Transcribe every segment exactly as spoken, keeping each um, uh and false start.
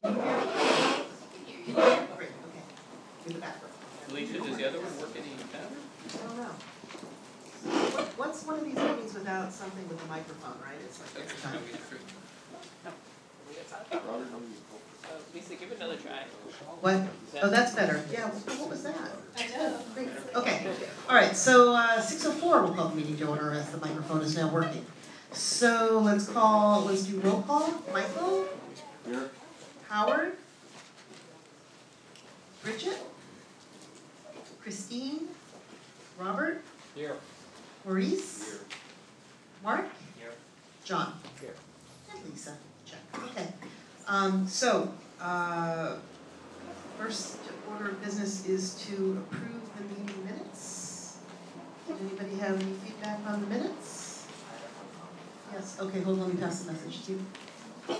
Great, okay. Do the background. Alicia, does the other one work any better? I don't know. What, what's one of these meetings without something with a microphone, right? It's like every time. Uh, Lisa, give it another try. What? Oh, that's better. Yeah, what, what was that? I know. Great. Okay. All right, so uh, six oh four we'll call the meeting to order as the microphone is now working. So let's call, let's do roll call. Michael? Here. Howard? Bridget? Christine? Robert? Here. Maurice? Here. Mark? Here. John? Here. And Lisa. Check. Okay. Um, so, uh, first order of business is to approve the meeting minutes. Does anybody have any feedback on the minutes? Yes. Okay, hold on, let me pass the message to you. Uh,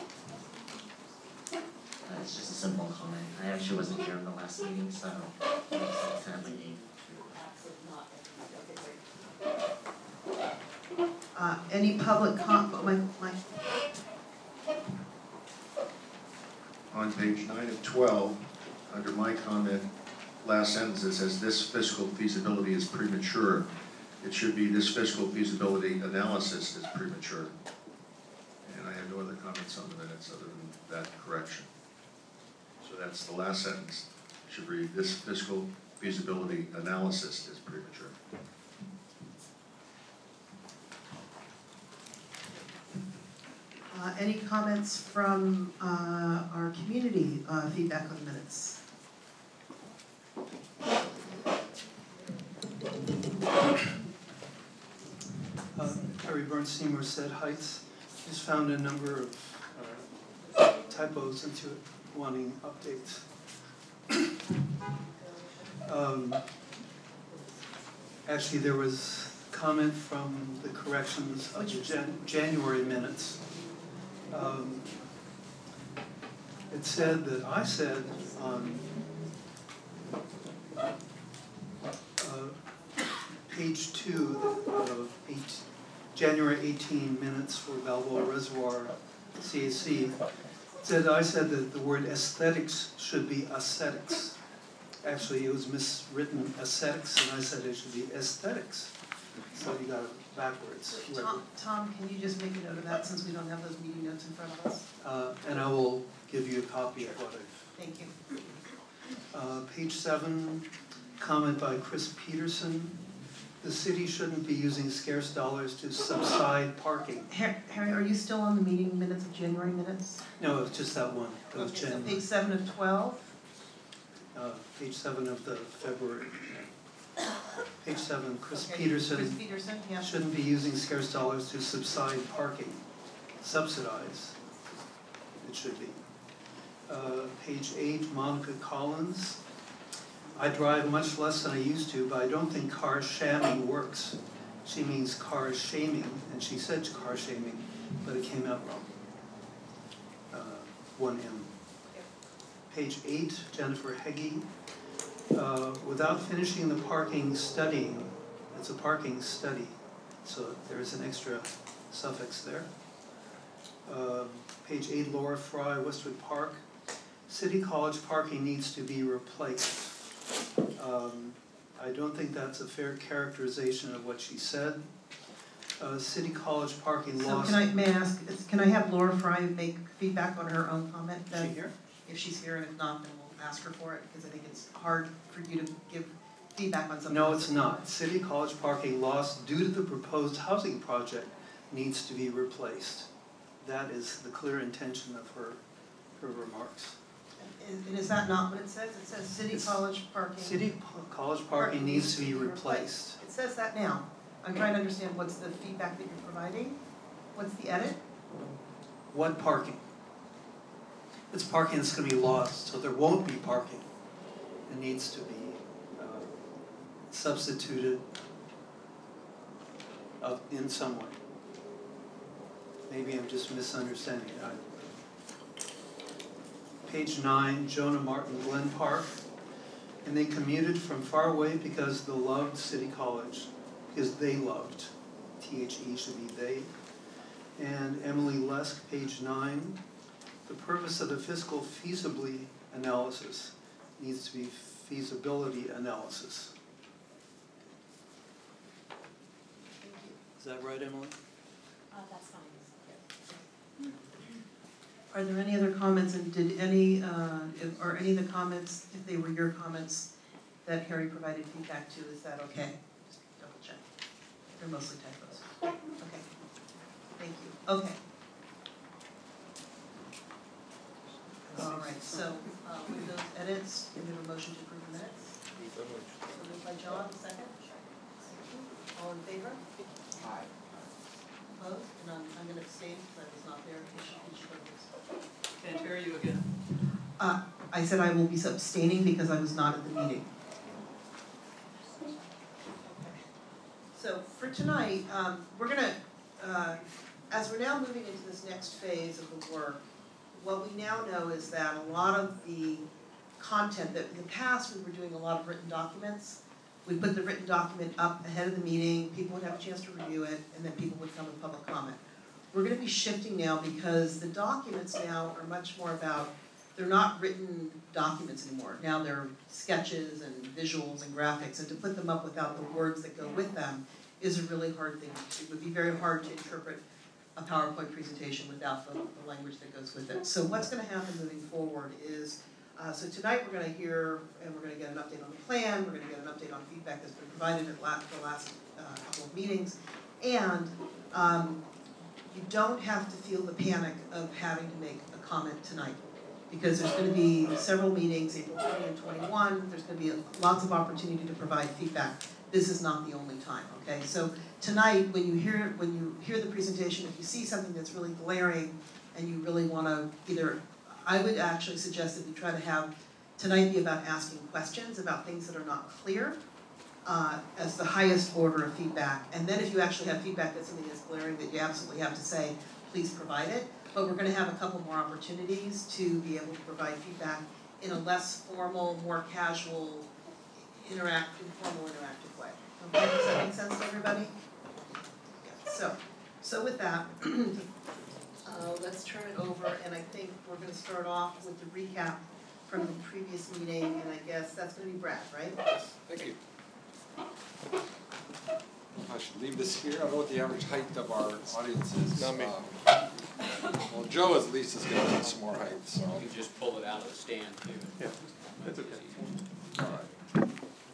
It's just a simple comment. I actually wasn't here in the last meeting, so it's sadly. Uh, any public com, my, my, On page nine of twelve, under my comment, last sentence, it says this fiscal feasibility is premature. It should be this fiscal feasibility analysis is premature. And I have no other comments on the minutes other than that correction. So that's the last sentence. It should read this fiscal feasibility analysis is premature. uh, any comments from, uh, our community, uh, feedback on the minutes? Uh, Harry Bernstein, Merced Heights, just found a number of uh, typos into it, wanting updates. um, actually, there was comment from the corrections of the Jan January minutes. Um, it said that I said on uh, page two of eight, January eighteen minutes for Balboa Reservoir C A C, said I said that the word aesthetics should be ascetics. Actually, it was miswritten ascetics, and I said it should be aesthetics. So you got it backwards. Tom, Tom, can you just make a note of that since we don't have those meeting notes in front of us? Uh, and I will give you a copy of what I've. Thank you. Uh, page seven, comment by Chris Peterson. The city shouldn't be using scarce dollars to subside parking. Harry, are you still on the meeting minutes of January minutes? No, it's just that one. That was Okay, so January. page seven of twelve. Uh, page seven of the February. Page seven, Chris Okay, Peterson. Chris Peterson, yeah. Shouldn't be using scarce dollars to subside parking. Subsidize, it should be. Uh, page eight, Monica Collins. I drive much less than I used to, but I don't think car shamming works. She means car shaming, and she said car shaming, but it came out wrong. Uh, one M. Page eight, Jennifer Heggie. Uh, without finishing the parking studying, it's a parking study, so there's an extra suffix there. Uh, page eight, Laura Fry, Westwood Park. City College parking needs to be replaced. Um, I don't think that's a fair characterization of what she said. Uh, City College parking So lost. can I, may I ask, is- can I have Laura Fry make feedback on her own comment? Is then? she here? If she's here, and if not, then we'll ask her for it, because I think it's hard for you to give feedback on something. No, it's not. City College parking lost due to the proposed housing project needs to be replaced. That is the clear intention of her, her remarks. And and is that not what it says? It says City It's- College parking. City po- College parking needs to be replaced. It says that now. I'm trying to understand what's the feedback that you're providing? What's the edit? What parking? It's parking that's going to be lost, so there won't be parking. It needs to be uh, substituted of, in some way. Maybe I'm just misunderstanding it. I- Page nine, Jonah Martin Glen Park. And they commuted from far away because they loved City College, because they loved. T H E should be they. And Emily Lesk, page nine. the purpose of the fiscal feasibly analysis needs to be feasibility analysis. Thank you. Is that right, Emily? Uh, that's fine. Are there any other comments, and did any, uh, if, or any of the comments, if they were your comments that Harry provided feedback to, is that okay? Just double check. They're mostly typos. Okay. Thank you. Okay. All right, so, uh, with those edits, we have a motion to approve the minutes. So moved by John, second. All in favor? Aye. Opposed? And I'm, I'm gonna abstain because I was not there. You should, you should vote this. Can't hear you again. Uh, I said I will be abstaining because I was not at the meeting. Okay. So for tonight, um, we're gonna, uh, as we're now moving into this next phase of the work, what we now know is that a lot of the content that in the past we were doing a lot of written documents. We put the written document up ahead of the meeting, people would have a chance to review it, and then people would come with public comment. We're gonna be shifting now because the documents now are much more about, they're not written documents anymore. Now they're sketches and visuals and graphics, and to put them up without the words that go with them is a really hard thing. It would be very hard to interpret a PowerPoint presentation without the, the language that goes with it. So what's gonna happen moving forward is, uh, so tonight we're gonna hear, and we're gonna get an update on the plan, we're gonna get an update on feedback that's been provided at la the last uh, couple of meetings, and um, you don't have to feel the panic of having to make a comment tonight, because there's gonna be several meetings, April twenty and twenty-one, there's gonna be a, lots of opportunity to provide feedback. This is not the only time, okay? So tonight, when you hear when you hear the presentation, if you see something that's really glaring and you really wanna either, I would actually suggest that we try to have tonight be about asking questions about things that are not clear uh, as the highest order of feedback. And then if you actually have feedback that's something that's glaring that you absolutely have to say, please provide it. But we're gonna have a couple more opportunities to be able to provide feedback in a less formal, more casual, interact, informal, interactive way. Okay, does that make sense to everybody? Yeah. So, so with that, uh, let's turn it over, and I think we're gonna start off with the recap from the previous meeting, and I guess that's gonna be Brad, right? Thank you. I should leave this here. I don't know what the average height of our audience is. Not me. Um, well, Joe at least is going to need some more height, so. You can just pull it out of the stand too. Yeah, that's okay. All right.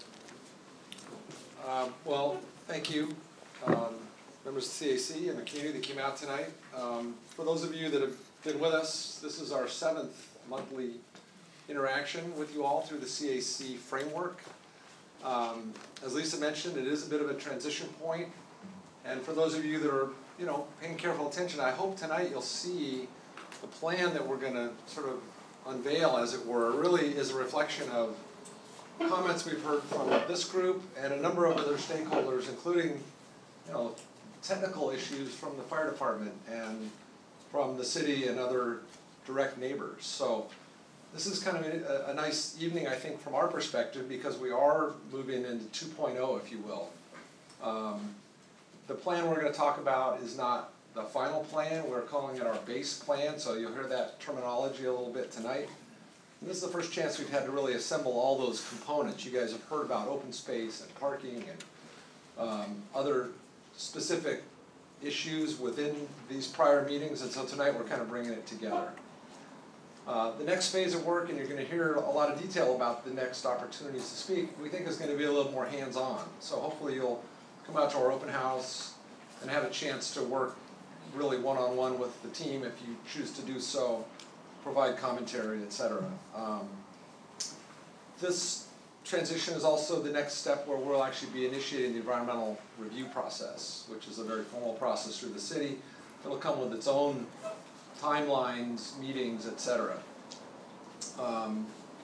Um, well, thank you, um, members of the C A C and the community that came out tonight. Um, for those of you that have been with us, this is our seventh monthly interaction with you all through the C A C framework. Um, as Lisa mentioned, it is a bit of a transition point, and for those of you that are, you know, paying careful attention, I hope tonight you'll see the plan that we're going to sort of unveil, as it were, really is a reflection of comments we've heard from this group and a number of other stakeholders, including, you know, technical issues from the fire department and from the city and other direct neighbors. So this is kind of a, a nice evening, I think, from our perspective, because we are moving into two point oh, if you will. Um, the plan we're going to talk about is not the final plan. We're calling it our base plan, so you'll hear that terminology a little bit tonight. And this is the first chance we've had to really assemble all those components. You guys have heard about open space and parking and um, other specific issues within these prior meetings, and so tonight we're kind of bringing it together. Uh, the next phase of work, and you're going to hear a lot of detail about the next opportunities to speak, we think is going to be a little more hands-on. So hopefully you'll come out to our open house and have a chance to work really one-on-one with the team if you choose to do so, provide commentary, et cetera. Um, this transition is also the next step where we'll actually be initiating the environmental review process, which is a very formal process through the city. It'll come with its own timelines, meetings, et cetera. Um,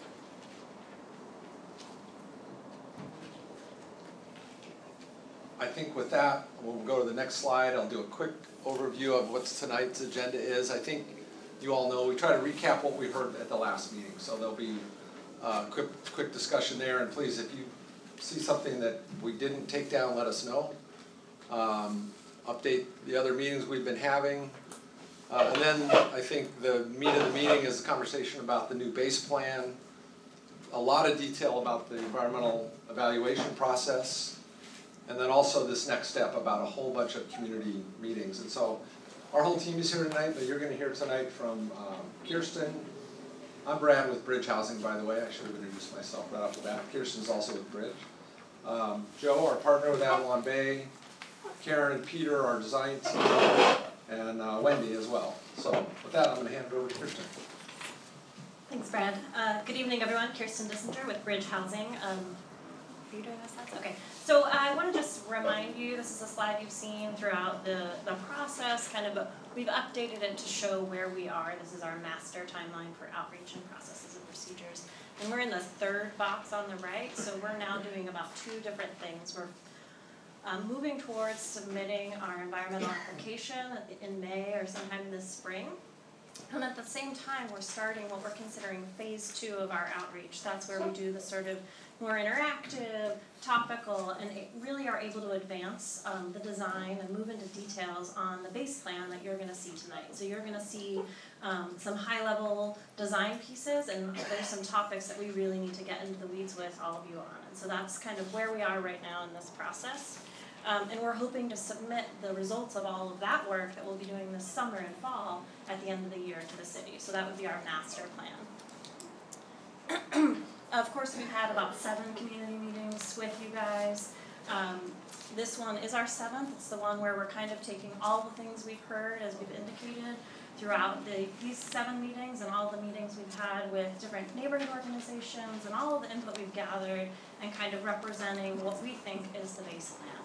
I think with that, we'll go to the next slide. I'll do a quick overview of what tonight's agenda is. I think you all know we try to recap what we heard at the last meeting, so there'll be a quick, quick discussion there. And please, if you see something that we didn't take down, let us know. Um, update the other meetings we've been having. Uh, and then I think the meat of the meeting is a conversation about the new base plan, a lot of detail about the environmental evaluation process, and then also this next step about a whole bunch of community meetings. And so our whole team is here tonight, but you're going to hear tonight from um, Kirsten. I'm Brad with Bridge Housing, by the way. I should have introduced myself right off the bat. Kirsten's also with Bridge. Um, Joe, our partner with Avalon Bay. Karen and Peter, our design team. And uh, Wendy as well. So with that, I'm going to hand it over to Kirsten. Thanks, Brad. Uh, good evening, everyone. Kirsten Dissinger with Bridge Housing. Um, are you doing this? That's okay. So I want to just remind you, this is a slide you've seen throughout the, the process. Kind of, a, we've updated it to show where we are. This is our master timeline for outreach and processes and procedures. And we're in the third box on the right. So we're now doing about two different things. We're um, moving towards submitting our environmental application in May or sometime this spring. And at the same time, we're starting what we're considering phase two of our outreach. That's where we do the sort of more interactive, topical, and it really are able to advance um, the design and move into details on the base plan that you're going to see tonight. So you're going to see um, some high-level design pieces, and there's some topics that we really need to get into the weeds with all of you on. And so that's kind of where we are right now in this process. Um, and we're hoping to submit the results of all of that work that we'll be doing this summer and fall at the end of the year to the city. So that would be our master plan. Of course, we've had about seven community meetings with you guys. Um, this one is our seventh. It's the one where we're kind of taking all the things we've heard, as we've indicated, throughout the, these seven meetings and all the meetings we've had with different neighborhood organizations and all of the input we've gathered and kind of representing what we think is the base plan.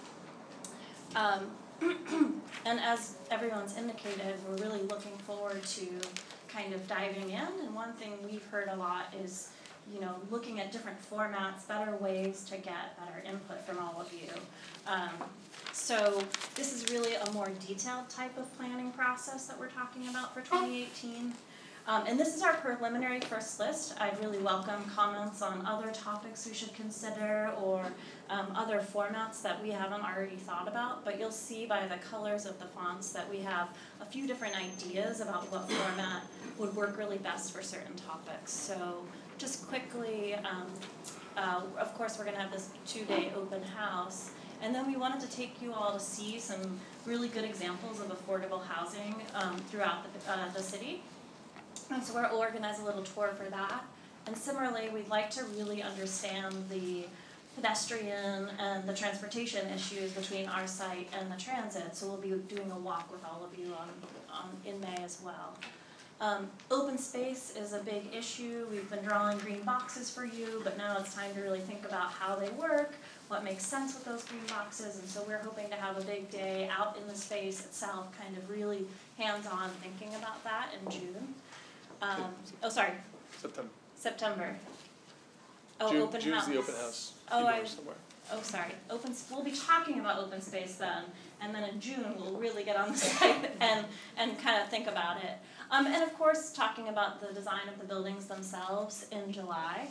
Um, and as everyone's indicated, we're really looking forward to kind of diving in. And one thing we've heard a lot is, you know, looking at different formats, better ways to get better input from all of you. Um, so this is really a more detailed type of planning process that we're talking about for twenty eighteen. Um, and this is our preliminary first list. I'd really welcome comments on other topics we should consider or um, other formats that we haven't already thought about. But you'll see by the colors of the fonts that we have a few different ideas about what format would work really best for certain topics. So just quickly, um, uh, of course, we're going to have this two-day open house. And then we wanted to take you all to see some really good examples of affordable housing um, throughout the, uh, the city. And so we'll organize a little tour for that. And similarly, we'd like to really understand the pedestrian and the transportation issues between our site and the transit. So we'll be doing a walk with all of you on, on in May as well. Um, open space is a big issue. We've been drawing green boxes for you, but now it's time to really think about how they work, what makes sense with those green boxes, and so we're hoping to have a big day out in the space itself, kind of really hands-on thinking about that in June. Um, oh, sorry. September. September. Oh, June, open June's house. the open house. Oh, Email I. somewhere. Oh, sorry. Open. We'll be talking about open space then, and then in June we'll really get on the site and and kind of think about it. Um, and of course, talking about the design of the buildings themselves in July,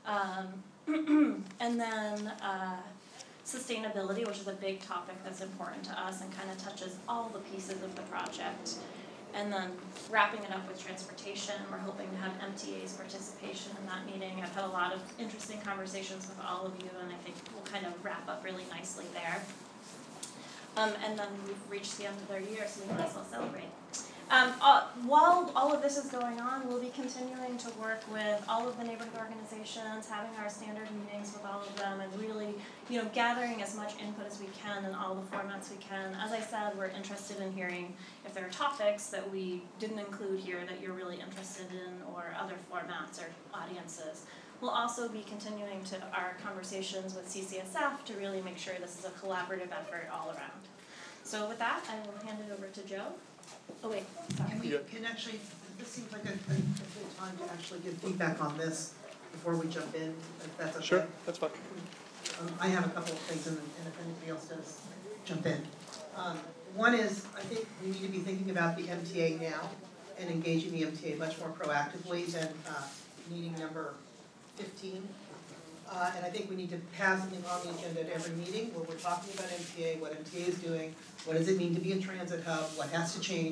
um, and then uh, sustainability, which is a big topic that's important to us and kind of touches all the pieces of the project. And then wrapping it up with transportation, we're hoping to have M T A's participation in that meeting. I've had a lot of interesting conversations with all of you, and I think we'll kind of wrap up really nicely there. Um, and then we've reached the end of their year, so we might as well celebrate. Um, uh, while all of this is going on, we'll be continuing to work with all of the neighborhood organizations, having our standard meetings with all of them, and really, you know, gathering as much input as we can in all the formats we can. As I said, we're interested in hearing if there are topics that we didn't include here that you're really interested in, or other formats or audiences. We'll also be continuing to our conversations with C C S F to really make sure this is a collaborative effort all around. So with that, I will hand it over to Joe. Oh wait, sorry. Can we, Yeah. can actually, this seems like a, a, a good time to actually give feedback on this before we jump in, if that's okay. Sure, that's fine. Um, I have a couple of things, and, and if anybody else does, jump in. Um, one is, I think we need to be thinking about the M T A now and engaging the M T A much more proactively than uh, meeting number fifteen. Uh, and I think we need to have something on the agenda at every meeting where we're talking about M T A, what M T A is doing, what does it mean to be a transit hub, what has to change, and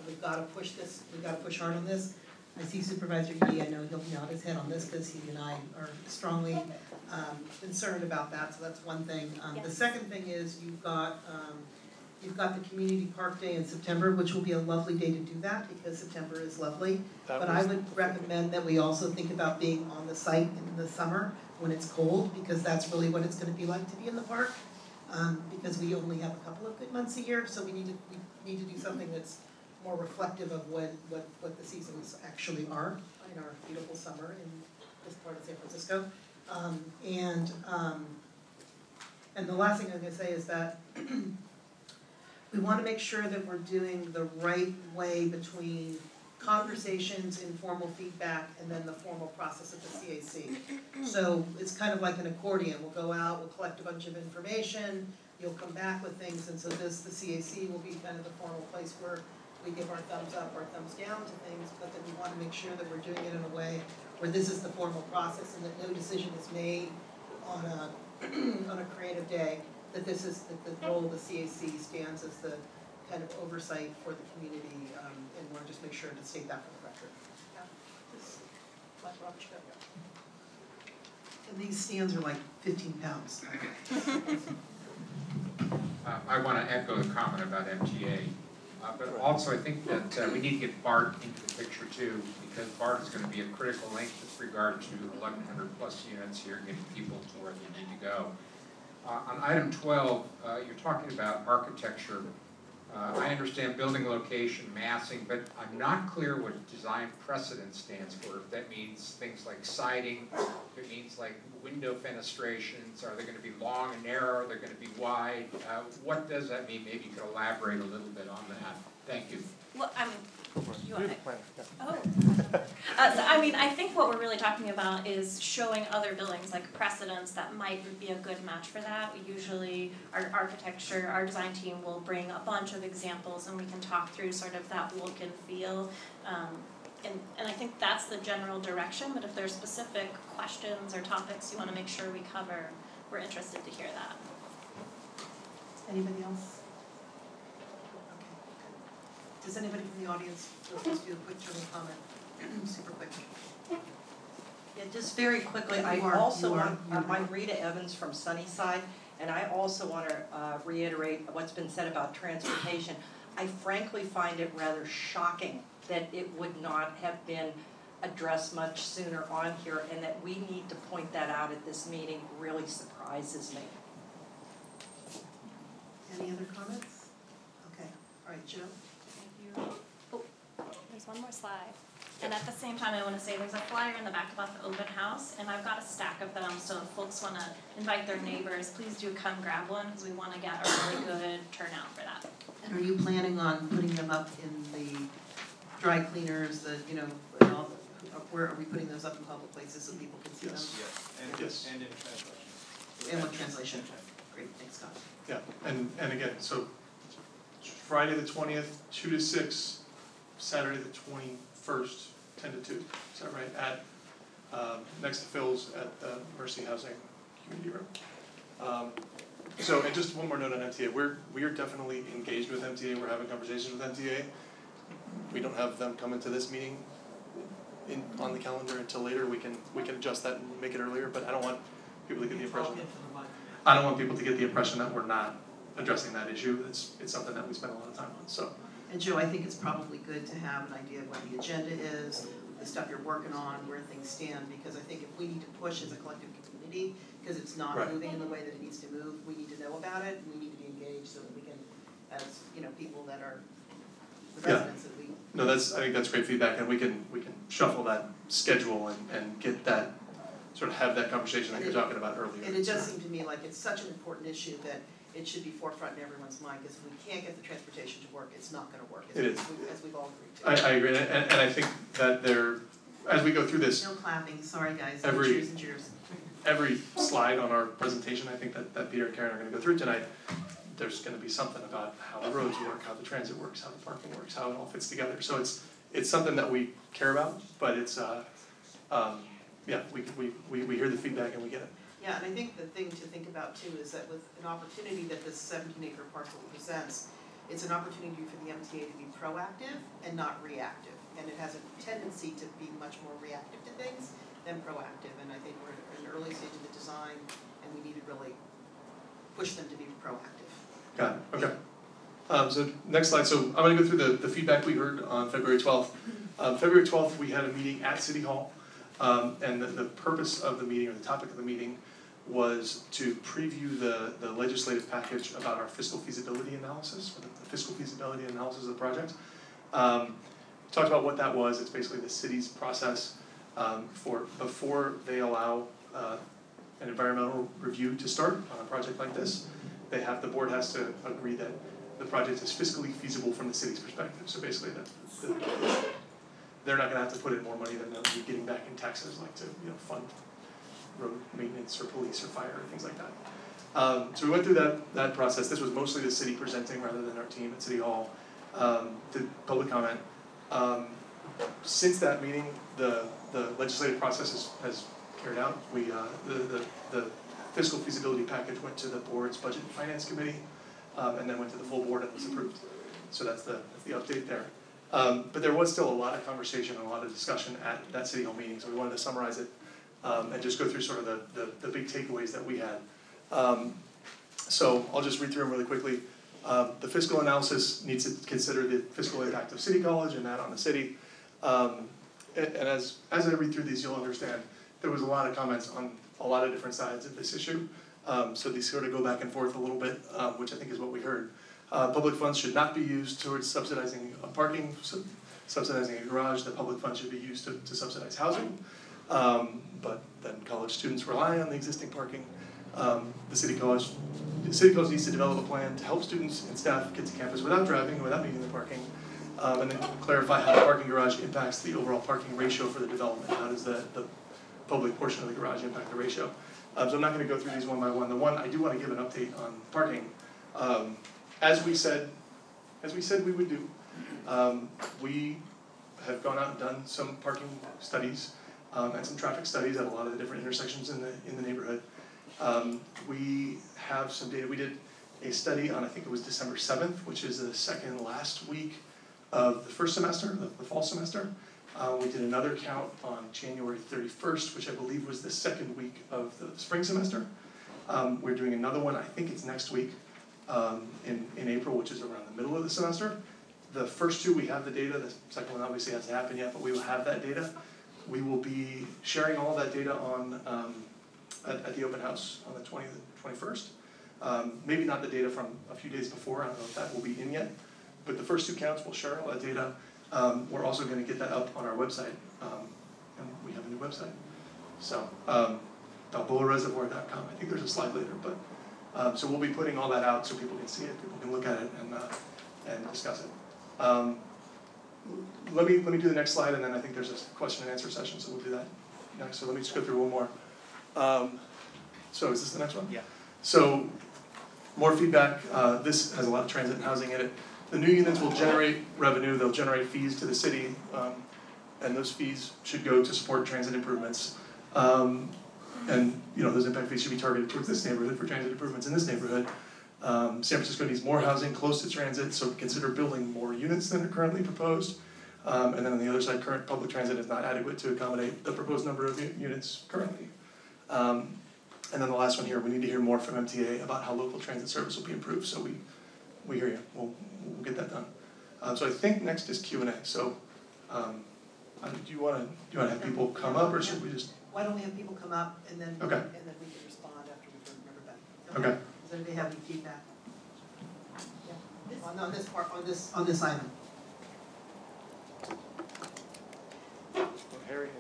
we've gotta push this, we've gotta push hard on this. I see Supervisor Yee, I know he'll nod his head on this, cause he and I are strongly, um, concerned about that, so that's one thing. Um, the Yes. second thing is, you've got, um, you've got the Community Park Day in September, which will be a lovely day to do that, because September is lovely. That But was- I would recommend that we also think about being on the site in the summer when it's cold, because that's really what it's gonna be like to be in the park. Um, because we only have a couple of good months a year, so we need to, we need to do something that's more reflective of when, what, what the seasons actually are in our beautiful summer in this part of San Francisco. Um, and, um, and the last thing I'm gonna say is that we wanna make sure that we're doing the right way between conversations, informal feedback, and then the formal process of the C A C. So it's kind of like an accordion, we'll go out, we'll collect a bunch of information, you'll come back with things, and so this, the C A C will be kind of the formal place where we give our thumbs up or thumbs down to things, but then we wanna make sure that we're doing it in a way where this is the formal process and that no decision is made on a, on a creative day, that this is, that the role of the C A C stands as the kind of oversight for the community, um, and we'll just make sure to state that for the record. Yeah, just let Robert go. And these stands are like fifteen pounds. Uh, I want to echo the comment about M T A, uh, but also I think that uh, we need to get BART into the picture too, because BART is going to be a critical link with regard to eleven hundred plus units here, getting people to where they need to go. Uh, on item twelve, uh, you're talking about architecture. Uh, I understand building location, massing, but I'm not clear what design precedent stands for. If that means things like siding, if it means like window fenestrations, are they going to be long and narrow, are they going to be wide? Uh, what does that mean? Maybe you could elaborate a little bit on that. Thank you. Well, I mean, you want it? Oh. Uh, so, I mean, I think what we're really talking about is showing other buildings like precedents that might be a good match for that. We usually, our architecture, our design team will bring a bunch of examples and we can talk through sort of that look and feel. Um, and, and I think that's the general direction, but if there's specific questions or topics you wanna make sure we cover, we're interested to hear that. Anybody else? Does anybody from the audience, let's do a quick general comment, super quick. Yeah, just very quickly, I You are- also you are- want, you are- I'm Rita Evans from Sunnyside, and I also want to uh, reiterate what's been said about transportation. I frankly find it rather shocking that it would not have been addressed much sooner on here, and that we need to point that out at this meeting really surprises me. Any other comments? Okay, all right, Joe? Thank you. Oh, there's one more slide. And at the same time, I wanna say there's a flyer in the back about the open house, and I've got a stack of them, so if folks wanna invite their neighbors, please do come grab one, because we wanna get a really good turnout for that. And are you planning on putting them up in the dry cleaners, the, you know, and all, where are we putting those up in public places so people can see them? Yes. Yes, and, Yes. and in translation. And with translation? Great, thanks, Scott. Yeah, and, and again, so Friday the twentieth, two to six, Saturday the twenty-first, ten to two, is that right? At, um, next to Phil's at the Mercy Housing Community Room. Um, so, and just one more note on M T A, we're, we are definitely engaged with M T A, we're having conversations with M T A. We don't have them come into this meeting in, on the calendar until later, we can, we can adjust that and make it earlier, but I don't want people to get the impression. I don't want people to get the impression that we're not addressing that issue, it's, it's something that we spend a lot of time on, so. And Joe, I think it's probably good to have an idea of what the agenda is, the stuff you're working on, where things stand, because I think if we need to push as a collective community, because it's not Right. moving in the way that it needs to move, we need to know about it, and we need to be engaged so that we can, as, you know, people that are the Yeah. residents that we. No, that's, I think that's great feedback, and we can, we can shuffle that schedule and, and get that, sort of have that conversation that you're talking about earlier. And it does seem to me like it's such an important issue that it should be forefront in everyone's mind, because if we can't get the transportation to work, it's not gonna work, as It we- is. as we've all agreed to. I, I agree, and, and I think that there, as we go through this, No clapping, sorry guys, no Every- cheers and cheers. every slide on our presentation, I think that, that Peter and Karen are gonna go through tonight, there's gonna be something about how the roads work, how the transit works, how the parking works, how it all fits together. So it's, it's something that we care about, but it's, uh, um, yeah, we, we, we, we hear the feedback and we get it. Yeah, and I think the thing to think about too is that with an opportunity that this seventeen acre parcel presents, it's an opportunity for the M T A to be proactive and not reactive. And it has a tendency to be much more reactive to things than proactive. And I think we're in an early stage of the design and we need to really push them to be proactive. Got it, okay. Um, so next slide, so I'm gonna go through the, the feedback we heard on February twelfth. Um, February twelfth, we had a meeting at City Hall, um, and the, the purpose of the meeting, or the topic of the meeting, was to preview the, the legislative package about our fiscal feasibility analysis, or the, the fiscal feasibility analysis of the project. Um, talked about what that was. It's basically the city's process um, for before they allow uh, an environmental review to start on a project like this. They have, the board has to agree that the project is fiscally feasible from the city's perspective. So basically, the, the, they're not going to have to put in more money than they'll be getting back in taxes, like to you know fund road maintenance or police or fire or things like that. Um, so we went through that that process. This was mostly the city presenting rather than our team at City Hall. Um, did public comment. Um, since that meeting, the the legislative process has, has carried out. We uh, the, the the fiscal feasibility package went to the board's budget and finance committee, um, and then went to the full board and was approved. So that's the that's the update there. Um, but there was still a lot of conversation and a lot of discussion at that City Hall meeting. So we wanted to summarize it um, and just go through sort of the the, the big takeaways that we had. Um, so I'll just read through them really quickly. Um, the fiscal analysis needs to consider the fiscal impact of City College and that on the city. Um, and, and as as I read through these, you'll understand there was a lot of comments on a lot of different sides of this issue. Um, so these sort of go back and forth a little bit, um, which I think is what we heard. Uh, public funds should not be used towards subsidizing a parking, sub subsidizing a garage. The public funds should be used to, to subsidize housing. Um, but then college students rely on the existing parking. Um, the city college, the city college needs to develop a plan to help students and staff get to campus without driving and without needing the parking. Um, and then clarify how the parking garage impacts the overall parking ratio for the development. How does the, the public portion of the garage impact the ratio? Um, so I'm not going to go through these one by one. The one I do want to give an update on parking. Um, as we said, as we said we would do, um, we have gone out and done some parking studies um, and some traffic studies at a lot of the different intersections in the in the neighborhood. Um, we have some data. We did a study on, I think it was December seventh, which is the second last week of the first semester, the, the fall semester. Uh, we did another count on January thirty-first, which I believe was the second week of the spring semester. Um, we're doing another one, I think it's next week, um, in, in April, which is around the middle of the semester. The first two, we have the data. The second one obviously hasn't happened yet, but we will have that data. We will be sharing all that data on um, at, at the open house on the twentieth, twenty-first. Um, maybe not the data from a few days before. I don't know if that will be in yet. But the first two counts, we'll share all that data. Um, we're also going to get that up on our website, um, and we have a new website. So, um, balboa reservoir dot com. I think there's a slide later, but um, so we'll be putting all that out so people can see it, people can look at it and uh, and discuss it. Um, let me let me do the next slide, and then I think there's a question and answer session, so we'll do that next. So let me just go through one more. Um, so is this the next one? Yeah. So more feedback. Uh, this has a lot of transit and housing in it. The new units will generate revenue, they'll generate fees to the city, um, and those fees should go to support transit improvements. Um, and you know, those impact fees should be targeted towards this neighborhood for transit improvements in this neighborhood. Um, San Francisco needs more housing close to transit, so consider building more units than are currently proposed. Um, and then on the other side, current public transit is not adequate to accommodate the proposed number of units currently. Um, and then the last one here, we need to hear more from M T A about how local transit service will be improved, so we, we hear you. We'll, We'll get that done. Um, so I think next is Q and A. So, um, uh, do you want to do you want to have people come up, or should we just? Why don't we have people come up and then Okay. and then we can respond after we've heard from everybody. Okay. Does anybody have any feedback? Yeah. On, on this part, on this on this item. Well, Harry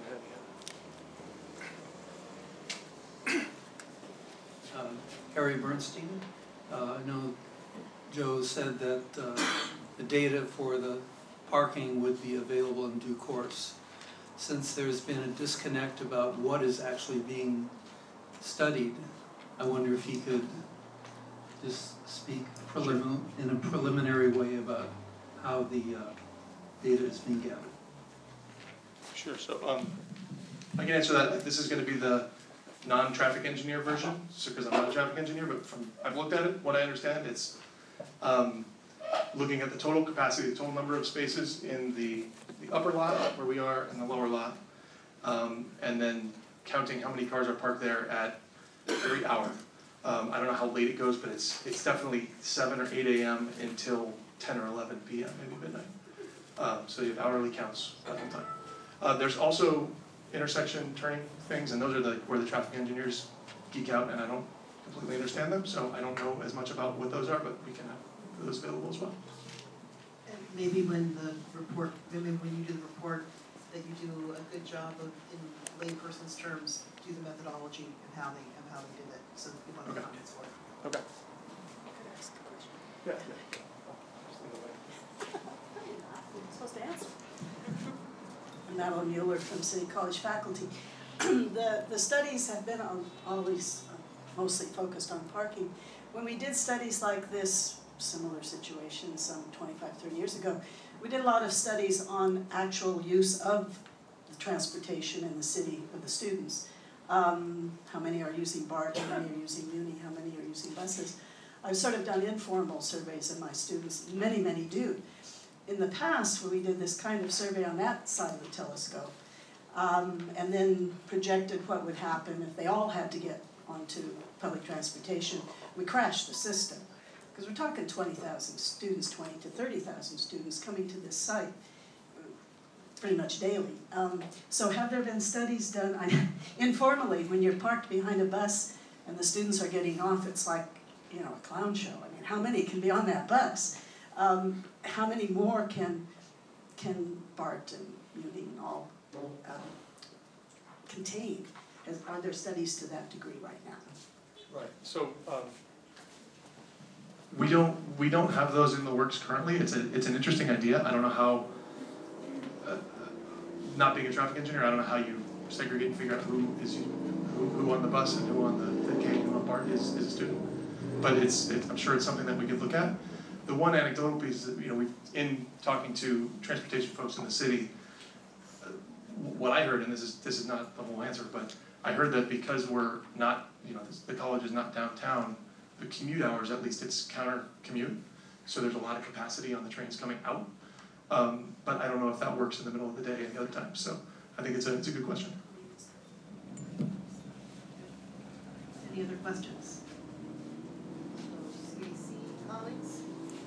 and Harry. Um, Harry Bernstein. Uh, I know Joe said that uh, the data for the parking would be available in due course. Since there's been a disconnect about what is actually being studied, I wonder if he could just speak prelim in a preliminary way about how the uh, data is being gathered. Sure. So um, I can answer that. This is going to be the non-traffic engineer version, so because I'm not a traffic engineer, but from I've looked at it, what I understand, it's um, looking at the total capacity, the total number of spaces in the, the upper lot where we are and the lower lot, um, and then counting how many cars are parked there at every hour. Um, I don't know how late it goes, but it's it's definitely seven or eight a.m. until ten or eleven p.m., maybe midnight. Um, so you have hourly counts the whole time. Uh, there's also intersection turning things, and those are the where the traffic engineers geek out, and I don't completely understand them, so I don't know as much about what those are, but we can have those available as well. And maybe when the report, maybe when you do the report, that you do a good job of, in layperson's terms, do the methodology and how they, and how they did it, so that people have Okay. comments for it. Okay. Could I ask a question? Yeah, yeah. I'm supposed to answer. I'm Madeline Mueller from City College faculty. The, the studies have been on, always uh, mostly focused on parking. When we did studies like this, similar situations some twenty-five, thirty years ago, we did a lot of studies on actual use of the transportation in the city of the students. Um, how many are using BART, how many are using Muni, how many are using buses. I've sort of done informal surveys of my students, many, many do. In the past, when we did this kind of survey on that side of the telescope, um, and then projected what would happen if they all had to get onto public transportation, we crashed the system. Because we're talking twenty thousand students, twenty to thirty thousand students coming to this site pretty much daily. Um, so have there been studies done, I, informally, when you're parked behind a bus and the students are getting off, it's like, you know, a clown show. I mean, how many can be on that bus? Um, how many more can can BART and Muni and all um, contain? Has, are there studies to that degree right now? Right. So um, we don't we don't have those in the works currently. It's a it's an interesting idea. I don't know how. Uh, not being a traffic engineer, I don't know how you segregate and figure out who is who, who on the bus and who on the, the K and who on BART is, is a student. But it's, it's I'm sure it's something that we could look at. The one anecdotal piece is that, you know, we in talking to transportation folks in the city, uh, what I heard, and this is this is not the whole answer, but I heard that because we're not, you know, this, the college is not downtown, the commute hours, at least it's counter commute, so there's a lot of capacity on the trains coming out. Um, but I don't know if that works in the middle of the day any other time. So I think it's a it's a good question. Any other questions? C A C colleagues?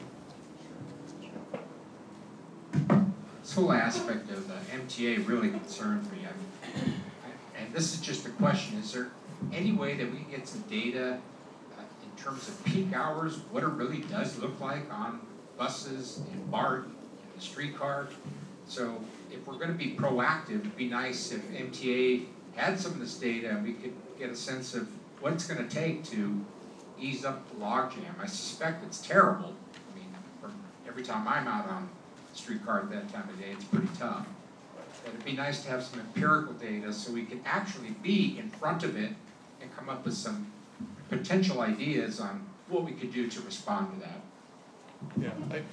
This whole aspect of uh, M T A really concerns me. I, I, and this is just a question, is there any way that we can get some data uh, in terms of peak hours, what it really does look like on buses and BART and the streetcar? So if we're going to be proactive, it'd be nice if M T A had some of this data and we could get a sense of what it's going to take to ease up the logjam. I suspect it's terrible. I mean, from every time I'm out on the streetcar at that time of day, it's pretty tough. But it'd be nice to have some empirical data so we could actually be in front of it and come up with some potential ideas on what we could do to respond to that. Yeah. I,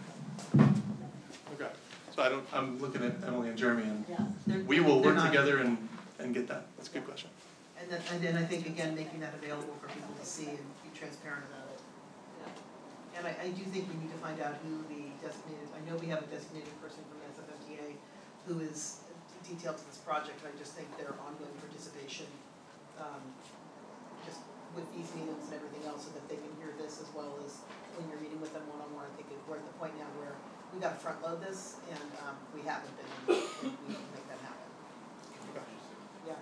okay. So I don't. I'm looking at Emily and Jeremy, and Yeah, we will they're work not- together and and get that. That's a good question. And then, and then I think, again, making that available for people to see and be transparent about it. Yeah. And I, I do think we need to find out who the designated, I know we have a designated person from S F M T A who is detailed to this project, I just think their ongoing participation, um, just with these meetings and everything else, so that they can hear this as well as when you're meeting with them one-on-one. I think we're at the point now where we gotta front load this, and, um, we haven't been, and we need to make that happen. Yeah.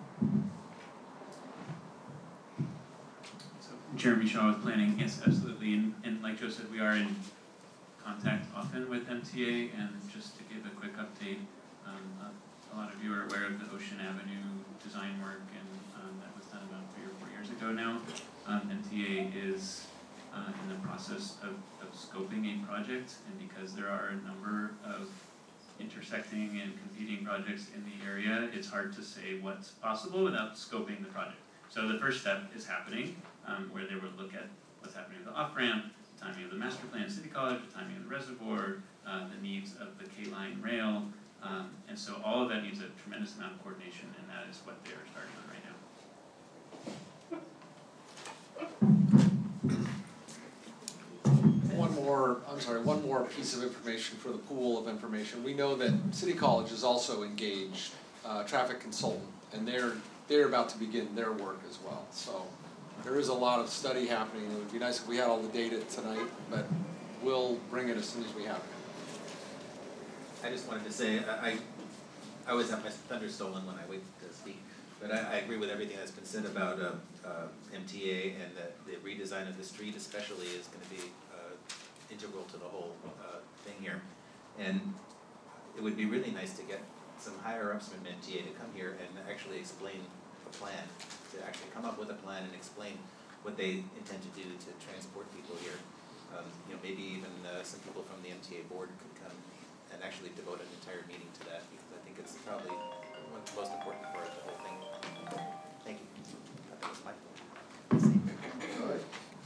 Jeremy Shaw with Planning, yes, absolutely, and, and like Joe said, we are in contact often with M T A, and just to give a quick update, um, uh, a lot of you are aware of the Ocean Avenue design work, and um, that was done about three or four years ago now. Um, M T A is uh, in the process of, of scoping a project, and because there are a number of intersecting and competing projects in the area, it's hard to say what's possible without scoping the project. So the first step is happening, um, where they would look at what's happening with the off-ramp, the timing of the master plan, City College, the timing of the reservoir, uh, the needs of the K-line rail, um, and so all of that needs a tremendous amount of coordination, and that is what they are starting on right now. One more I'm sorry, one more piece of information for the pool of information. We know that City College is also engaged, uh, traffic consultant, and they're, they're about to begin their work as well. So there is a lot of study happening. It would be nice if we had all the data tonight, but we'll bring it as soon as we have it. I just wanted to say, I, I I always have my thunder stolen when I wait to speak, but I, I agree with everything that's been said about uh, uh, M T A, and that the redesign of the street especially is going to be uh, integral to the whole uh, thing here. And it would be really nice to get some higher ups from M T A to come here and actually explain a plan, to actually come up with a plan and explain what they intend to do to transport people here. Um, you know, maybe even uh, some people from the M T A board could come and actually devote an entire meeting to that, because I think it's probably one of the most important part of the whole thing. Thank you. That was my All right.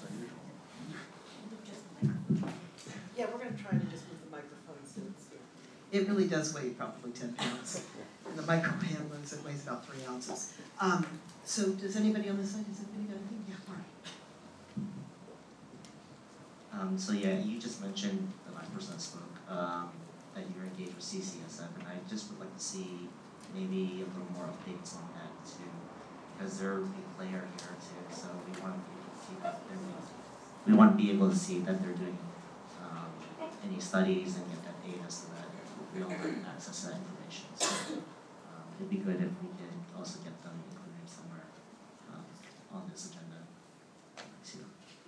Yeah, we're gonna try to just move the microphones so it's here. It really does weigh probably ten pounds. And the micro handlers, it weighs about three ounces. Um, so does anybody on this side, has anybody got anything? Yeah, Mark. Um, so yeah, you just mentioned, the last person that spoke, um, that you're engaged with C C S F, and I just would like to see maybe a little more updates on that too, because they're a big player here too, so we want to be able to see that they're doing, we want to be able to see that they're doing um, any studies and get that data so that we all have access to that information. So um, it'd be good if we could also get them included somewhere um, on this agenda too.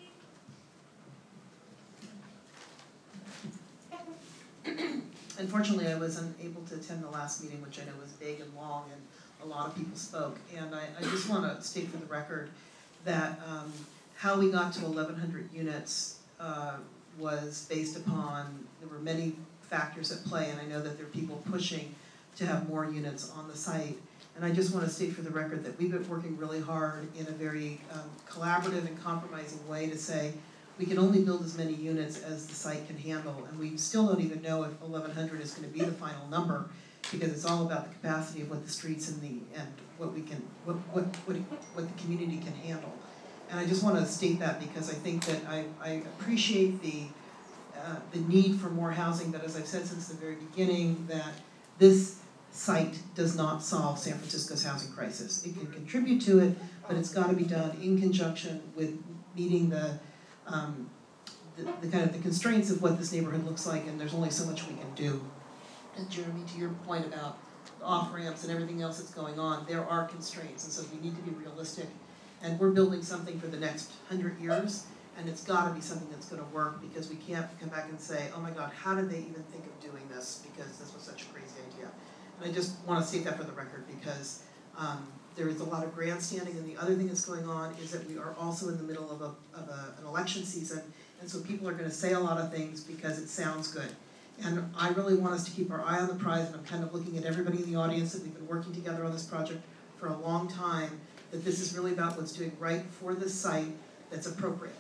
Unfortunately, I wasn't able to attend the last meeting, which I know was big and long, and a lot of people spoke. And I, I just want to state for the record that um, how we got to eleven hundred units uh, was based upon, there were many factors at play, and I know that there are people pushing to have more units on the site. And I just want to state for the record that we've been working really hard in a very um, collaborative and compromising way to say, we can only build as many units as the site can handle, and we still don't even know if eleven hundred is going to be the final number, because it's all about the capacity of what the streets and the and what we can what what what, what the community can handle. And I just want to state that because I think that I, I appreciate the uh, the need for more housing, but as I've said since the very beginning, that this site does not solve San Francisco's housing crisis. It can contribute to it, but it's got to be done in conjunction with meeting the Um, the, the kind of the constraints of what this neighborhood looks like, and there's only so much we can do. And Jeremy, to your point about the off-ramps and everything else that's going on, there are constraints, and so we need to be realistic. And we're building something for the next hundred years, and it's gotta be something that's gonna work, because we can't come back and say, oh my God, how did they even think of doing this, because this was such a crazy idea. And I just wanna state that for the record, because um, there is a lot of grandstanding, and the other thing that's going on is that we are also in the middle of, a, of a, an election season, and so people are going to say a lot of things because it sounds good. And I really want us to keep our eye on the prize, and I'm kind of looking at everybody in the audience that we've been working together on this project for a long time, that this is really about what's doing right for this site that's appropriate.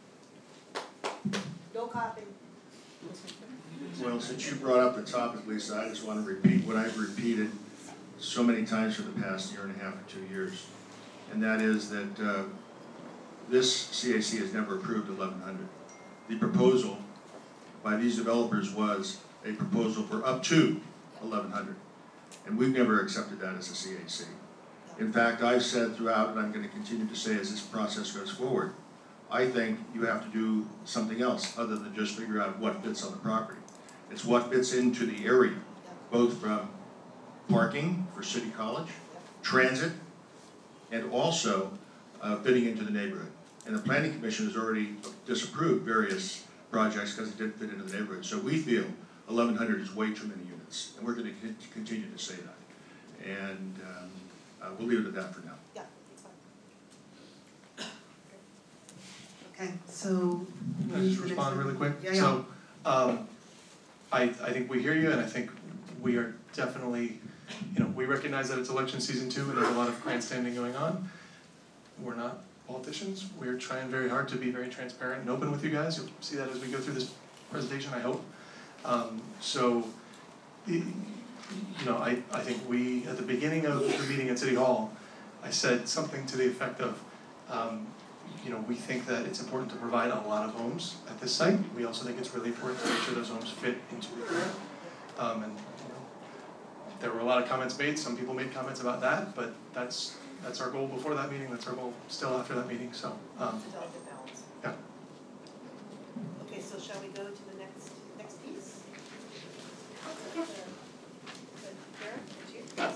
No copy. Well, since you brought up the topic, Lisa, I just want to repeat what I've repeated so many times for the past year and a half or two years, and that is that uh, this C A C has never approved eleven hundred. The proposal by these developers was a proposal for up to eleven hundred, and we've never accepted that as a C A C. In fact, I've said throughout, and I'm going to continue to say as this process goes forward, I think you have to do something else other than just figure out what fits on the property. It's what fits into the area, both from parking for City College, transit, and also uh, fitting into the neighborhood. And the Planning Commission has already disapproved various projects because it didn't fit into the neighborhood. So we feel eleven hundred is way too many units, and we're going to continue to say that. And um, uh, we'll leave it at that for now. Yeah, that's fine. Okay, so. Can I just respond really quick? Yeah, yeah. So, um, I, I think we hear you, and I think we are definitely, you know, we recognize that it's election season too, and there's a lot of grandstanding going on. We're not politicians. We're trying very hard to be very transparent and open with you guys. You'll see that as we go through this presentation, I hope. Um, so, you know, I, I think we, at the beginning of the meeting at City Hall, I said something to the effect of, um, you know, we think that it's important to provide a lot of homes at this site. We also think it's really important to make sure those homes fit into the grant. Um, and, you know, there were a lot of comments made, some people made comments about that, but that's, that's our goal before that meeting, that's our goal still after that meeting, so, um, Develop the balance. yeah. Okay, so shall we go to the next, next piece? Good. Karen, it's you? Sorry.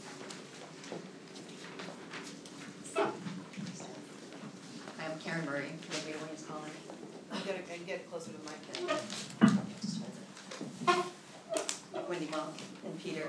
I'm Karen Murray, Olivia Williams calling. You gotta get- get closer to the mic. Wendy Monk and Peter,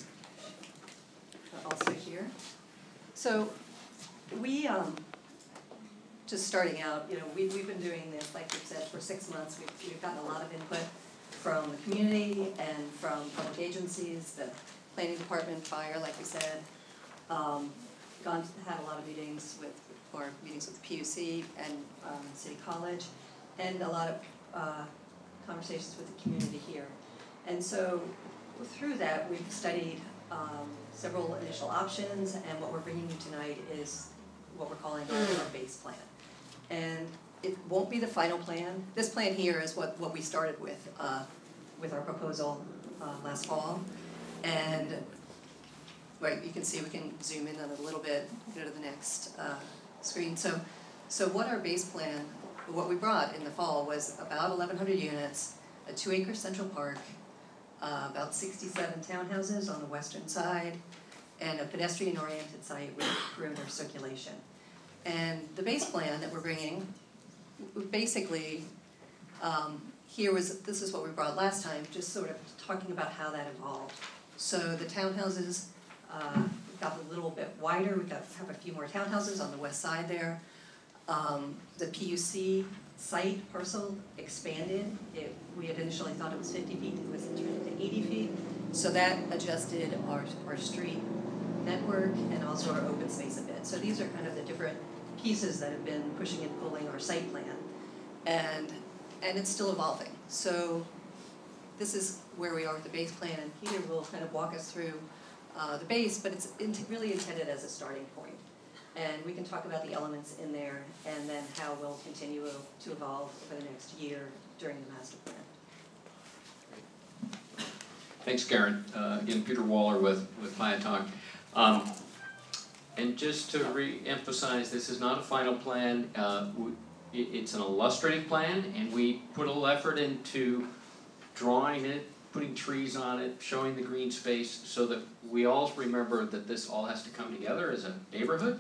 uh, also here. So we, um, just starting out, you know, we, we've been doing this, like you said, for six months. We've, we've gotten a lot of input from the community and from public agencies, the planning department, fire, like we said. Um, gone, to- had a lot of meetings with, or meetings with the P U C and, um, City College, and a lot of, uh, conversations with the community here. And so through that, we've studied um, several initial options, and what we're bringing you tonight is what we're calling our, our base plan. And it won't be the final plan. This plan here is what, what we started with, uh, with our proposal uh, last fall. And right, you can see, we can zoom in on it a little bit, go to the next uh, screen. So, so what our base plan, what we brought in the fall was about eleven hundred units, a two acre central park, uh, about sixty-seven townhouses on the western side, and a pedestrian oriented site with perimeter circulation. And the base plan that we're bringing, basically, um, here was, this is what we brought last time, just sort of talking about how that evolved. So the townhouses, uh, got a little bit wider, we got, have a few more townhouses on the west side there. Um, the P U C site parcel expanded. It, we had initially thought it was fifty feet, it was turned into eighty feet. So that adjusted our, our street network and also our open space a bit. So these are kind of the different pieces that have been pushing and pulling our site plan. And, and it's still evolving. So this is where we are with the base plan, and Peter will kind of walk us through uh, the base, but it's in, really intended as a starting point. And we can talk about the elements in there and then how we'll continue to evolve over the next year during the master plan. Thanks, Karen. Uh, again, Peter Waller with, with Piatok. Um, and just to re-emphasize, this is not a final plan. Uh, we, it, it's an illustrative plan, and we put a little effort into drawing it, putting trees on it, showing the green space, so that we all remember that this all has to come together as a neighborhood.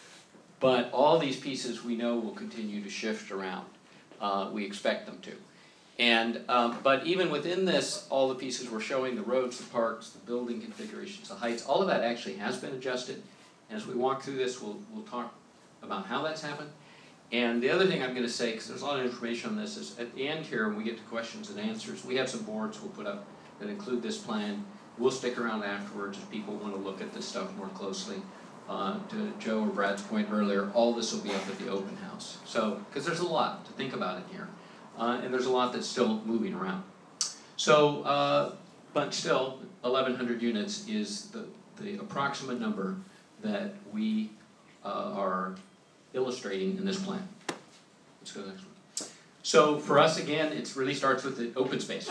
But all these pieces we know will continue to shift around. Uh, we expect them to. And, um, but even within this, all the pieces we're showing, the roads, the parks, the building configurations, the heights, all of that actually has been adjusted. And as we walk through this, we'll, we'll talk about how that's happened. And the other thing I'm gonna say, because there's a lot of information on this, is at the end here, when we get to questions and answers, we have some boards we'll put up that include this plan. We'll stick around afterwards if people wanna look at this stuff more closely. Uh, to Joe or Brad's point earlier, all this will be up at the open house. So, because there's a lot to think about in here. Uh, and there's a lot that's still moving around. So, uh, but still, eleven hundred units is the, the approximate number that we uh, are illustrating in this plan. Let's go to the next one. So for us, again, it really starts with the open space.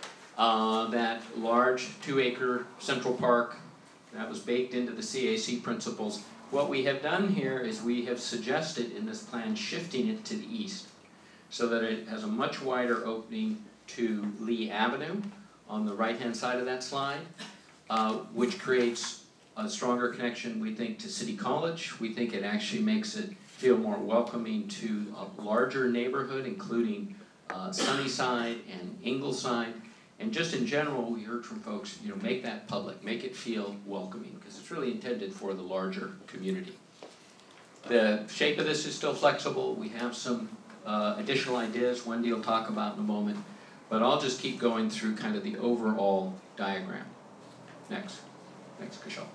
Uh, that large two acre central park that was baked into the C A C principles. What we have done here is we have suggested in this plan shifting it to the east, so that it has a much wider opening to Lee Avenue on the right-hand side of that slide, uh, which creates a stronger connection, we think, to City College. We think it actually makes it feel more welcoming to a larger neighborhood, including uh, Sunnyside and Ingleside. And just in general, we heard from folks, you know, make that public, make it feel welcoming, because it's really intended for the larger community. The shape of this is still flexible. We have some Uh, additional ideas Wendy will talk about in a moment, but I'll just keep going through kind of the overall diagram. Next, next, Kishal.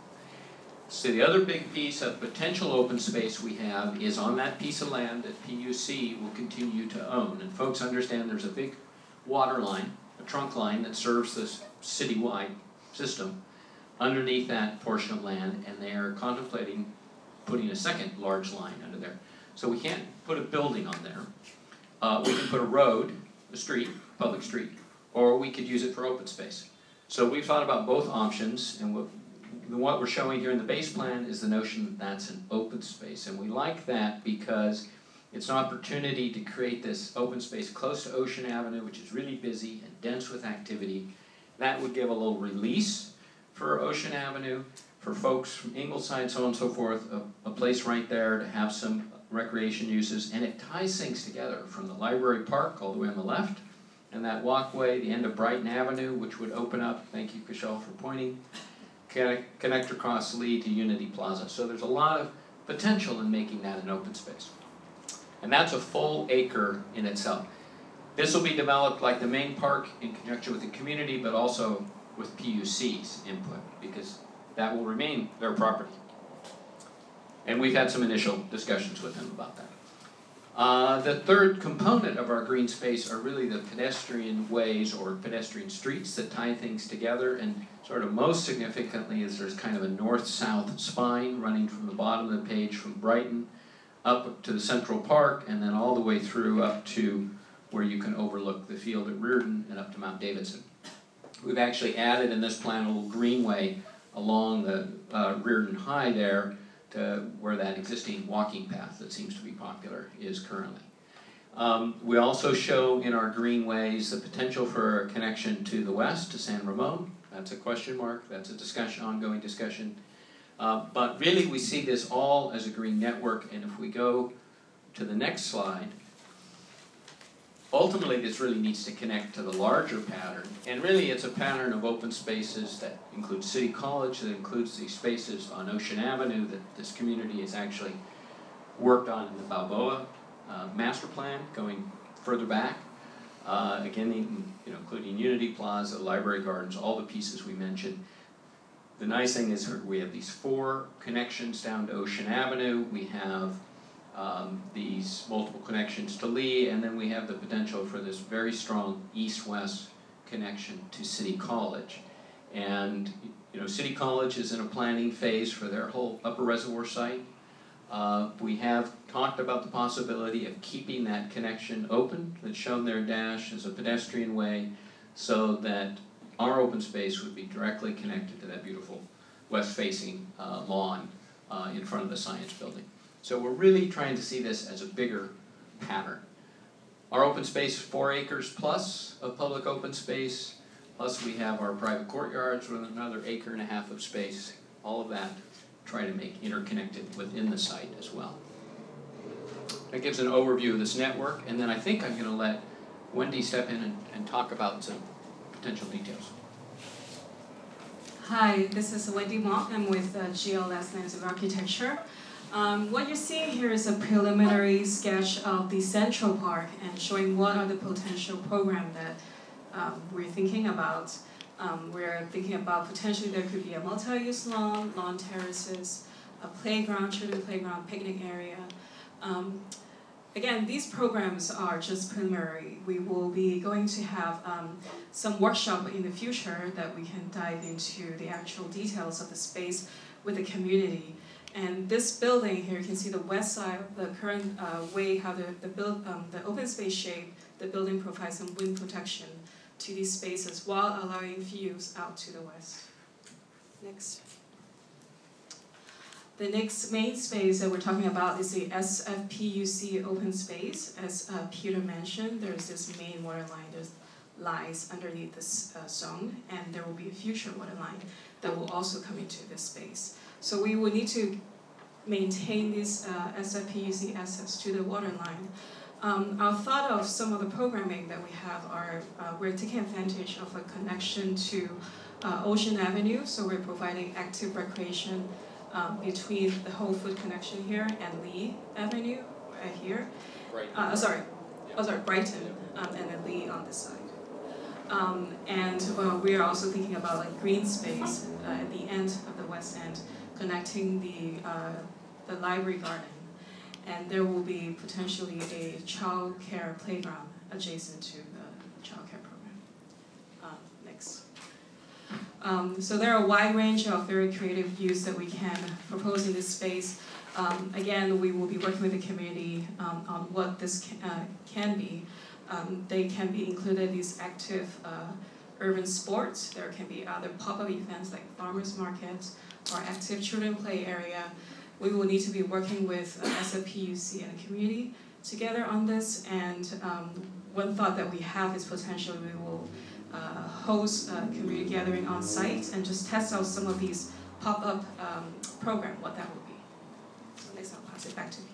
So the other big piece of potential open space we have is on that piece of land that P U C will continue to own. And folks understand there's a big water line, a trunk line that serves this citywide system underneath that portion of land, and they are contemplating putting a second large line under there. So we can't put a building on there. Uh, we can put a road, a street, public street, or we could use it for open space. So we've thought about both options, and what, what we're showing here in the base plan is the notion that that's an open space. And we like that because it's an opportunity to create this open space close to Ocean Avenue, which is really busy and dense with activity. That would give a little release for Ocean Avenue, for folks from Ingleside, so on and so forth, a, a place right there to have some recreation uses, and it ties things together from the Library Park all the way on the left, and that walkway, the end of Brighton Avenue, which would open up, thank you, Cashel, for pointing, connect, connect across Lee to Unity Plaza. So there's a lot of potential in making that an open space. And that's a full acre in itself. This will be developed like the main park in conjunction with the community, but also with P U C's input, because that will remain their property. And we've had some initial discussions with them about that. Uh, the third component of our green space are really the pedestrian ways or pedestrian streets that tie things together, and sort of most significantly is there's kind of a north-south spine running from the bottom of the page from Brighton up to the Central Park, and then all the way through up to where you can overlook the field at Reardon and up to Mount Davidson. We've actually added in this plan a little greenway along the uh, Reardon High there to where that existing walking path that seems to be popular is currently. Um, we also show in our greenways the potential for a connection to the west, to San Ramon. That's a question mark, that's a discussion, ongoing discussion. Uh, but really we see this all as a green network, and if we go to the next slide, ultimately this really needs to connect to the larger pattern, and really it's a pattern of open spaces that includes City College, that includes these spaces on Ocean Avenue that this community has actually worked on in the Balboa uh, master plan going further back. Uh, again, you know, including Unity Plaza, Library Gardens, all the pieces we mentioned. The nice thing is we have these four connections down to Ocean Avenue. We have um, these multiple connections to Lee, and then we have the potential for this very strong east-west connection to City College. And you know, City College is in a planning phase for their whole Upper Reservoir site. Uh, we have talked about the possibility of keeping that connection open, that's shown there dash as a pedestrian way, so that our open space would be directly connected to that beautiful west-facing uh, lawn uh, in front of the science building. So we're really trying to see this as a bigger pattern. Our open space is four acres plus of public open space, plus we have our private courtyards with another acre and a half of space. All of that try to make interconnected within the site as well. That gives an overview of this network, and then I think I'm going to let Wendy step in and, and talk about some potential details. Hi, this is Wendy Wong. I'm with uh, G L S Lands of Architecture. Um, what you're seeing here is a preliminary sketch of the Central Park and showing what are the potential programs that um, we're thinking about. Um, we're thinking about potentially there could be a multi-use lawn, lawn terraces, a playground, children's playground, picnic area. Um, Again, these programs are just preliminary. We will be going to have um, some workshop in the future that we can dive into the actual details of the space with the community. And this building here, you can see the west side, the current uh, way how the, the, build, um, the open space shape, the building provides some wind protection to these spaces while allowing views out to the west. Next. The next main space that we're talking about is the S F P U C open space. As uh, Peter mentioned, there's this main water line that lies underneath this uh, zone, and there will be a future water line that will also come into this space. So we will need to maintain these uh, S F P U C access to the water line. Um, our thought of some of the programming that we have are, uh, we're taking advantage of a connection to uh, Ocean Avenue, so we're providing active recreation Um, between the Whole Food connection here and Lee Avenue right here. Brighton. Uh, sorry, oh sorry, Brighton, um, and then Lee on this side. Um, and well, we are also thinking about like green space uh, at the end of the west end, connecting the uh, the library garden, and there will be potentially a child care playground adjacent to the child care program. Um, next. Um, so there are a wide range of very creative use that we can propose in this space. Um, again, we will be working with the community um, on what this can, uh, can be. Um, they can be included these active uh, urban sports. There can be other pop-up events like farmers markets or active children play area. We will need to be working with uh, S F P U C and the community together on this. And um, one thought that we have is potentially we will uh, host a community gathering on site and just test out some of these pop-up um, program, what that would be. So next I'll pass it back to you.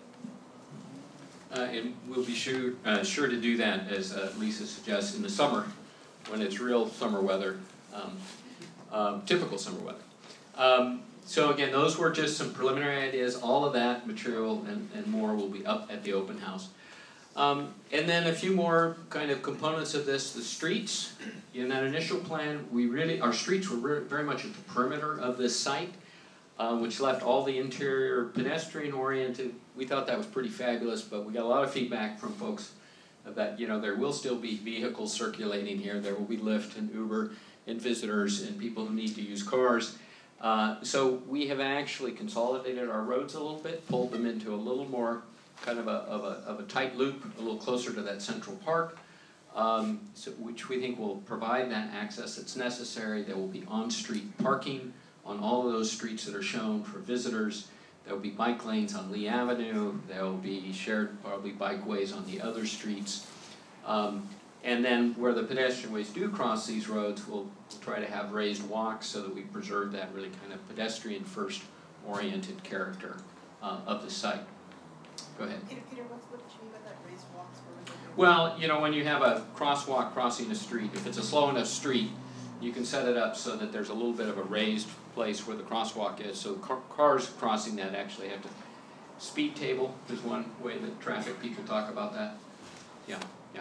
Uh, and we'll be sure, uh, sure to do that, as uh, Lisa suggests, in the summer, when it's real summer weather, um, um, typical summer weather. Um, so again, those were just some preliminary ideas. All of that material and, and more will be up at the open house. Um, and then a few more kind of components of this, the streets. In that initial plan, we really, our streets were re very much at the perimeter of this site, uh, which left all the interior pedestrian oriented. We thought that was pretty fabulous, but we got a lot of feedback from folks that, you know, there will still be vehicles circulating here. There will be Lyft and Uber and visitors and people who need to use cars. Uh, so we have actually consolidated our roads a little bit, pulled them into a little more kind of a, of a, of a tight loop, a little closer to that central park, um, so, which we think will provide that access that's necessary. There will be on-street parking on all of those streets that are shown for visitors. There will be bike lanes on Lee Avenue. There will be shared probably bikeways on the other streets. Um, and then where the pedestrian ways do cross these roads, we'll, we'll try to have raised walks so that we preserve that really kind of pedestrian-first oriented character uh, of the site. Go ahead. Peter, Peter, what's, what did you mean by that, raised walks? Well, you know, when you have a crosswalk crossing a street, if it's a slow enough street, you can set it up so that there's a little bit of a raised place where the crosswalk is, so car cars crossing that actually have to. Speed table is one way that traffic people talk about that. Yeah, yeah.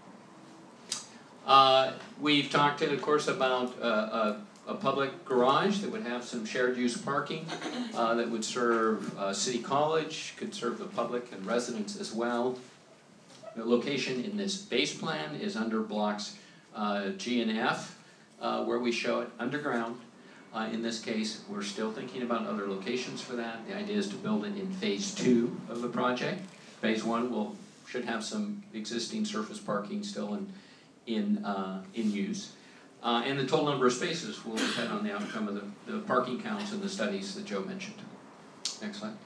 Uh, we've talked, of course, about uh, a, a public garage that would have some shared use parking uh, that would serve uh, City College, could serve the public and residents as well. The location in this base plan is under blocks uh, G and F, uh, where we show it underground. Uh, in this case, we're still thinking about other locations for that. The idea is to build it in phase two of the project. Phase one will should have some existing surface parking still in in uh, in use, uh, and the total number of spaces will depend on the outcome of the, the parking counts and the studies that Joe mentioned. Next slide.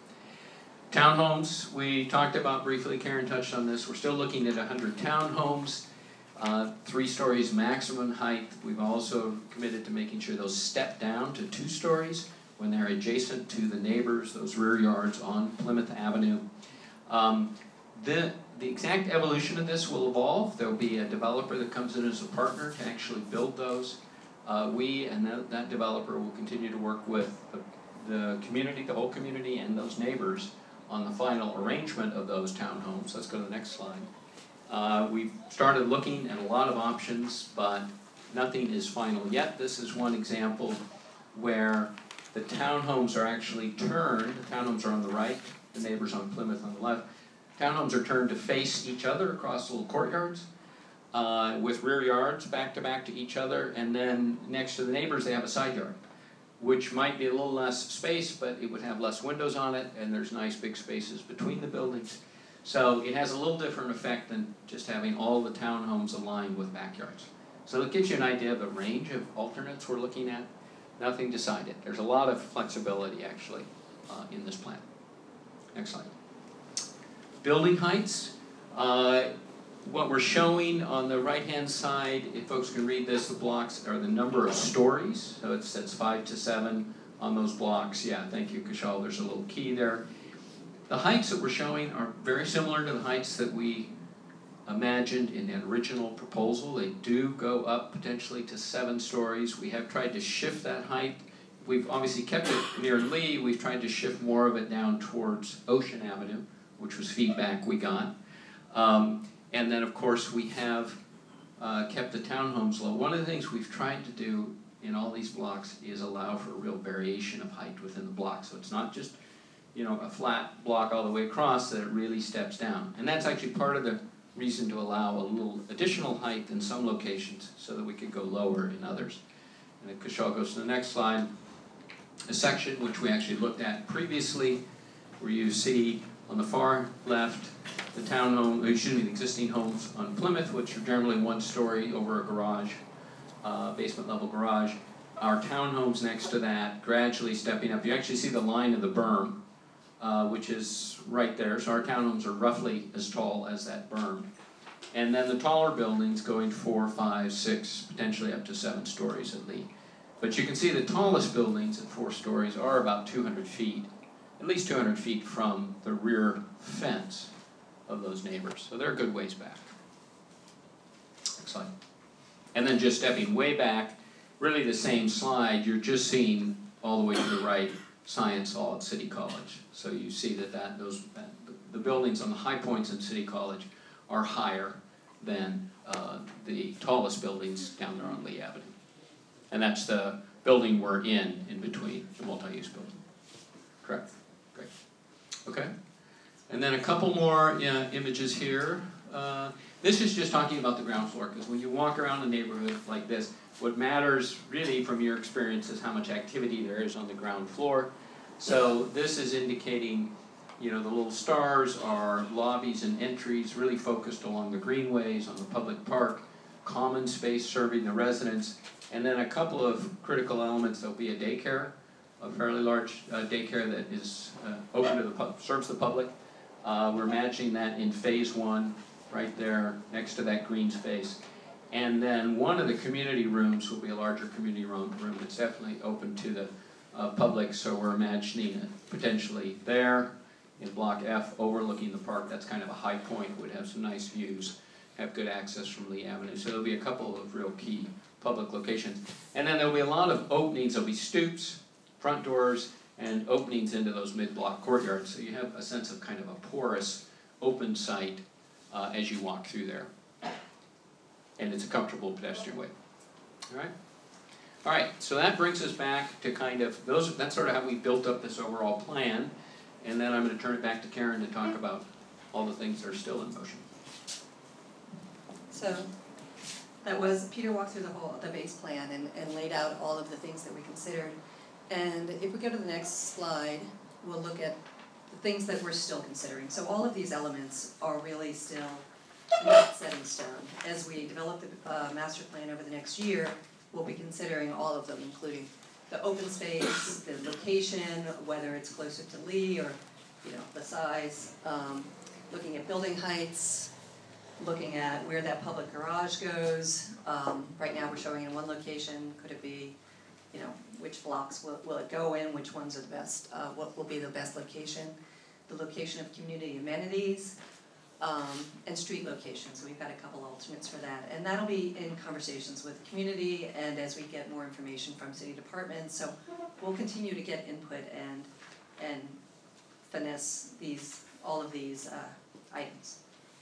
Townhomes, we talked about briefly, Karen touched on this. We're still looking at one hundred townhomes, uh, three stories maximum height. We've also committed to making sure those step down to two stories when they're adjacent to the neighbors, those rear yards on Plymouth Avenue. Um, the, the exact evolution of this will evolve. There will be a developer that comes in as a partner to actually build those. Uh, we and that, that developer will continue to work with the, the community, the whole community, and those neighbors on the final arrangement of those townhomes. Let's go to the next slide. Uh, we've started looking at a lot of options, but nothing is final yet. This is one example where the townhomes are actually turned. The townhomes are on the right, the neighbors on Plymouth on the left. Townhomes are turned to face each other across little courtyards uh, with rear yards back to back to each other, and then next to the neighbors they have a side yard, which might be a little less space, but it would have less windows on it, and there's nice big spaces between the buildings. So it has a little different effect than just having all the townhomes aligned with backyards. So it gives you an idea of the range of alternates we're looking at. Nothing decided. There's a lot of flexibility, actually, uh, in this plan. Next slide. Building heights. Uh, what we're showing on the right-hand side, if folks can read this, the blocks are the number of stories. So it says five to seven on those blocks. Yeah, thank you, Kushal. There's a little key there. The heights that we're showing are very similar to the heights that we imagined in the original proposal. They do go up potentially to seven stories. We have tried to shift that height. We've obviously kept it near Lee. We've tried to shift more of it down towards Ocean Avenue, which was feedback we got. Um, and then, of course, we have uh, kept the townhomes low. One of the things we've tried to do in all these blocks is allow for a real variation of height within the block. So it's not just, you know, a flat block all the way across, that it really steps down. And that's actually part of the reason to allow a little additional height in some locations so that we could go lower in others. And if Kushal goes to the next slide, a section which we actually looked at previously where you see on the far left the townhome, or excuse me, the existing homes on Plymouth, which are generally one story over a garage, uh, basement level garage. Our townhomes next to that, gradually stepping up. You actually see the line of the berm, uh, which is right there. So our townhomes are roughly as tall as that berm. And then the taller buildings going four, five, six, potentially up to seven stories at least. But you can see the tallest buildings at four stories are about two hundred feet, at least two hundred feet from the rear fence of those neighbors. So they're a good ways back. Next slide. And then just stepping way back, really the same slide, you're just seeing all the way to the right, Science Hall at City College. So you see that, that those that, the buildings on the high points in City College are higher than uh, the tallest buildings down there on Lee Avenue. And that's the building we're in, in between, the multi-use building. Correct? Great. Okay. And then a couple more uh, images here. Uh, this is just talking about the ground floor, because when you walk around a neighborhood like this, what matters really from your experience is how much activity there is on the ground floor. So this is indicating, you know, the little stars are lobbies and entries really focused along the greenways, on the public park, common space serving the residents, and then a couple of critical elements. There'll be a daycare, a fairly large uh, daycare that is uh, open to the pub, serves the public. Uh, we're imagining that in phase one, right there next to that green space. And then one of the community rooms will be a larger community room, room that's definitely open to the uh, public, so we're imagining it potentially there in Block F overlooking the park. That's kind of a high point, would have some nice views, have good access from Lee Avenue. So there'll be a couple of real key public locations. And then there'll be a lot of openings. There'll be stoops, front doors, and openings into those mid-block courtyards. So you have a sense of kind of a porous, open site uh, as you walk through there. And it's a comfortable pedestrian way. All right? All right, so that brings us back to kind of, those. that's sort of how we built up this overall plan. And then I'm going to turn it back to Karen to talk about all the things that are still in motion. So that was, Peter walked through the whole, the base plan and, and laid out all of the things that we considered. And if we go to the next slide, we'll look at the things that we're still considering. So all of these elements are really still not set in stone. As we develop the uh, master plan over the next year, we'll be considering all of them, including the open space, the location, whether it's closer to Lee or, you know, the size, um, looking at building heights, looking at where that public garage goes. Um, right now we're showing in one location. Could it be, you know, which blocks will, will it go in, which ones are the best, uh, what will be the best location, the location of community amenities, um, and street locations. So we've got a couple alternates for that. And that'll be in conversations with the community and as we get more information from city departments. So we'll continue to get input and, and finesse these, all of these uh, items.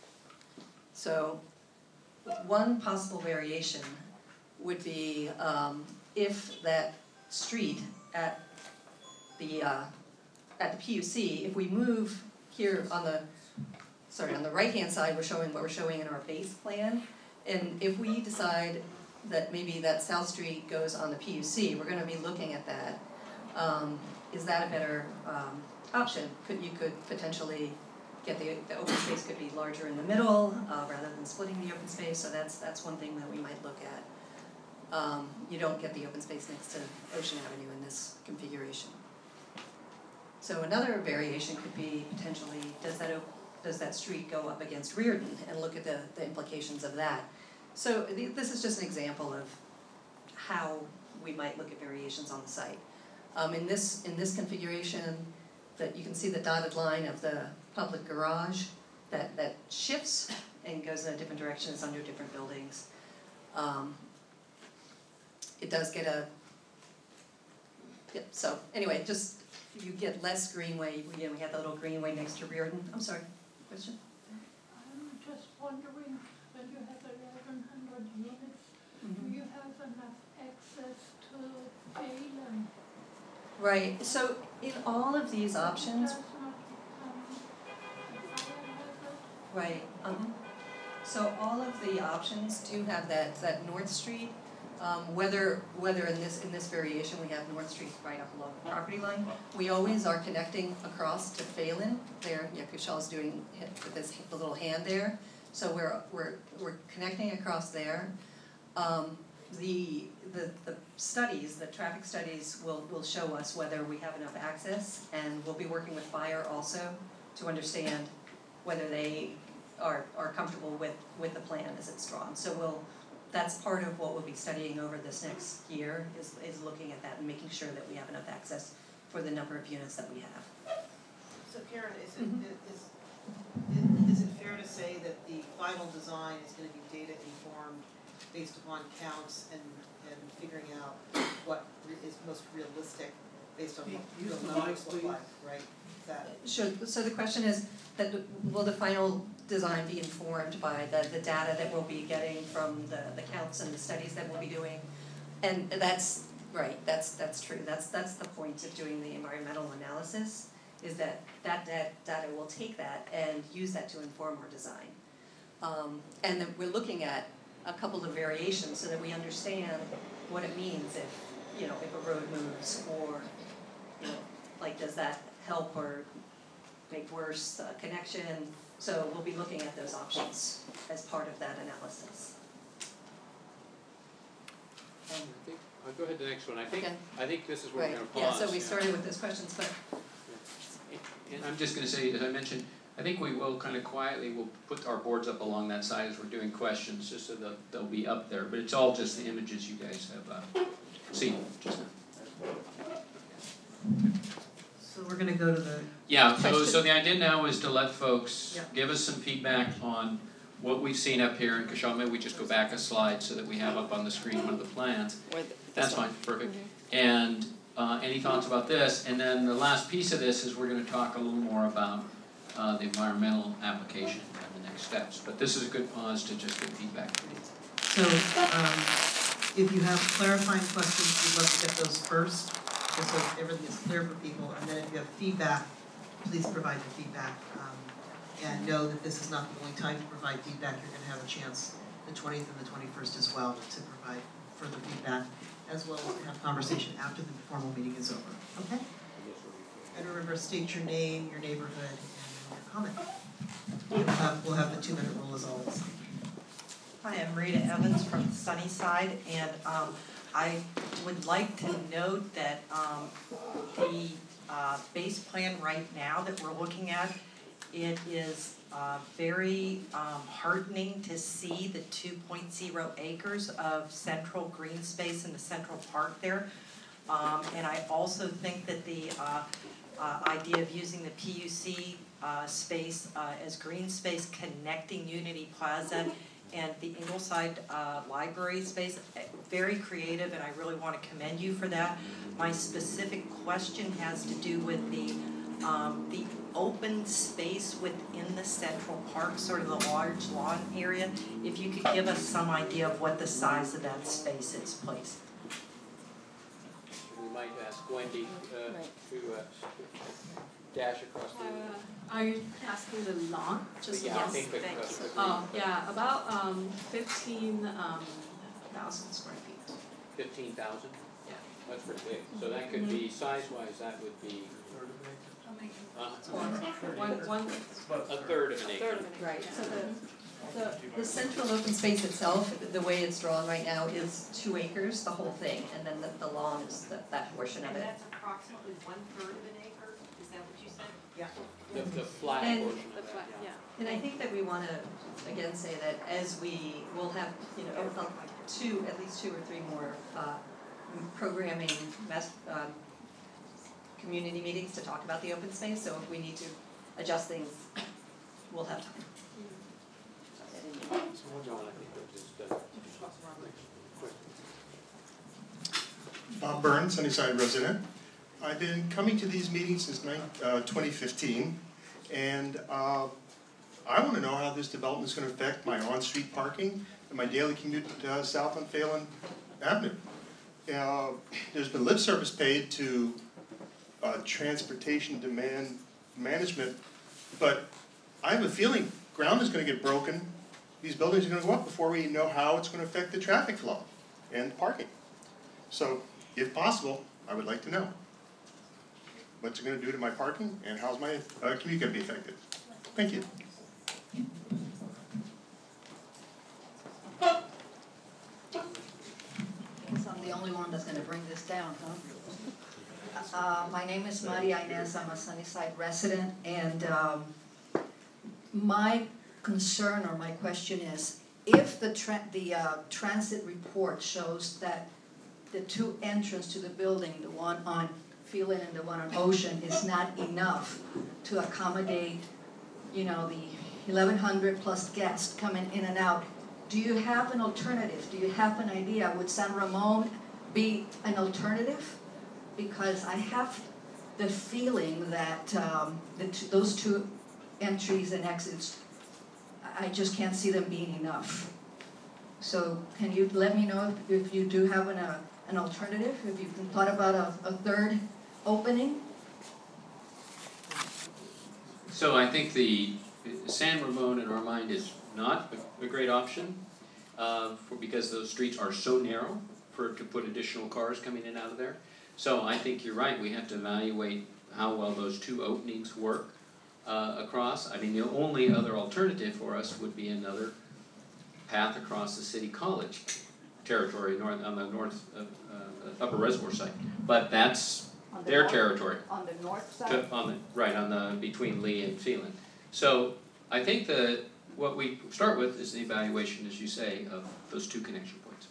So one possible variation would be um, if that street at the uh, at the P U C, if we move here on the sorry on the right hand side, we're showing what we're showing in our base plan, and if we decide that maybe that South Street goes on the P U C, we're going to be looking at that. Um, is that a better um, option? Could you could potentially get the, the open space could be larger in the middle uh, rather than splitting the open space, so that's that's one thing that we might look at. Um, you don't get the open space next to Ocean Avenue in this configuration. So another variation could be potentially, does that does that street go up against Reardon, and look at the, the implications of that. So th this is just an example of how we might look at variations on the site. Um, in this in this configuration, that you can see the dotted line of the public garage that, that shifts and goes in a different direction. It's under different buildings. Um, it does get a, yep, so anyway, just you get less greenway. Again, we have the little greenway next to Reardon. I'm sorry, question? I'm just wondering, when you have eleven hundred units, Mm-hmm. do you have enough access to Phelan? Right, so in all of these options, Does not become a fire hazard? right, um, so all of the options do have that, that North Street Um, whether, whether in this, in this variation, we have North Street right up along the property line, we always are connecting across to Phelan, there, yeah, Kushal's doing it with his, the little hand there, so we're, we're, we're connecting across there. Um, the, the, the studies, the traffic studies will, will show us whether we have enough access, and we'll be working with fire also to understand whether they are, are comfortable with, with the plan as it's drawn. So we'll, that's part of what we'll be studying over this next year, is, is looking at that and making sure that we have enough access for the number of units that we have. So Karen, is it, Mhm. is, is it fair to say that the final design is gonna be data informed based upon counts and, and figuring out what re- is most realistic based on what Use real the numbers mic, look please. like, right? Is that, Sure, so the question is, that will the final design be informed by the, the data that we'll be getting from the, the counts and the studies that we'll be doing? And that's, right, that's, that's true, that's, that's the point of doing the environmental analysis, is that that, that data will take that and use that to inform our design. Um, and then we're looking at a couple of variations so that we understand what it means if, you know, if a road moves, or, you know, like, does that help or make worse uh, connection? So we'll be looking at those options as part of that analysis. I think, I'll go ahead to the next one. I think, Okay. I think this is where we're Right, gonna pause. yeah, so we started with those questions, but And I'm just gonna say, as I mentioned, I think we will kind of quietly, we'll put our boards up along that side as we're doing questions, just so that they'll be up there, but it's all just the images you guys have uh, seen just now. so we're gonna go to the, Yeah, so, Question. so the idea now is to let folks Yeah. give us some feedback on what we've seen up here, and Kishal, maybe we just go back a slide so that we have up on the screen one of the plans. That's fine, perfect. And uh, any thoughts about this? And then the last piece of this is we're gonna talk a little more about uh, the environmental application and the next steps. But this is a good pause to just get feedback. so, um, if you have clarifying questions, we'd love to get those first, just so everything is clear for people, and then if you have feedback, please provide the feedback. Um, and know that this is not the only time to provide feedback, you're gonna have a chance the twentieth and the twenty-first as well to provide further feedback, as well as to have conversation after the formal meeting is over, okay? And remember, state your name, your neighborhood, and your comment. We'll have, we'll have the two-minute rule as always. Hi, I'm Rita Evans from Sunnyside, and um, I would like to note that um, the uh, base plan right now that we're looking at, it is uh, very um, heartening to see the two point zero acres of central green space in the central park there. Um, and I also think that the uh, uh, idea of using the P U C uh, space uh, as green space connecting Unity Plaza and the Ingleside uh, Library space, very creative, and I really want to commend you for that. My specific question has to do with the um, the open space within the central park, sort of the large lawn area. If you could give us some idea of what the size of that space is, please. We might ask Wendy uh, to uh, dash across the. Uh, are you asking the lawn? Just Yeah, I lawn? think the- thank the- you. Oh, yeah, about um fifteen um thousand square feet. Fifteen thousand? Yeah. That's pretty big. So that could be, size-wise, that would be uh, One, one, a third of an acre. third of an acre. right, so the, the, the central open space itself, the way it's drawn right now is two acres, the whole thing, and then the, the lawn is the, that portion of And it. that's approximately one third of an acre, is that what you said? Yeah. The, the flat And- portion The of flat, that, yeah. yeah. And I think that we wanna, again, say that as we, will have, you know, uh, two, at least two or three more, uh, programming, mass, um, community meetings to talk about the open space, so if we need to adjust things, we'll have time. John, I think we're just, uh, Bob Burns, Sunnyside resident. I've been coming to these meetings since nine, uh, twenty fifteen, and uh, I want to know how this development is going to affect my on-street parking and my daily commute uh, south on Phelan Avenue. Uh, there's been lip service paid to uh, transportation demand management, but I have a feeling ground is going to get broken. These buildings are going to go up before we know how it's going to affect the traffic flow. and parking. So, if possible, I would like to know. What's it gonna do to my parking, and how's my uh, commute gonna be affected? Thank you. Guess I'm the only one that's gonna bring this down, huh? Uh, my name is Maria Inez, I'm a Sunnyside resident, and, um, my concern or my question is, if the tra- the, uh, transit report shows that the two entrance to the building, the one on Phelan and the one on Ocean, is not enough to accommodate, you know, the eleven hundred plus guests coming in and out, do you have an alternative? Do you have an idea? Would San Ramon be an alternative? Because I have the feeling that um, the t- those two entries and exits, I just can't see them being enough. So can you let me know if, if you do have an, uh, an alternative, if you've thought about a, a third opening? So I think the San Ramon in our mind is not a, a great option, uh, for, because those streets are so narrow for, to put additional cars coming in and out of there. So I think you're right, we have to evaluate how well those two openings work uh, across. I mean, the only other alternative for us would be another path across the City College territory, north on the north uh, uh, upper reservoir side. But that's On the their north- territory. On the north side? To, on the, right, on the, between Lee and Phelan. So I think the, what we start with is the evaluation, as you say, of those two connection points.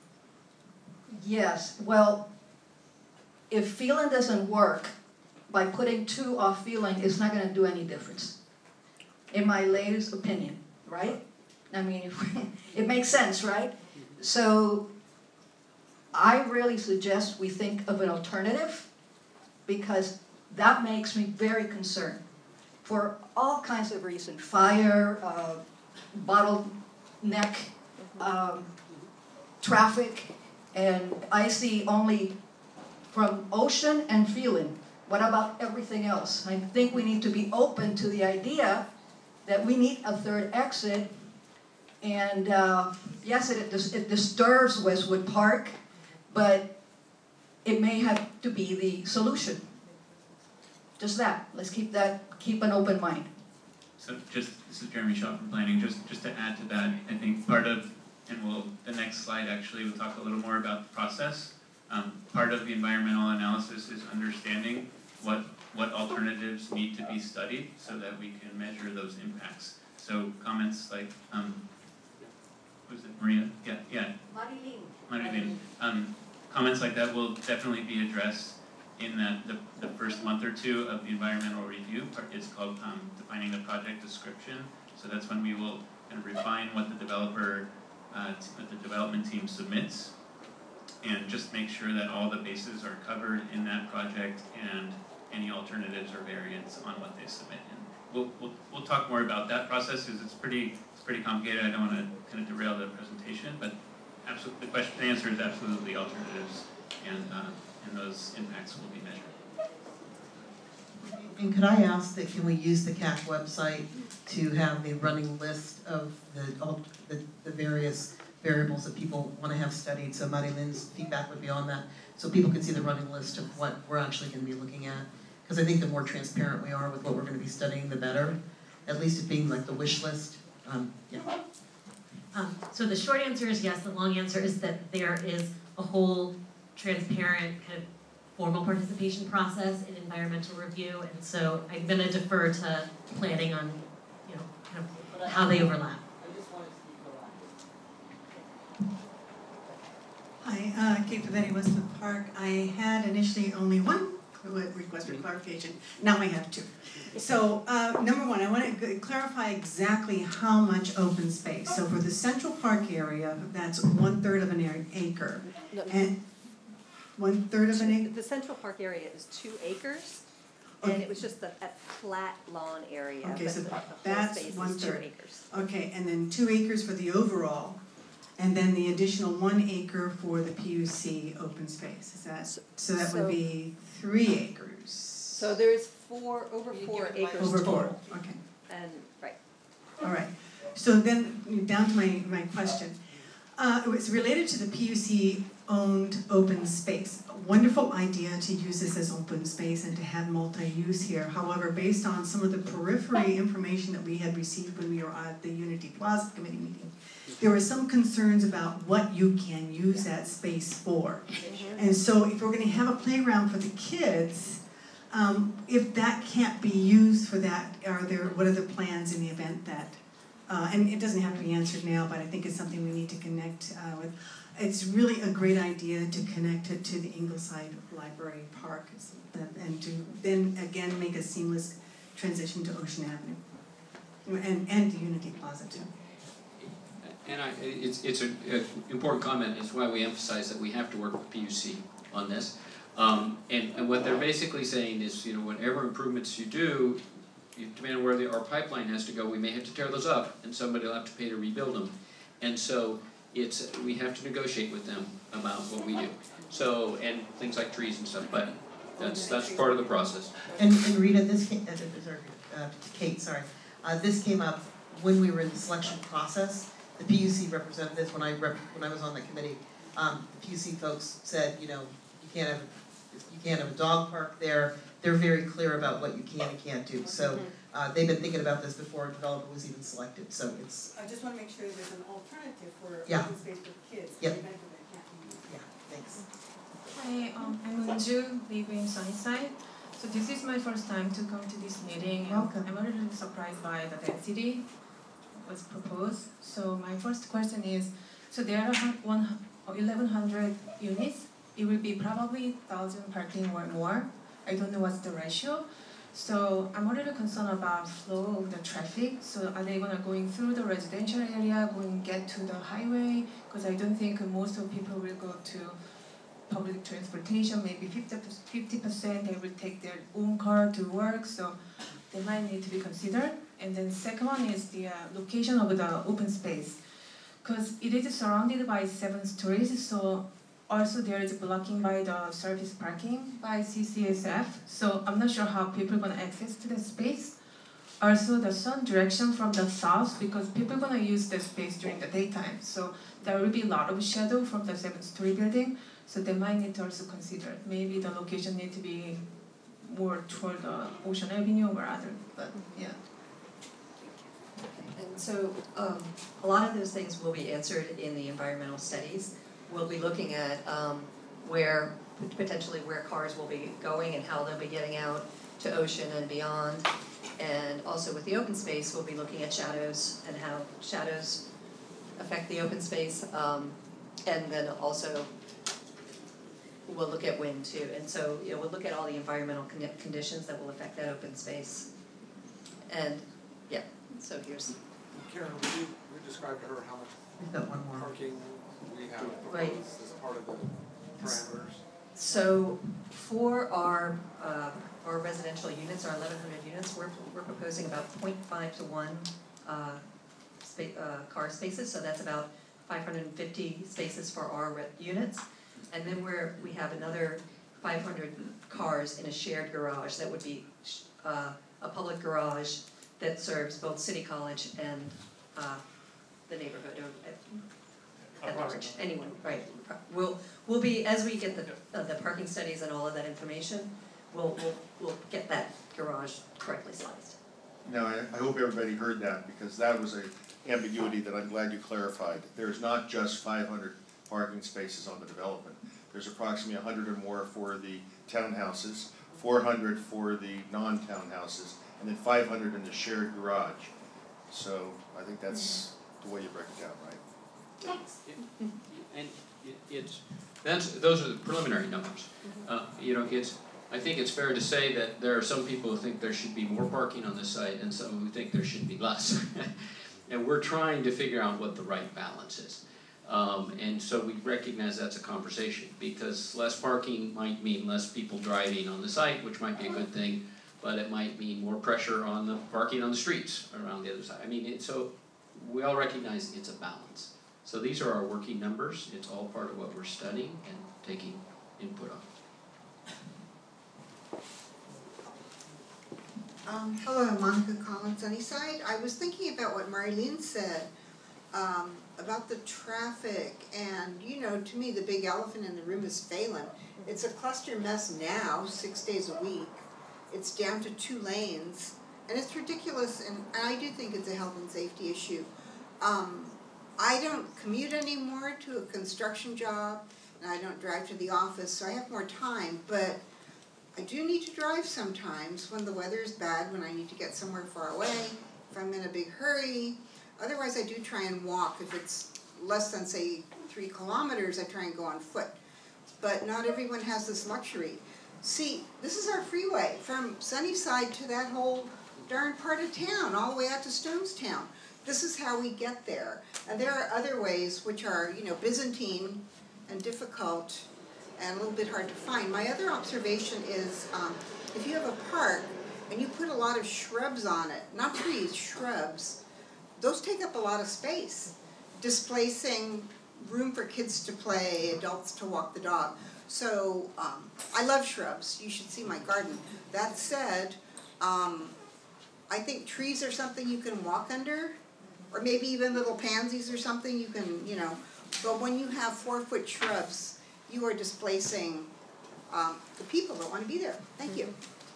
Yes, well, if Phelan doesn't work, by putting two off Phelan, it's not gonna do any difference. In my latest opinion, right? I mean, if it makes sense, right? So I really suggest we think of an alternative, because that makes me very concerned for all kinds of reasons. Fire, uh, bottleneck, um, traffic, and I see only from Ocean and Phelan. What about everything else? I think we need to be open to the idea that we need a third exit. And uh, yes, it, it disturbs Westwood Park, but it may have to be the solution. Just that. Let's keep that, keep an open mind. So just, this is Jeremy Shaw from Planning, just, just to add to that, I think part of, and we'll, the next slide actually will talk a little more about the process. Um, part of the environmental analysis is understanding what, what alternatives need to be studied so that we can measure those impacts. So comments like, um, was it Maria? Yeah, yeah. Marilyn. Marilyn. Um, comments like that will definitely be addressed in that the, the first month or two of the environmental review. It's called um, defining the project description. So that's when we will kind of refine what the developer, uh, t- what the development team submits, and just make sure that all the bases are covered in that project and any alternatives or variants on what they submit. And we'll we'll we'll talk more about that process because it's pretty it's pretty complicated. I don't want to kind of derail the presentation, but absolutely the question the answer is absolutely alternatives, and uh, and those impacts will be measured. And could I ask that can we use the C A C website to have the running list of the all the, the various variables that people want to have studied? So Marilyn's feedback would be on that, so people can see the running list of what we're actually going to be looking at. Because I think the more transparent we are with what we're going to be studying, the better. At least it being like the wish list. Um, yeah. Um, so the short answer is yes. The long answer is that there is a whole transparent kind of formal participation process in environmental review, and so I'm going to defer to planning on, you know, kind of how they overlap. Hi, uh, Kate Pavetti, Westwood Park. I had initially only one request for clarification. Now I have two. So, uh, number one, I want to clarify exactly how much open space. So for the Central Park area, that's one third of an acre. No, And one third of an acre? The Central Park area is two acres, and it was just the, that flat lawn area, Okay, but so the, the whole that's space one is two third. acres. Okay, and then two acres for the overall, and then the additional one acre for the P U C open space. Is that, so that would So- be three acres? So there's four, over four acres Over total. four, okay. And, right. All right, so then, down to my, my question. Uh, it was related to the P U C-owned open space. A wonderful idea to use this as open space and to have multi-use here. However, based on some of the periphery information that we had received when we were at the Unity Plaza Committee meeting, there were some concerns about what you can use that space for. And so if we're gonna have a playground for the kids, um, if that can't be used for that, are there, what are the plans in the event that, uh, and it doesn't have to be answered now, but I think it's something we need to connect uh, with. It's really a great idea to connect it to the Ingleside Library Park and to then again make a seamless transition to Ocean Avenue and, and to Unity Plaza too. And I, it's, it's an important comment, it's why we emphasize that we have to work with P U C on this. Um, and, and what they're basically saying is, you know, whatever improvements you do, you, depending on where the, our pipeline has to go, we may have to tear those up, and somebody will have to pay to rebuild them. And so it's, we have to negotiate with them about what we do. So, and things like trees and stuff, but that's, that's part of the process. And, and Rita, this came, uh, sorry, uh, Kate, sorry, uh, this came up when we were in the selection process. The P U C representatives, when I rep, when I was on the committee, um, the P U C folks said, you know, you can't have, you can't have a dog park there. They're very clear about what you can and can't do. So uh, they've been thinking about this before a developer was even selected. So it's. I just want to make sure there's an alternative for Yeah. open space for kids. Yep. In the event that they can't be used. Yeah. Thanks. Hi, um, I'm Unju, live in Sunnyside. So this is my first time to come to this meeting. And Welcome. I'm a little surprised by the density was proposed. So my first question is, so there are one eleven hundred units. It will be probably thousand parking or more. I don't know what's the ratio. So I'm a little concerned about flow of the traffic. So are they gonna going through the residential area, going get to the highway? Because I don't think most of people will go to public transportation. Maybe fifty percent they will take their own car to work. So they might need to be considered. And then second one is the uh, location of the open space. Because it is surrounded by seven stories, so also there is blocking by the surface parking by C C S F. So I'm not sure how people are gonna access to the space. Also the sun direction from the south, because people are gonna use the space during the daytime. So there will be a lot of shadow from the seven-story building. So they might need to also consider maybe the location need to be more toward the Ocean Avenue or other. But yeah. And so um, a lot of those things will be answered in the environmental studies. We'll be looking at um, where, potentially where cars will be going and how they'll be getting out to Ocean and beyond. And also with the open space, we'll be looking at shadows and how shadows affect the open space. Um, and then also we'll look at wind too. And so, you know, we'll look at all the environmental con conditions that will affect that open space. And yeah, so here's. Karen, would you, would you describe to her how much We've got one more. parking we have Right. proposed as part of the parameters? So for our uh, our residential units, our eleven hundred units, we're we're proposing about zero point five to one uh, spa uh, car spaces. So that's about five hundred fifty spaces for our re units, and then we're we have another five hundred cars in a shared garage that would be uh, a public garage that serves both City College and uh, the neighborhood or at, at large. Anyone, right? We'll we'll be as we get the uh, the parking studies and all of that information, we'll we'll we'll get that garage correctly sized. Now, I, I hope everybody heard that, because that was a ambiguity that I'm glad you clarified. There's not just five hundred parking spaces on the development. There's approximately one hundred or more for the townhouses, four hundred for the non-townhouses, and then five hundred in the shared garage. So I think that's the way you break it down, right? And it, it's, that's, those are the preliminary numbers. Uh, you know, it's, I think it's fair to say that there are some people who think there should be more parking on this site and some who think there should be less. And we're trying to figure out what the right balance is. Um, and so we recognize that's a conversation, because less parking might mean less people driving on the site, which might be a good thing, but it might mean more pressure on the parking on the streets around the other side. I mean, it, so we all recognize it's a balance. So these are our working numbers. It's all part of what we're studying and taking input on. Um, hello, I'm Monica Collins, Sunnyside. I was thinking about what Marlene said um, about the traffic, and, you know, to me, the big elephant in the room is Phelan. It's a cluster mess now, six days a week. It's down to two lanes, and it's ridiculous, and, and I do think it's a health and safety issue. Um, I don't commute anymore to a construction job, and I don't drive to the office, so I have more time, but I do need to drive sometimes when the weather is bad, when I need to get somewhere far away, if I'm in a big hurry. Otherwise, I do try and walk. If it's less than, say, three kilometers, I try and go on foot. But not everyone has this luxury. See, this is our freeway from Sunnyside to that whole darn part of town, all the way out to Stonestown. This is how we get there. And there are other ways which are, you know, Byzantine and difficult and a little bit hard to find. My other observation is um, if you have a park and you put a lot of shrubs on it, not trees, shrubs, those take up a lot of space, displacing room for kids to play, adults to walk the dog. So um, I love shrubs. You should see my garden. That said, um, I think trees are something you can walk under, or maybe even little pansies or something you can, you know. But when you have four-foot shrubs, you are displacing um, the people that want to be there. Thank you.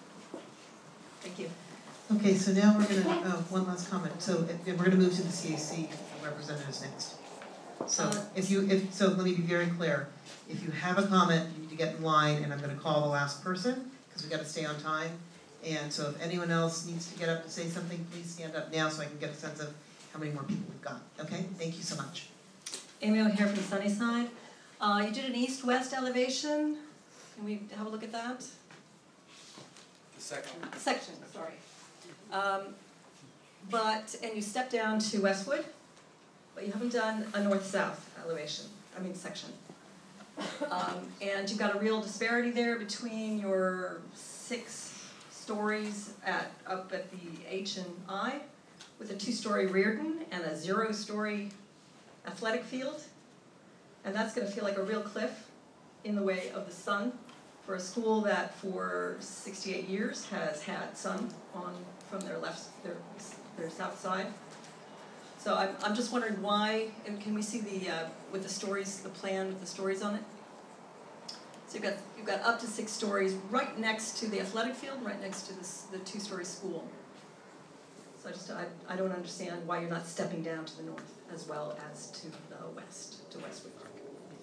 Thank you. Okay, so now we're gonna, uh, one last comment. So if, if we're gonna move to the C A C representatives next. So if you, if, so let me be very clear. If you have a comment, you need to get in line, and I'm gonna call the last person, because we gotta stay on time. And so if anyone else needs to get up to say something, please stand up now so I can get a sense of how many more people we've got. Okay, thank you so much. Amy O'Hare from Sunnyside. Uh, you did an east-west elevation. Can we have a look at that? The section? Section, sorry. Um, but, and you stepped down to Westwood, but you haven't done a north-south elevation, I mean section. Um, and you've got a real disparity there between your six stories at, up at the H and I, with a two-story Reardon and a zero-story athletic field. And that's gonna feel like a real cliff in the way of the sun for a school that for sixty-eight years has had sun on from their left, their, their south side. So I'm, I'm just wondering why, and can we see the, uh, with the stories, the plan with the stories on it? So you've got, you've got up to six stories right next to the athletic field, right next to this, the two-story school. So I just, I, I don't understand why you're not stepping down to the north as well as to the west, to Westwood Park.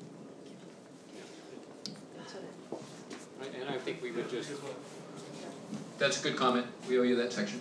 Right, and I think we would just, that's a good comment, we owe you that section.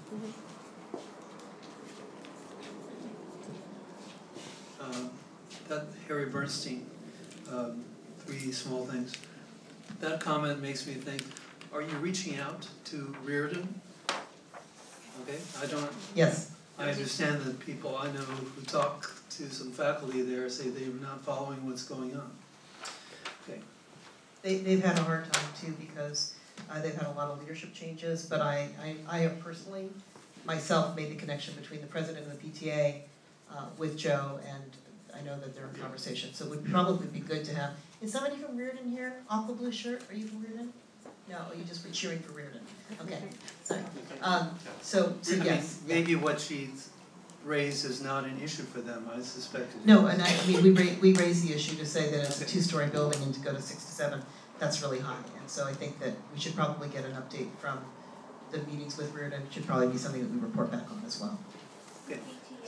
Um, that Harry Bernstein, um, three small things. That comment makes me think, are you reaching out to Reardon? Okay, I don't. Yes. I understand that people I know who talk to some faculty there say they're not following what's going on. Okay. They, they've had a hard time too because uh, they've had a lot of leadership changes, but I, I, I have personally, myself, made the connection between the president of the P T A uh, with Joe, and I know that they're in conversation, so it would probably be good to have, is somebody from Reardon here? Aqua blue shirt, are you from Reardon? No, you just were cheering for Reardon, okay, sorry. Um, so, so I mean, yes. maybe what she's raised is not an issue for them, I suspect it is. No, and I, I mean, we ra we raised the issue to say that it's a two-story building and to go to six to seven, that's really high. And so I think that we should probably get an update from the meetings with Reardon. It should probably be something that we report back on as well. Okay.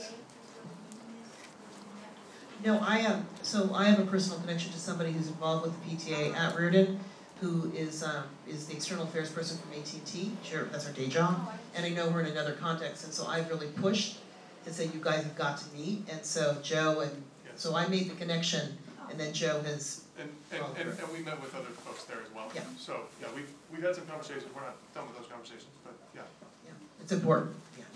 No, I am, so I have a personal connection to somebody who's involved with the P T A at Reardon, who is um, is the external affairs person from A T and T, sure, that's her day job, and I know her in another context, and so I've really pushed to say you guys have got to meet, and so Joe and, Yes. so I made the connection, and then Joe has. And, and, and, and we met with other folks there as well. Yeah. So, yeah, we've, we've had some conversations, we're not done with those conversations, but yeah. Yeah, it's important,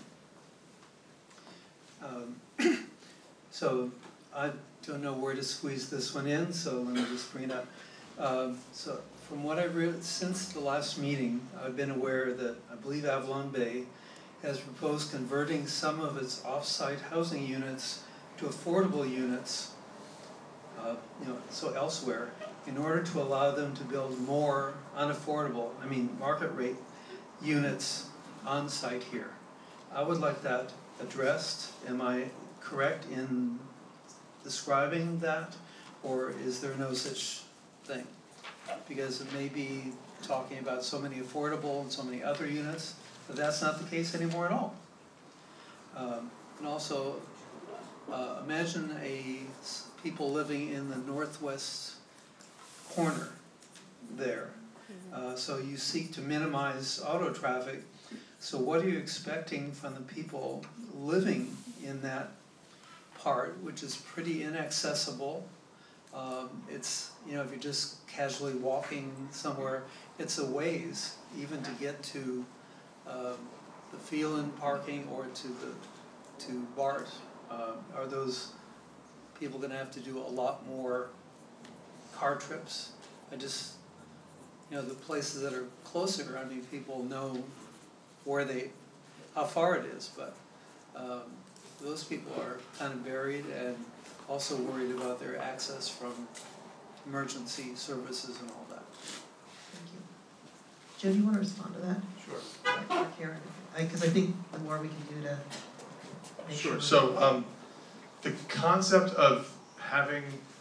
yeah. Um, so I don't know where to squeeze this one in, so let me just bring it up. Um, so from what I've read, since the last meeting, I've been aware that I believe Avalon Bay has proposed converting some of its off-site housing units to affordable units, uh, you know, so elsewhere, in order to allow them to build more unaffordable, I mean market rate units on site here. I would like that addressed. Am I correct in describing that, or is there no such thing? Because it may be talking about so many affordable and so many other units, but that's not the case anymore at all. Um, and also, uh, imagine a, people living in the northwest corner there. Uh, so you seek to minimize auto traffic. So what are you expecting from the people living in that part, which is pretty inaccessible? Um, it's, you know, if you're just casually walking somewhere, it's a ways even to get to um, the Phelan parking or to the to BART. Uh, are those people going to have to do a lot more car trips? I just, you know, the places that are closer, I mean, people know where they, how far it is, but um, those people are kind of buried and also worried about their access from emergency services and all that. Thank you. Joe, do you want to respond to that? Sure. Or Karen? Because I, I think the more we can do to make sure. Sure, so um, the concept of having,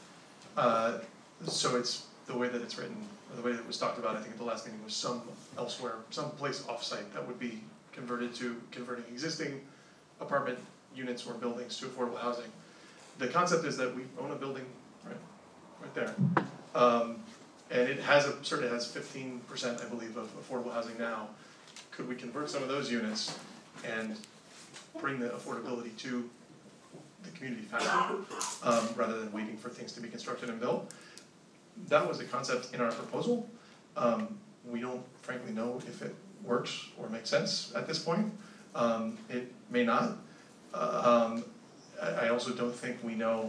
uh, so it's the way that it's written, or the way that it was talked about, I think at the last meeting, was some elsewhere, some place off-site that would be converted to, converting existing apartment units or buildings to affordable housing. The concept is that we own a building, right, right there. Um, and it has a, certainly has fifteen percent, I believe, of affordable housing now. Could we convert some of those units and bring the affordability to the community faster, um, rather than waiting for things to be constructed and built? That was a concept in our proposal. Um, we don't frankly know if it works or makes sense at this point. Um, it may not. Uh, um, I, I also don't think we know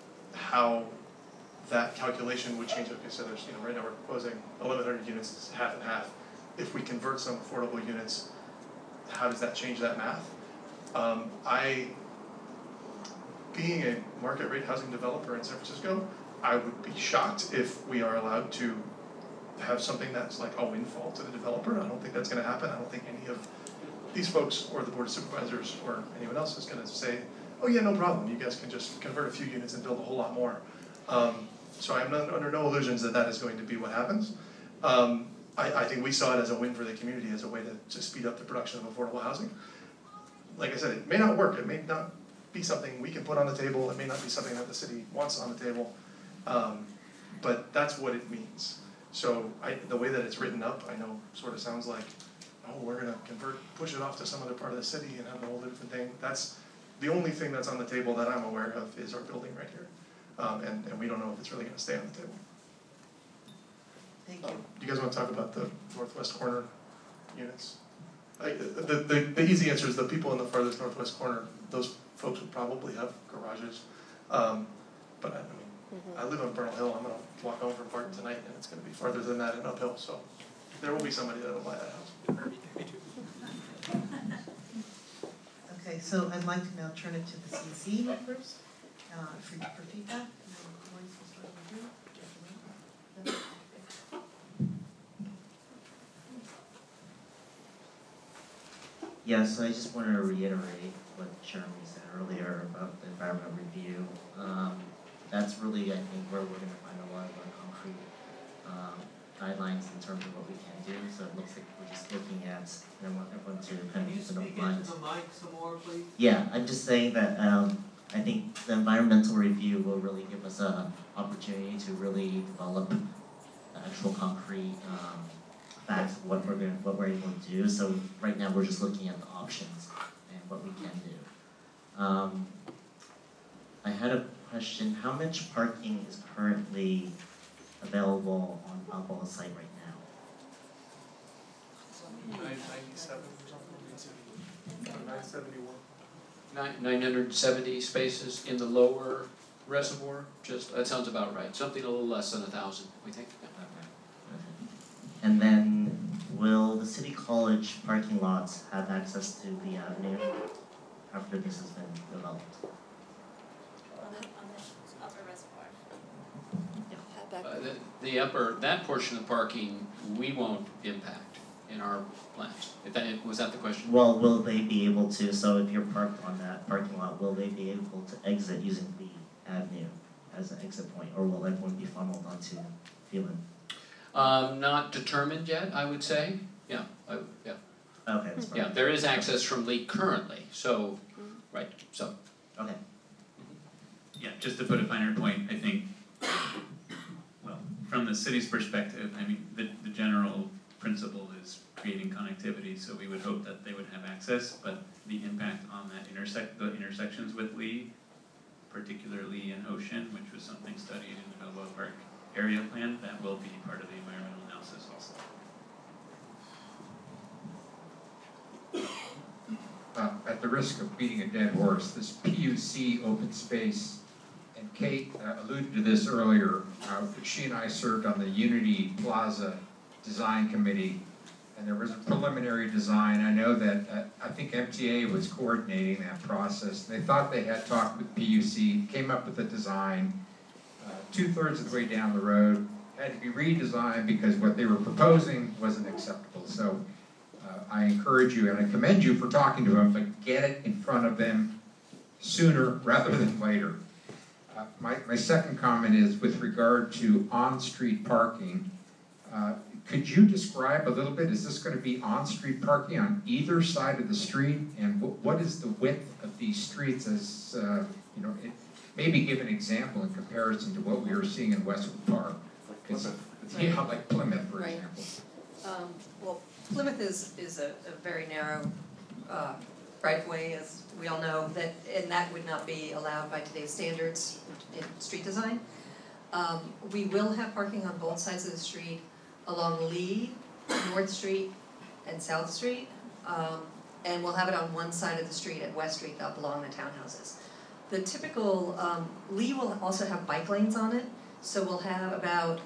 how that calculation would change. Okay, so there's, you know, right now we're proposing eleven hundred units, it's half and half. If we convert some affordable units, how does that change that math? Um, I, being a market rate housing developer in San Francisco, I would be shocked if we are allowed to have something that's like a windfall to the developer. I don't think that's going to happen. I don't think any of these folks or the Board of Supervisors or anyone else is going to say, oh yeah, no problem, you guys can just convert a few units and build a whole lot more. Um, so I'm not, under no illusions that that is going to be what happens. Um, I, I think we saw it as a win for the community, as a way to, to speed up the production of affordable housing. Like I said, it may not work. It may not be something we can put on the table. It may not be something that the city wants on the table. Um, but that's what it means. So I, the way that it's written up, I know sort of sounds like, oh, we're gonna convert, push it off to some other part of the city and have a whole different thing. That's the only thing that's on the table that I'm aware of is our building right here. Um, and, and we don't know if it's really gonna stay on the table. Thank you. Um, do you guys wanna talk about the northwest corner units? I, the, the, the easy answer is the people in the farthest northwest corner, those folks would probably have garages. Um, but I, I mean, Mm-hmm. I live on Bernal Hill. I'm going to walk home from Barton tonight, and it's going to be farther than that and uphill. So there will be somebody that will buy that house. Me too. Okay, so I'd like to now turn it to the C C members uh, for, for feedback. And then Maurice will start with you. Yeah, so I just wanted to reiterate what Jeremy said earlier about the environmental review. Um, That's really, I think, where we're going to find a lot of our concrete um, guidelines in terms of what we can do. So it looks like we're just looking at, and I want everyone to kind of Can you open up speak minds. into the mic some more, please? Yeah, I'm just saying that um, I think the environmental review will really give us an opportunity to really develop the actual concrete um, facts of what we're going, what we're able to do. So right now we're just looking at the options and what we can do. Um, I had a question, how much parking is currently available on Balboa site right now? nine ninety-seven or something, nine seventy-one. Nine, nine hundred seventy spaces in the lower reservoir, just, that sounds about right, something a little less than a thousand, we think. And then, will the City College parking lots have access to the avenue after this has been developed? On the, on the upper reservoir. Uh, the, the upper, that portion of parking, we won't impact. in our plans. If that, was that the question? Well, will they be able to, so if you're parked on that parking lot, will they be able to exit using Lee Avenue as an exit point, or will everyone be funneled onto Phelan? Um, not determined yet, I would say. Yeah, I, yeah. Okay, that's Yeah, there is access from Lee currently, so, right, so. Okay. Yeah, just to put a finer point, I think, well, from the city's perspective, I mean, the, the general principle is creating connectivity, so we would hope that they would have access, but the impact on that intersect, the intersections with Lee, particularly in Ocean, which was something studied in the Balboa Park area plan, that will be part of the environmental analysis also. Uh, at the risk of beating a dead horse, this P U C open space, and Kate uh, alluded to this earlier, uh, she and I served on the Unity Plaza Design Committee, and there was a preliminary design. I know that uh, I think M T A was coordinating that process. They thought they had talked with P U C, came up with a design, uh, two-thirds of the way down the road, had to be redesigned because what they were proposing wasn't acceptable. So uh, I encourage you and I commend you for talking to them, but get it in front of them sooner rather than later. Uh, my, my second comment is with regard to on-street parking. Uh, could you describe a little bit, is this going to be on-street parking on either side of the street? And w what is the width of these streets as, uh, you know, it, maybe give an example in comparison to what we were seeing in Westwood Park. It's, it's, you know, like Plymouth, for Right. example. Um, well, Plymouth is, is a, a very narrow, uh, right-of-way, as we all know, that, and that would not be allowed by today's standards in street design. Um, we will have parking on both sides of the street along Lee, North Street, and South Street. Um, and we'll have it on one side of the street at West Street up along the townhouses. The typical, um, Lee will also have bike lanes on it, so we'll have about,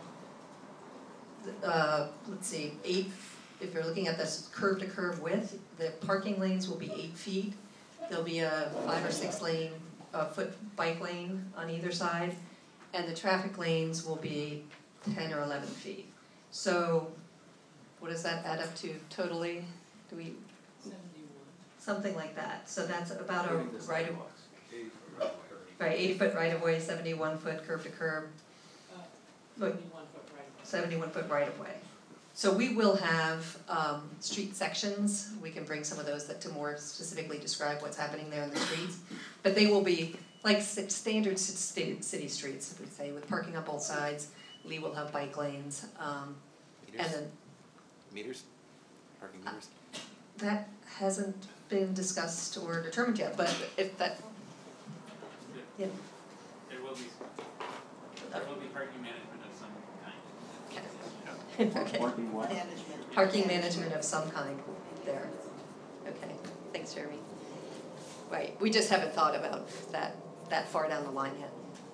uh, let's see, eight, if you're looking at this curb to curb width, the parking lanes will be eight feet. There'll be a five or six lane, uh, foot bike lane on either side, and the traffic lanes will be ten or eleven feet. So, what does that add up to totally? Do we? Something like that. So that's about a right of, right, eighty foot right of way, seventy-one foot curb to curb. Look, seventy-one foot right of way. So we will have um, street sections. We can bring some of those that to more specifically describe what's happening there in the streets. But they will be like standard city streets, we say, with parking on both sides. Lee will have bike lanes, um, Meters? and then Meters? Parking meters? that hasn't been discussed or determined yet. But if that, yeah. There will be, there will be parking management of some kind. Okay. Parking what? Management. Parking management of some kind there. Okay, thanks, Jeremy. Right, we just haven't thought about that, that far down the line yet.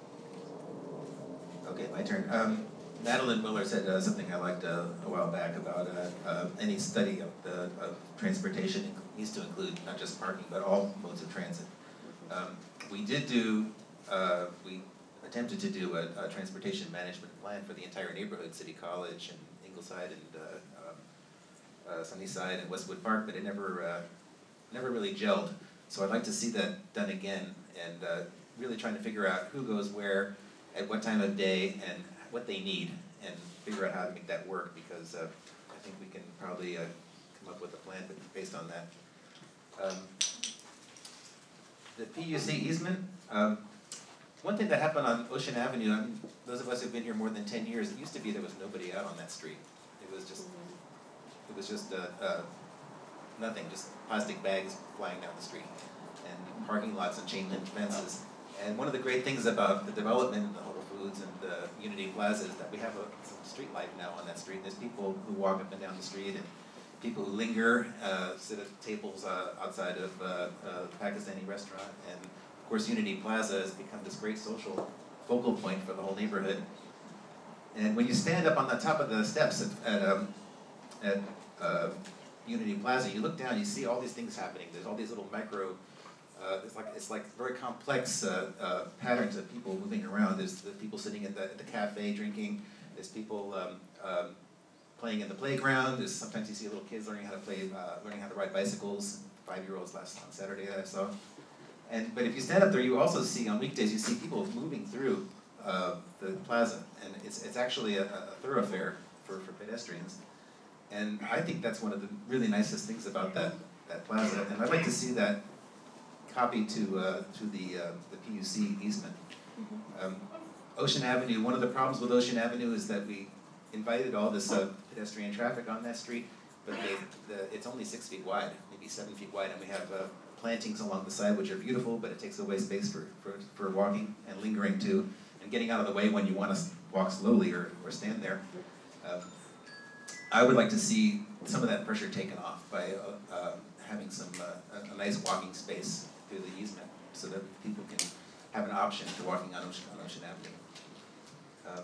Okay, my turn. Um, Madeline Miller said uh, something I liked uh, a while back about uh, uh, any study of the of transportation needs to include not just parking but all modes of transit. Um, we did do, uh, we attempted to do a, a transportation management plan for the entire neighborhood, City College and Ingleside and uh, um, uh, Sunnyside and Westwood Park, but it never uh, never really gelled. So I'd like to see that done again and uh, really trying to figure out who goes where, at what time of day, and what they need, and figure out how to make that work, because uh, I think we can probably uh, come up with a plan based on that. Um, the P U C easement, um, one thing that happened on Ocean Avenue, I mean, those of us who've been here more than ten years, it used to be there was nobody out on that street. It was just, it was just uh, uh, nothing, just plastic bags flying down the street, and parking lots and chain link fences. And one of the great things about the development in the Whole Foods and the Unity Plaza is that we have a, some street life now on that street. There's people who walk up and down the street, and people who linger, uh, sit at tables uh, outside of uh, a Pakistani restaurant. And of course, Unity Plaza has become this great social focal point for the whole neighborhood. And when you stand up on the top of the steps at, at, um, at uh, Unity Plaza, you look down, you see all these things happening. There's all these little micro, uh, it's like it's like very complex uh, uh, patterns of people moving around. There's the people sitting at the, at the cafe drinking. There's people um, um, playing in the playground. There's sometimes you see little kids learning how to play, uh, learning how to ride bicycles. Five-year-olds last on Saturday that I saw. And but if you stand up there, you also see on weekdays you see people moving through uh, the plaza, and it's it's actually a, a thoroughfare for, for pedestrians. And I think that's one of the really nicest things about that that plaza. And I'd like to see that copied to uh, to the uh, the P U C easement. Um, Ocean Avenue. One of the problems with Ocean Avenue is that we invited all this uh, pedestrian traffic on that street, but they, the, it's only six feet wide, maybe seven feet wide, and we have uh, plantings along the side which are beautiful, but it takes away space for, for, for walking and lingering too, and getting out of the way when you want to walk slowly or, or stand there. Um, I would like to see some of that pressure taken off by uh, uh, having some uh, a, a nice walking space through the easement, so that people can have an option for walking on Ocean, on Ocean Avenue. Um,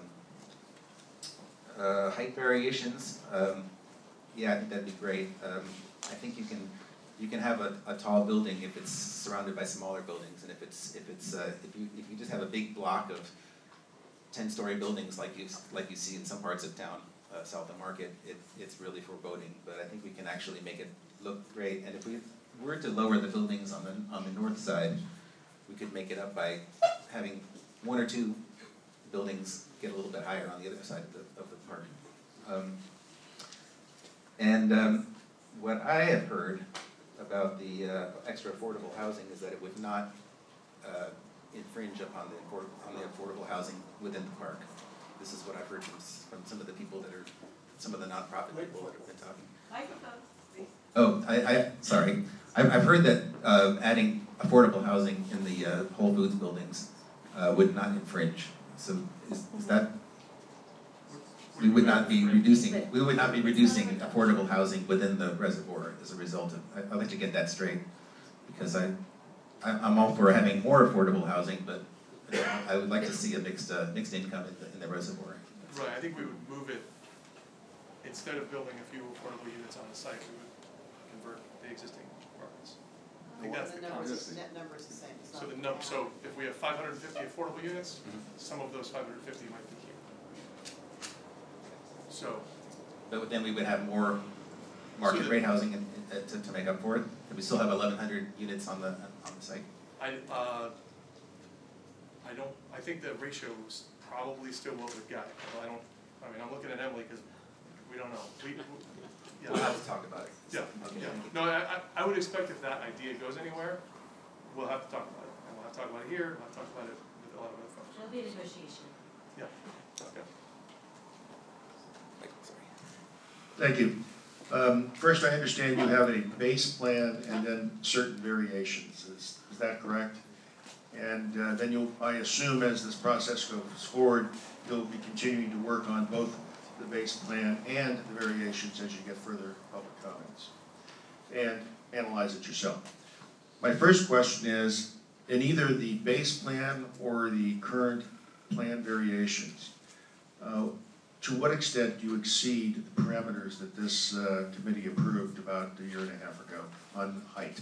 uh, height variations. Um, Yeah, I think that'd be great. Um, I think you can you can have a, a tall building if it's surrounded by smaller buildings, and if it's if it's uh, if you if you just have a big block of ten-story buildings like you like you see in some parts of town, uh, south of Market, it it's really foreboding. But I think we can actually make it look great. And if we were to lower the buildings on the on the north side, we could make it up by having one or two buildings get a little bit higher on the other side of the of the park. Um, And um, what I have heard about the uh, extra affordable housing is that it would not uh, infringe upon the affordable, on the affordable housing within the park. This is what I've heard from, s- from some of the people that are, some of the nonprofit people that have been talking. Microphone, please. Oh, I, I sorry. I've, I've heard that uh, adding affordable housing in the uh, Whole Foods buildings uh, would not infringe. So is, is that? We would not be reducing. We would not be reducing affordable housing within the reservoir as a result of. I, I'd like to get that straight, because I, I I'm all for having more affordable housing, but you know, I would like to see a mixed uh, mixed income in the, in the reservoir. Right, I think we would move it, instead of building a few affordable units on the site, we would convert the existing apartments. I think Well, that's the the numbers, concept. net number is the same, it's So not. the num, so if we have five hundred fifty affordable units, Mhm. some of those five hundred fifty might be here. So, But then we would have more market So the- rate housing in, in, uh, to, to make up for it. And we still have eleven hundred units on the on the site. I, uh, I don't, I think the ratio is probably still what we've got. I don't, I mean, I'm looking at Emily because we don't know. We, we, yeah. We'll have to talk about it. Yeah, Okay, yeah. thank you. No, I, I, I would expect if that idea goes anywhere, we'll have to talk about it. And we'll have to talk about it here, we'll have to talk about it with a lot of other folks. There'll be a negotiation. Yeah, okay. Thank you. Um, First, I understand you have a base plan and then certain variations. Is, is that correct? And uh, then you'll, I assume as this process goes forward, you'll be continuing to work on both the base plan and the variations as you get further public comments and analyze it yourself. My first question is, in either the base plan or the current plan variations, uh, to what extent do you exceed the parameters that this uh, committee approved about a year and a half ago on height?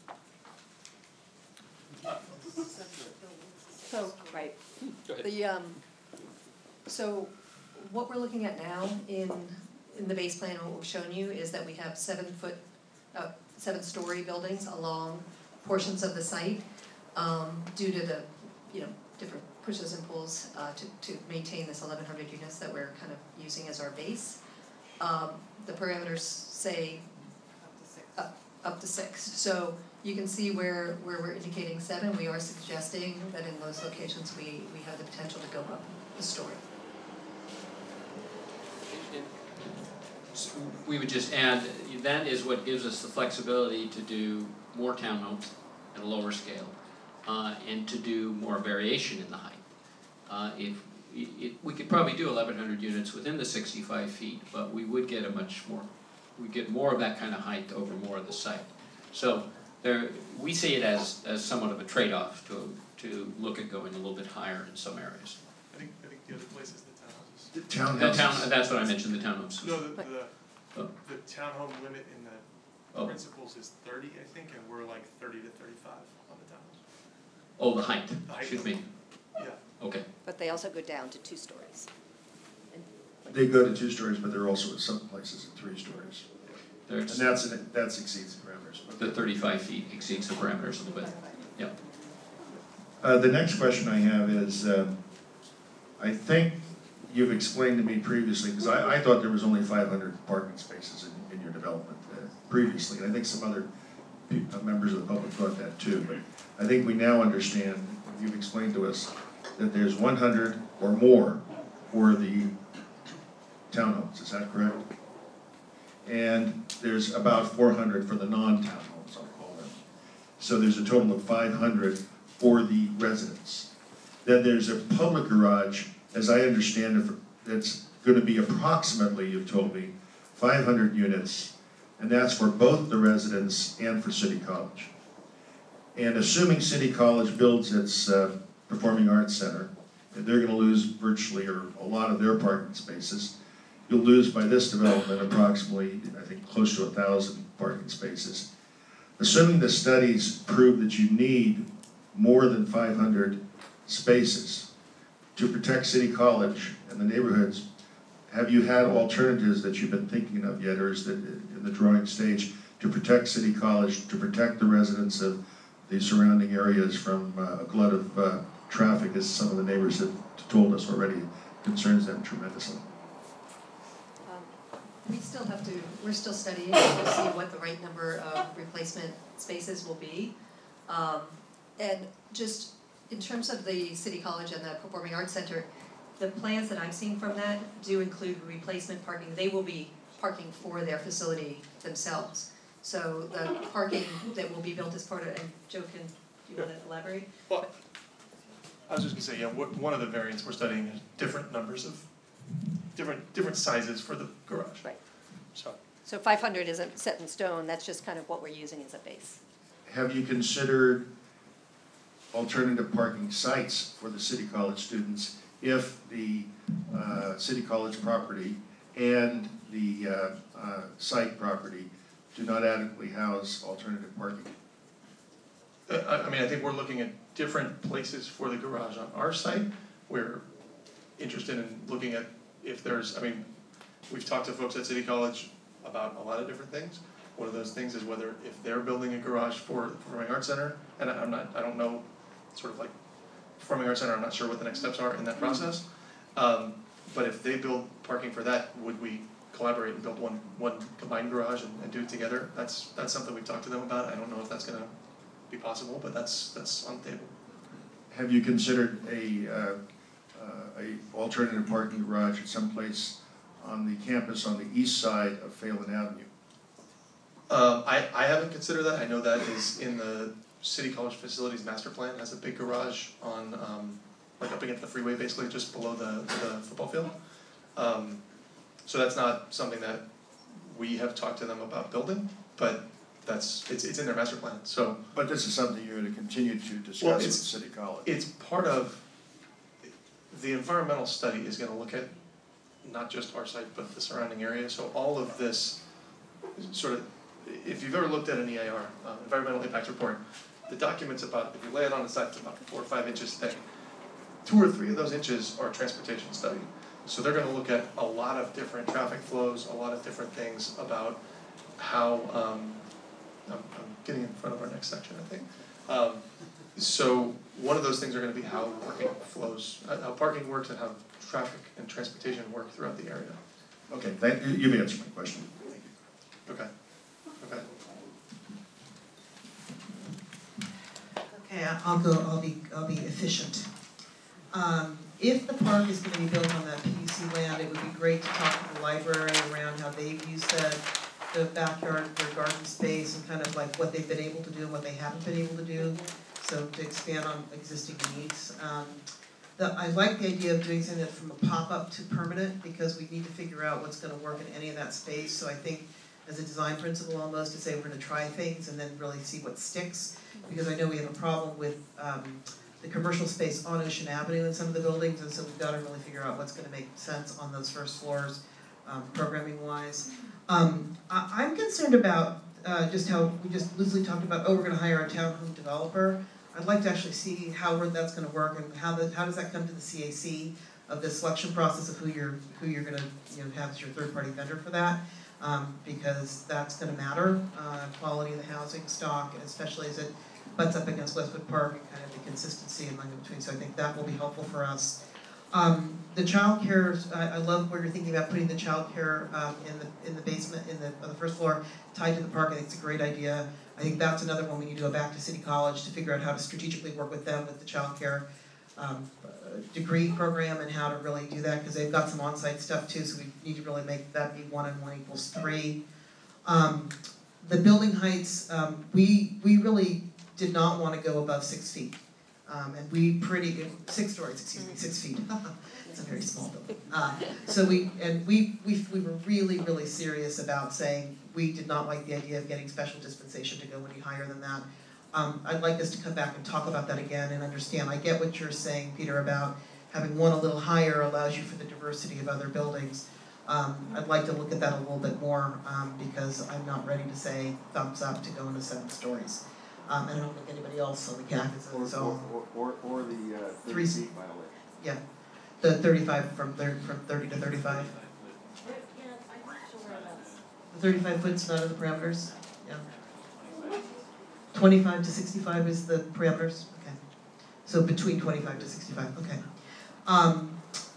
So, right, the, um, so what we're looking at now in, in the base plan, what we've shown you is that we have seven foot, uh, seven story buildings along portions of the site, um, due to the, you know, different pushes and pulls, uh, to, to maintain this eleven hundred units that we're kind of using as our base. Um, the parameters say up, up to six, so you can see where, where we're indicating seven, we are suggesting that in those locations we, we have the potential to go up the story. So we would just add, that is what gives us the flexibility to do more townhomes at a lower scale, uh, and to do more variation in the height. Uh, if, it, we could probably do eleven hundred units within the sixty-five feet, but we would get a much more, we get more of that kind of height over more of the site. So there, we see it as, as somewhat of a trade-off to, to look at going a little bit higher in some areas. I think, I think the other place is the townhouses. The The townhouses. town, that's what I mentioned, the townhomes. No, the, the, Oh. the townhome limit in the Oh. principles is thirty, I think, and we're like thirty to thirty-five on the townhomes. Oh, the height, The height excuse of- me, Yeah. okay. But they also go down to two stories. And, like, They go to two stories, but they're also in some places at three stories. And There's, that's, an- that exceeds the parameters. the thirty-five feet exceeds the parameters of the width. Yep. Uh, the next question I have is, um, I think you've explained to me previously, because I, I thought there was only five hundred parking spaces in, in your development uh, previously, and I think some other pe- uh, members of the public thought that too, but I think we now understand, you've explained to us, that there's one hundred or more for the townhomes, is that correct? And there's about four hundred for the non-townhomes, I'll call them. So there's a total of five hundred for the residents. Then there's a public garage, as I understand it, that's going to be approximately, you've told me, five hundred units, and that's for both the residents and for City College. And assuming City College builds its uh, Performing Arts Center, and they're going to lose virtually or a lot of their parking spaces, you'll lose by this development approximately, I think, close to a thousand parking spaces. Assuming the studies prove that you need more than five hundred spaces to protect City College and the neighborhoods, have you had alternatives that you've been thinking of yet, or is that in the drawing stage, to protect City College, to protect the residents of the surrounding areas from uh, a glut of uh, traffic, as some of the neighbors have told us already concerns them tremendously? We still have to, we're still studying to see what the right number of replacement spaces will be. Um, and just in terms of the City College and the Performing Arts Center, the plans that I'm seeing from that do include replacement parking. They will be parking for their facility themselves. So the parking that will be built as part of, and Joe can, do you want to elaborate? Well, I was just gonna say, yeah, what, one of the variants we're studying is different numbers of, different, different sizes for the garage. Right. So. So five hundred isn't set in stone, that's just kind of what we're using as a base. Have you considered alternative parking sites for the City College students if the uh, City College property and the uh, uh, site property do not adequately house alternative parking? Uh, I, I mean, I think we're looking at different places for the garage on our site. We're interested in looking at if there's, I mean, we've talked to folks at City College about a lot of different things. One of those things is whether if they're building a garage for the Performing Arts Center, and I, I'm not, I don't know, sort of like Performing Arts Center, I'm not sure what the next steps are in that process. Um, but if they build parking for that, would we collaborate and build one one combined garage and, and do it together? That's that's something we've talked to them about. I don't know if that's gonna be possible, but that's that's on the table. Have you considered a uh, uh, a alternative parking garage at some place on the campus on the east side of Phelan Avenue? Um, I, I haven't considered that. I know that is in the City College Facilities Master Plan, has a big garage on, um, like up against the freeway, basically just below the, the football field. Um, so that's not something that we have talked to them about building, but that's, it's, it's in their master plan, so. But this is something you're going to continue to Well, discuss with it's- City College? It's part of, the environmental study is gonna look at not just our site, but the surrounding area, so all of this sort of, if you've ever looked at an E I R, uh, Environmental Impact Report, the document's about, if you lay it on the site, it's about four or five inches thick. Two or three of those inches are transportation study. So they're gonna look at a lot of different traffic flows, a lot of different things about how, um, I'm, I'm getting in front of our next section, I think. Um, so one of those things are gonna be how parking flows, uh, how parking works and how traffic and transportation work throughout the area. Okay, thank you, you've answered my question. Thank you. Okay, okay. Okay, I- I'll go, I'll be, I'll be efficient. Um, if the park is gonna be built on that P U C land, it would be great to talk to the library around how they've used the, the backyard, their garden space, and kind of like what they've been able to do and what they haven't been able to do, so to expand on existing needs. Um, the, I like the idea of doing something from a pop-up to permanent, because we need to figure out what's gonna work in any of that space, so I think as a design principle almost, to say we're gonna try things and then really see what sticks, because I know we have a problem with, um, the commercial space on Ocean Avenue in some of the buildings, and so we've gotta really figure out what's gonna make sense on those first floors, um, programming wise. Um, I, I'm concerned about, uh, just how, we just loosely talked about, oh, we're gonna hire a townhome developer. I'd like to actually see how we're- that's gonna work and how the, how does that come to the C A C of the selection process of who you're, who you're gonna, you know, have as your third-party vendor for that, um, because that's gonna matter, uh, quality of the housing stock, especially as it butts up against Westwood Park, and kind of the consistency among the between, so I think that will be helpful for us. Um, the childcare, I, I love where you're thinking about putting the childcare um, in the in the basement, in the on the first floor, tied to the park. I think it's a great idea. I think that's another one we need to go back to City College to figure out how to strategically work with them with the childcare um, degree program and how to really do that, because they've got some on-site stuff too. So we need to really make that be one and one equals three. Um, the building heights, um, we we really did not want to go above six feet. Um, and we pretty, six stories, excuse me, six feet. It's a very small building. Uh, so we, and we, we, we were really, really serious about saying we did not like the idea of getting special dispensation to go any higher than that. Um, I'd like us to come back and talk about that again and understand. I get what you're saying, Peter, about having one a little higher allows you for the diversity of other buildings. Um, I'd like to look at that a little bit more um, because I'm not ready to say thumbs up to go into seven stories. Um, and I don't think anybody else on the C A C is on its own. Or, or, or, or the uh, Three thirty feet violation. Yeah, the thirty-five from thir from thirty to thirty-five. Yeah, I'm not sure about this. The thirty-five foot's not in the parameters. Yeah. Twenty-five to sixty-five is the parameters. Okay. So between twenty-five to sixty-five. Okay. Um,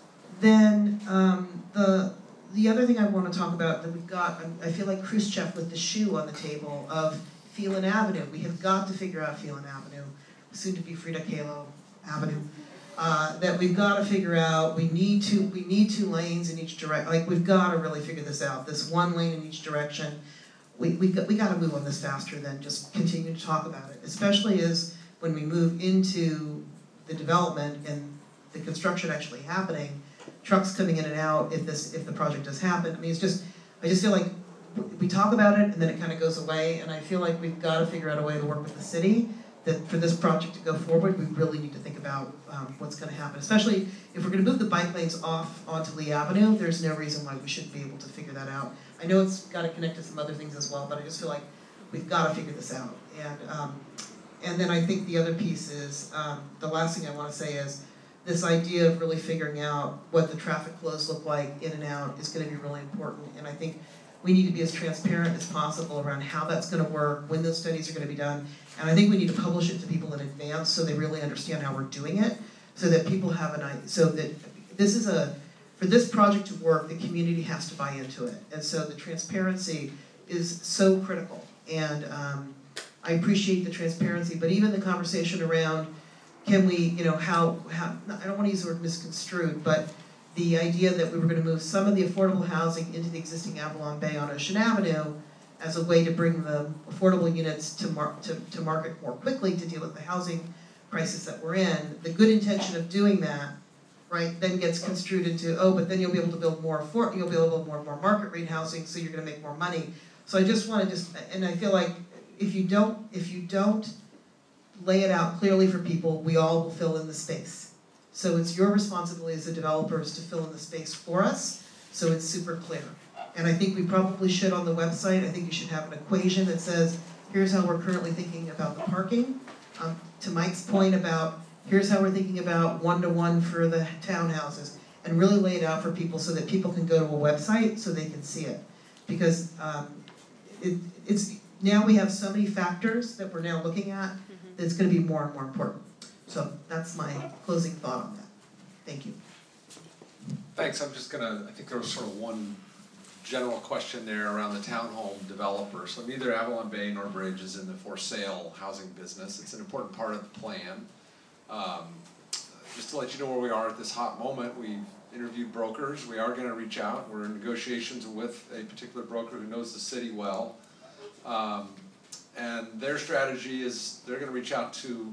then um, the the other thing I want to talk about that we've got, I feel like Khrushchev with the shoe on the table of Phelan Avenue. We have got to figure out Phelan Avenue, soon to be Frida Kahlo Avenue. Uh, that we've got to figure out. We need to. We need two lanes in each direction. Like we've got to really figure this out. This one lane in each direction. We we got, we got to move on this faster than just continue to talk about it. Especially as when we move into the development and the construction actually happening, trucks coming in and out. If this if the project does happen, I mean, it's just. I just feel like. We talk about it and then it kind of goes away, and I feel like we've got to figure out a way to work with the city that for this project to go forward, we really need to think about um, what's going to happen. Especially if we're going to move the bike lanes off onto Lee Avenue, there's no reason why we shouldn't be able to figure that out. I know it's got to connect to some other things as well, but I just feel like we've got to figure this out. And um, and then I think the other piece is, um, the last thing I want to say is, this idea of really figuring out what the traffic flows look like in and out is going to be really important, and I think we need to be as transparent as possible around how that's going to work, when those studies are going to be done, and I think we need to publish it to people in advance so they really understand how we're doing it, so that people have an idea, so that this is a, for this project to work, the community has to buy into it, and so the transparency is so critical, and um, I appreciate the transparency, but even the conversation around, can we, you know, how, how I don't want to use the word misconstrued, but the idea that we were going to move some of the affordable housing into the existing Avalon Bay on Ocean Avenue as a way to bring the affordable units to, mar to, to market more quickly to deal with the housing crisis that we're in. The good intention of doing that, right, then gets construed into, oh, but then you'll be able to build more afford you'll be able to build more more market rate housing, so you're going to make more money. So I just want to just, and I feel like if you don't, if you don't lay it out clearly for people, we all will fill in the space. So it's your responsibility as the developers to fill in the space for us, so it's super clear. And I think we probably should on the website, I think you should have an equation that says, here's how we're currently thinking about the parking. Um, to Mike's point about, here's how we're thinking about one-to-one for the townhouses, and really lay it out for people so that people can go to a website so they can see it. Because um, it, it's, now we have so many factors that we're now looking at, that it's going to be more and more important. So that's my closing thought on that. Thank you. Thanks. I'm just gonna, I think there was sort of one general question there around the townhome developer. So neither Avalon Bay nor Bridge is in the for sale housing business. It's an important part of the plan. Um, just to let you know where we are at this hot moment, we've interviewed brokers. We are gonna reach out. We're in negotiations with a particular broker who knows the city well. Um, and their strategy is they're gonna reach out to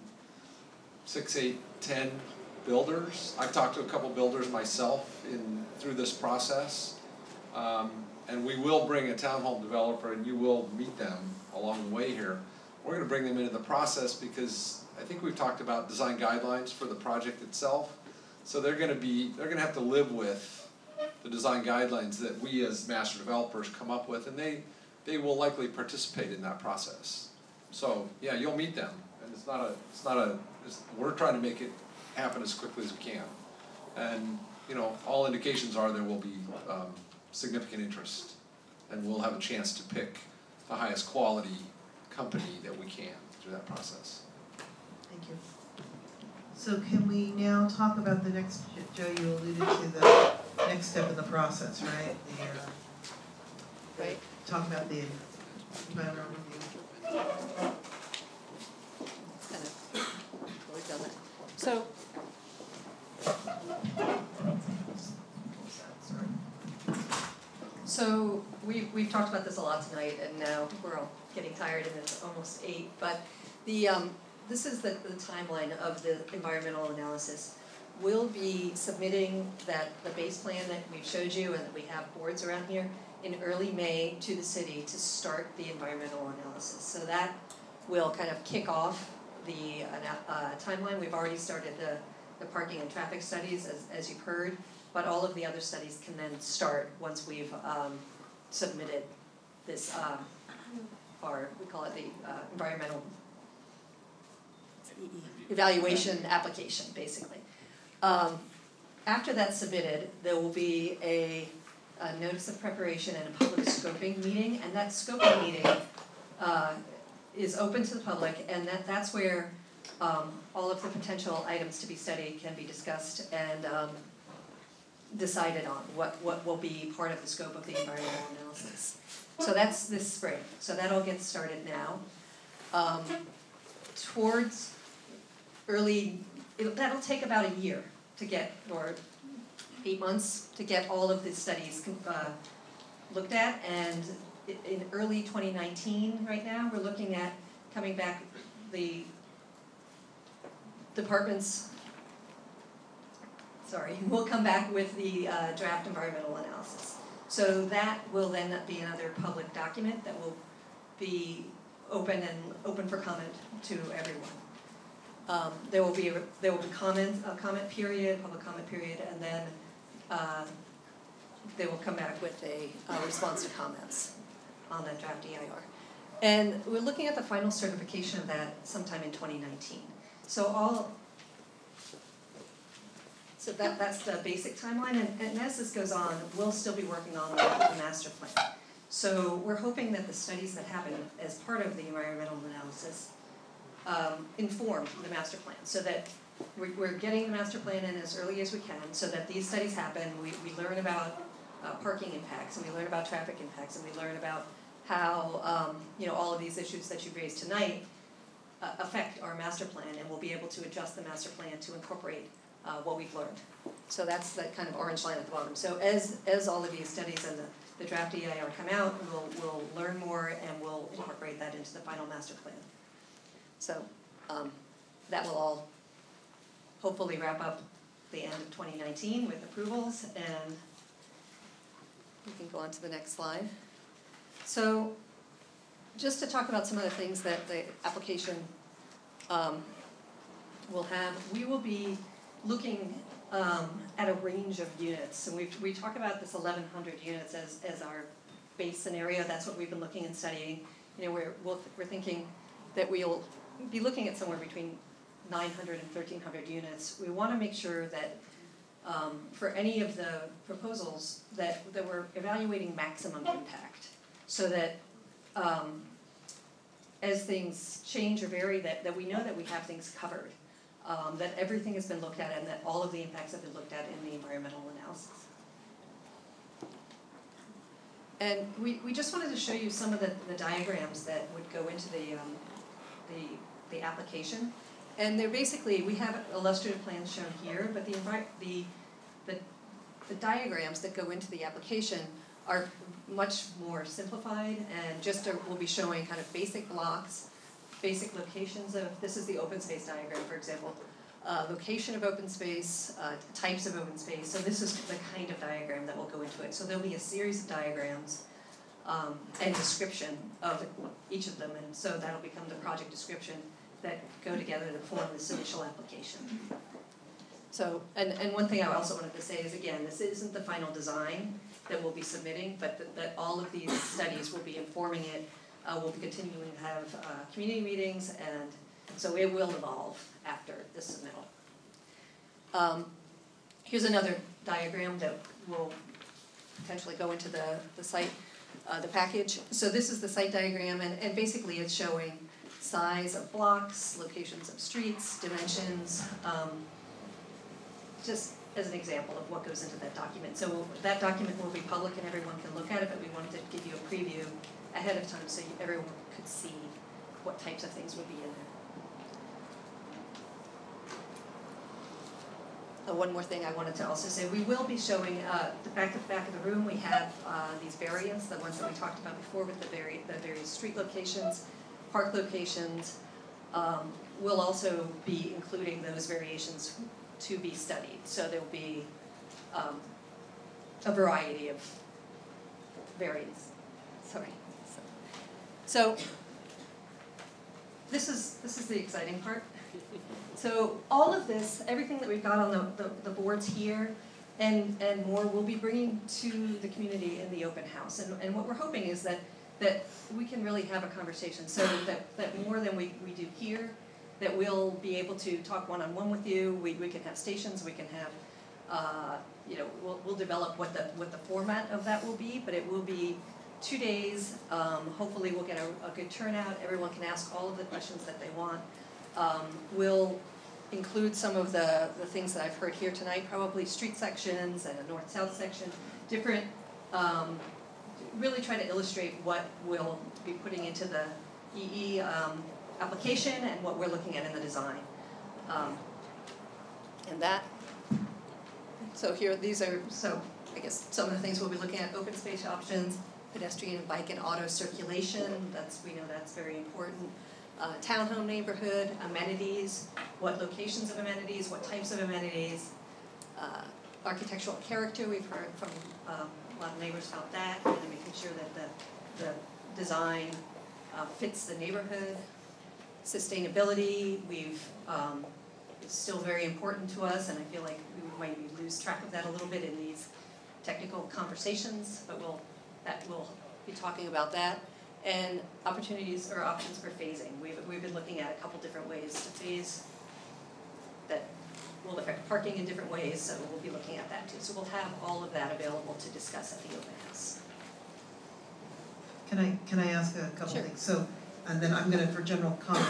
six, eight, ten builders. I've talked to a couple builders myself in through this process, um, and we will bring a townhome developer, and you will meet them along the way here. We're going to bring them into the process because I think we've talked about design guidelines for the project itself. So they're going to be they're going to have to live with the design guidelines that we as master developers come up with, and they they will likely participate in that process. So yeah, you'll meet them, and it's not a it's not a We're trying to make it happen as quickly as we can. And you know, all indications are there will be um, significant interest, and we'll have a chance to pick the highest quality company that we can through that process. Thank you. So can we now talk about the next, Joe, you alluded to the next step in the process, right? The, uh, Right. Talk about the environmental review. Kind of, we've done that. So. So we, we've talked about this a lot tonight, and now we're all getting tired and it's almost eight, but the, um, this is the, the timeline of the environmental analysis. We'll be submitting that, the base plan that we've showed you and that we have boards around here in early May to the city to start the environmental analysis. So that will kind of kick off the uh, timeline. We've already started the, the parking and traffic studies, as, as you've heard, but all of the other studies can then start once we've um, submitted this, um, our, we call it the uh, environmental evaluation application, basically. Um, after that's submitted, there will be a, a notice of preparation and a public scoping meeting, and that scoping meeting uh, is open to the public, and that, that's where um, all of the potential items to be studied can be discussed and um, decided on, what, what will be part of the scope of the environmental analysis. So that's this spring, so that all gets started now. Um, towards early, it'll, that'll take about a year to get, or eight months to get all of the studies uh, looked at, and in early twenty nineteen right now, we're looking at coming back, the departments, sorry, we'll come back with the uh, draft environmental analysis. So that will then be another public document that will be open and open for comment to everyone. Um, there will be a, there will be comment a comment period, public comment period, and then uh, they will come back with a uh, response to comments on that draft E I R. And we're looking at the final certification of that sometime in twenty nineteen. So all, so that that's the basic timeline, and, and as this goes on, we'll still be working on the, the master plan. So we're hoping that the studies that happen as part of the environmental analysis um, inform the master plan, so that we're, we're getting the master plan in as early as we can, so that these studies happen, we, we learn about uh, parking impacts, and we learn about traffic impacts, and we learn about how um, you know, all of these issues that you've raised tonight uh, affect our master plan, and we'll be able to adjust the master plan to incorporate uh, what we've learned. So that's that kind of orange line at the bottom. So as as all of these studies and the, the draft E I R come out, we'll we'll learn more and we'll incorporate that into the final master plan. So um, that will all hopefully wrap up the end of twenty nineteen with approvals, and we can go on to the next slide. So just to talk about some of the things that the application um, will have, we will be looking um, at a range of units. And we we talk about this eleven hundred units as, as our base scenario. That's what we've been looking and studying. You know, we're, we'll, we're thinking that we'll be looking at somewhere between nine hundred and thirteen hundred units. We want to make sure that um, for any of the proposals that, that we're evaluating maximum impact, so that um, as things change or vary, that, that we know that we have things covered, um, that everything has been looked at, and that all of the impacts have been looked at in the environmental analysis. And we, we just wanted to show you some of the, the diagrams that would go into the, um, the, the application. And they're basically, we have illustrative plans shown here, but the, the, the, the diagrams that go into the application are much more simplified, and just a, we'll be showing kind of basic blocks, basic locations of, this is the open space diagram, for example, uh, location of open space, uh, types of open space. So this is the kind of diagram that will go into it. So there'll be a series of diagrams um, and description of each of them, and so that'll become the project description that go together to form this initial application. So, and, and one thing I also wanted to say is, again, this isn't the final design that we'll be submitting, but that, that all of these studies will be informing it. Uh, we'll be continuing to have uh, community meetings, and so it will evolve after this submittal. Um, here's another diagram that will potentially go into the, the site, uh, the package. So this is the site diagram, and, and basically it's showing size of blocks, locations of streets, dimensions, um, just as an example of what goes into that document. So that document will be public and everyone can look at it, but we wanted to give you a preview ahead of time so you, everyone could see what types of things would be in there. Uh, one more thing I wanted to also say, we will be showing, uh, the back, the back of the room, we have uh, these variants, the ones that we talked about before with the, vari the various street locations, park locations. Um, we'll also be including those variations to be studied. So there'll be um, a variety of variants. Sorry. So, so this is this is the exciting part. So all of this, everything that we've got on the, the, the boards here and, and more, we'll be bringing to the community in the open house. And, and what we're hoping is that, that we can really have a conversation so that, that more than we, we do here, that we'll be able to talk one-on-one with you. We, we can have stations, we can have, uh, you know, we'll, we'll develop what the, what the format of that will be, but it will be two days. Um, hopefully we'll get a, a good turnout. Everyone can ask all of the questions that they want. Um, we'll include some of the, the things that I've heard here tonight, probably street sections and a north-south section, different, um, really try to illustrate what we'll be putting into the E E um, application and what we're looking at in the design. Um, and that, so here, these are, so I guess some of the things we'll be looking at, open space options, pedestrian and bike and auto circulation, that's, we know that's very important. Uh, townhome neighborhood, amenities, what locations of amenities, what types of amenities, uh, architectural character, we've heard from um, a lot of neighbors about that, and making sure that the, the design uh, fits the neighborhood. Sustainability, we've, um, it's still very important to us, and I feel like we might lose track of that a little bit in these technical conversations, but we'll, that, we'll be talking about that. And opportunities or options for phasing. We've, we've been looking at a couple different ways to phase that will affect parking in different ways, so we'll be looking at that too. So we'll have all of that available to discuss at the open house. Can I, can I ask a couple Sure. things? So, and then I'm gonna, for general comment,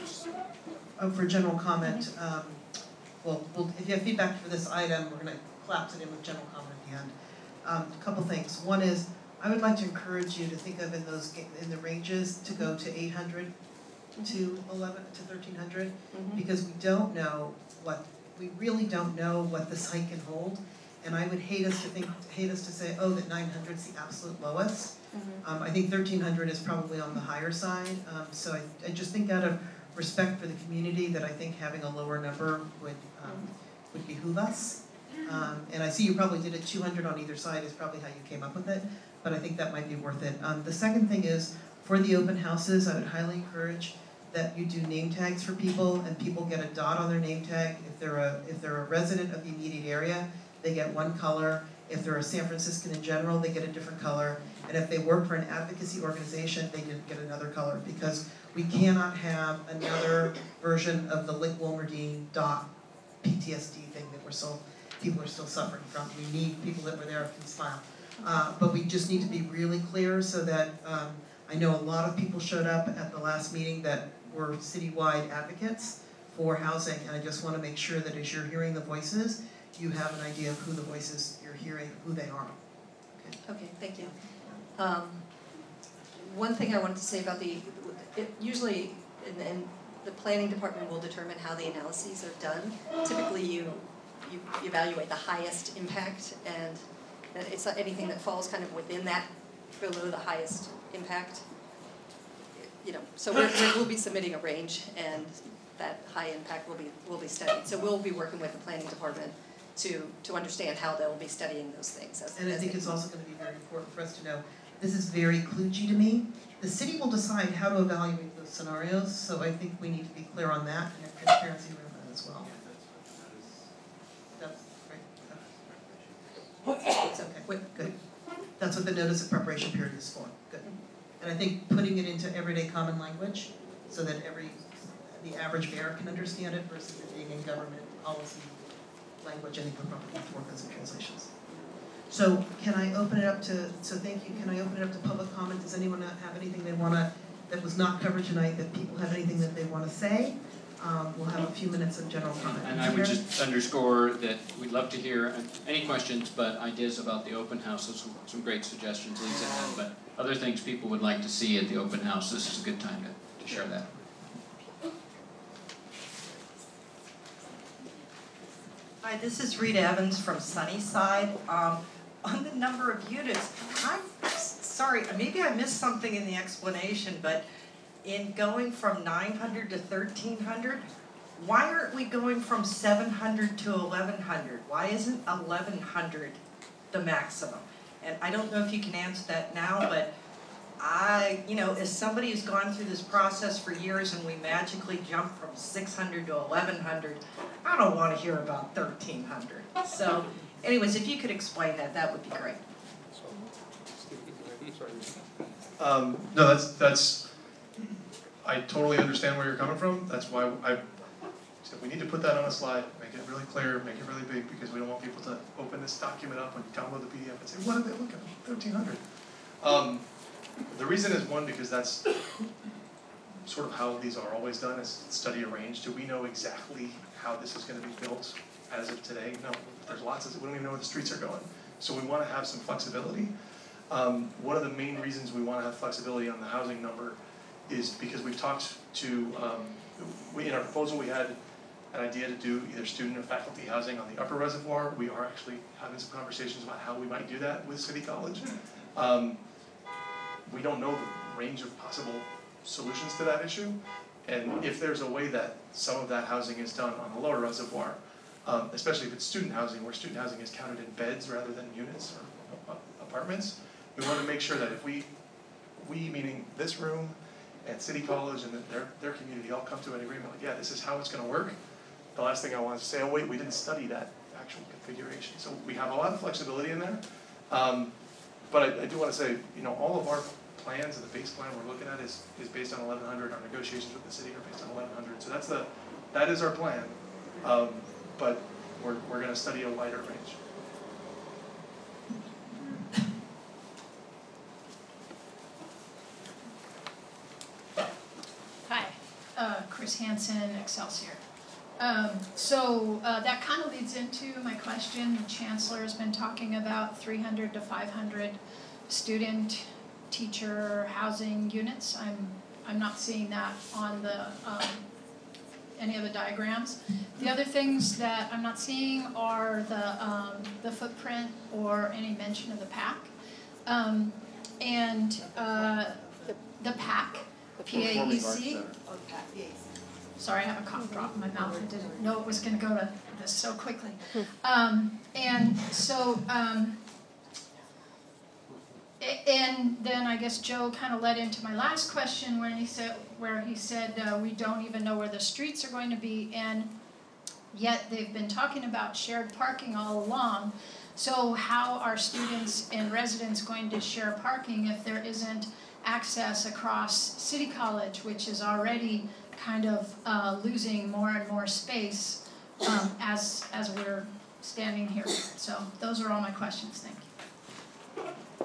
oh, for general comment, um, well, we'll, if you have feedback for this item, we're gonna collapse it in with general comment at the end. Um, a couple things. One is, I would like to encourage you to think of in those, in the ranges, to go to eight hundred to eleven, to thirteen hundred, Mm-hmm. because we don't know what, we really don't know what the site can hold. And I would hate us to think, hate us to say, oh, that nine hundred is the absolute lowest. Mm-hmm. Um, I think thirteen hundred is probably on the higher side, um, so I, I just think out of respect for the community that I think having a lower number would, um, would behoove us. Um, and I see you probably did it two hundred on either side is probably how you came up with it, but I think that might be worth it. Um, the second thing is, for the open houses, I would highly encourage that you do name tags for people, and people get a dot on their name tag. If they're a, if they're a resident of the immediate area, they get one color. If they're a San Franciscan in general, they get a different color. And if they work for an advocacy organization, they didn't get another color, because we cannot have another version of the Lick Wilmerdine dot P T S D thing that we're still, people are still suffering from. We need people that were there who can smile. Uh, but we just need to be really clear so that, um, I know a lot of people showed up at the last meeting that were citywide advocates for housing, and I just want to make sure that as you're hearing the voices, you have an idea of who the voices you're hearing, who they are. Okay, okay thank you. Um, one thing I wanted to say about the, it usually, in, in the planning department will determine how the analyses are done. Typically you, you evaluate the highest impact, and it's not anything that falls kind of within that, below the highest impact. You know, so we're, we're, we'll be submitting a range, and that high impact will be will be studied. So we'll be working with the planning department to to understand how they'll be studying those things. As, and I as think they it's also going to be very important for us to know, this is very kludgy to me. The city will decide how to evaluate those scenarios, so I think we need to be clear on that and have transparency around that as well. That's right. It's okay, good. That's what the notice of preparation period is for, good. And I think putting it into everyday common language so that every, the average bear can understand it versus it being in government policy language, I think we're probably have to work on some translations. So can I open it up to, so thank you, can I open it up to public comment? Does anyone have anything they wanna, that was not covered tonight, that people have anything that they wanna say? Um, we'll have a few minutes of general comment. And I would just underscore that we'd love to hear any questions, but ideas about the open house, some, some great suggestions Lisa had, but other things people would like to see at the open house, this is a good time to, to share that. Hi, this is Rita Evans from Sunnyside. Um, on the number of units, I'm sorry, maybe I missed something in the explanation, but in going from nine hundred to thirteen hundred, why aren't we going from seven hundred to eleven hundred? Why isn't eleven hundred the maximum? And I don't know if you can answer that now, but I, you know, as somebody who's gone through this process for years and we magically jump from six hundred to eleven hundred, I don't want to hear about thirteen hundred. So, anyways, if you could explain that, that would be great. Um, no, that's, that's, I totally understand where you're coming from. That's why I said we need to put that on a slide, make it really clear, make it really big, because we don't want people to open this document up and download the P D F and say, what are they looking at, thirteen hundred? Um, the reason is, one, because that's sort of how these are always done, is study arranged. Do we know exactly how this is going to be built as of today? No, there's lots of, we don't even know where the streets are going. So we want to have some flexibility. Um, one of the main reasons we want to have flexibility on the housing number is because we've talked to, um, we, in our proposal we had an idea to do either student or faculty housing on the upper reservoir. We are actually having some conversations about how we might do that with City College. Um, we don't know the range of possible solutions to that issue, and if there's a way that some of that housing is done on the lower reservoir, um, especially if it's student housing, where student housing is counted in beds rather than units or apartments, we want to make sure that if we, we meaning this room and City College and their, their community all come to an agreement, like, yeah, this is how it's going to work. The last thing I want to say, oh wait, we didn't study that actual configuration. So we have a lot of flexibility in there. Um, but I, I do want to say, you know, all of our plans and the base plan we're looking at is, is based on eleven hundred. Our negotiations with the city are based on eleven hundred. So that's the, that is our plan. Um, but we're, we're going to study a wider range. Hi, uh, Chris Hansen, Excelsior. Um, so uh, that kind of leads into my question. The Chancellor has been talking about three hundred to five hundred student teacher housing units. I'm I'm not seeing that on the um, any of the diagrams. The other things that I'm not seeing are the um, the footprint or any mention of the P A C, um, and uh, the the P A C, P A E C. Sorry, I have a cough drop in my mouth. I didn't know it was going to go to this so quickly. Um, and so, um, and then I guess Joe kind of led into my last question when he said, where he said uh, we don't even know where the streets are going to be, and yet they've been talking about shared parking all along. So how are students and residents going to share parking if there isn't access across City College, which is already kind of uh, losing more and more space um, as as we're standing here? So those are all my questions. Thank you.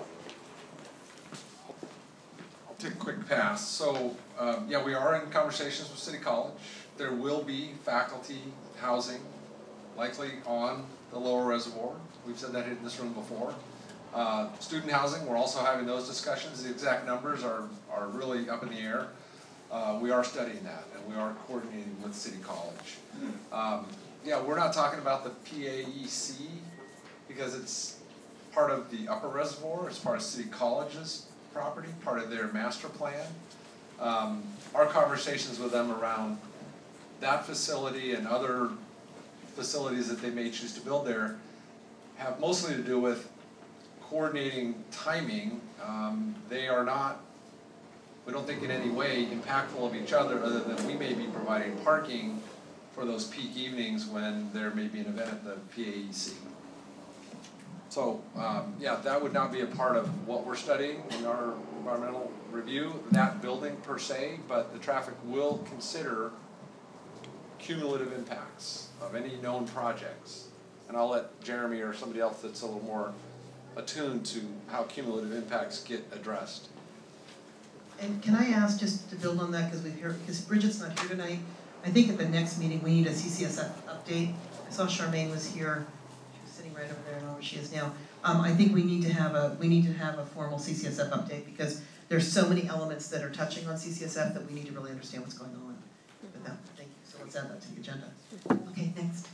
I'll take a quick pass. So um, yeah, we are in conversations with City College. There will be faculty housing, likely on the lower reservoir. We've said that in this room before. Uh, student housing, we're also having those discussions. The exact numbers are, are really up in the air. Uh, we are studying that, and we are coordinating with City College. Um, yeah, we're not talking about the P A E C because it's part of the upper reservoir. It's part of City College's property, part of their master plan. Um, our conversations with them around that facility and other facilities that they may choose to build there have mostly to do with coordinating timing. Um, they are not, we don't think in any way impactful of each other, other than we may be providing parking for those peak evenings when there may be an event at the P A E C. So um, yeah, that would not be a part of what we're studying in our environmental review, that building per se, but the traffic will consider cumulative impacts of any known projects and I'll let Jeremy or somebody else that's a little more attuned to how cumulative impacts get addressed. And can I ask, just to build on that, because we've heard, because Bridget's not here tonight, I think at the next meeting, we need a C C S F update. I saw Charmaine was here, she was sitting right over there, I don't know where she is now. Um, I think we need to have a, we need to have a formal C C S F update, because there's so many elements that are touching on C C S F that we need to really understand what's going on with that. Thank you, so let's add that to the agenda. Okay, next.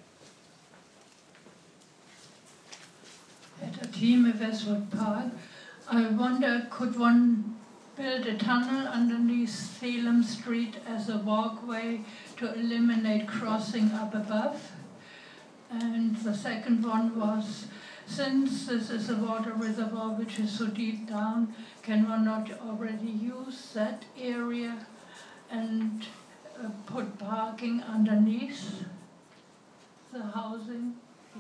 At a team at Westwood Park, I wonder, could one build a tunnel underneath Salem Street as a walkway to eliminate crossing up above? And the second one was, since this is a water reservoir which is so deep down, can one not already use that area and uh, put parking underneath the housing?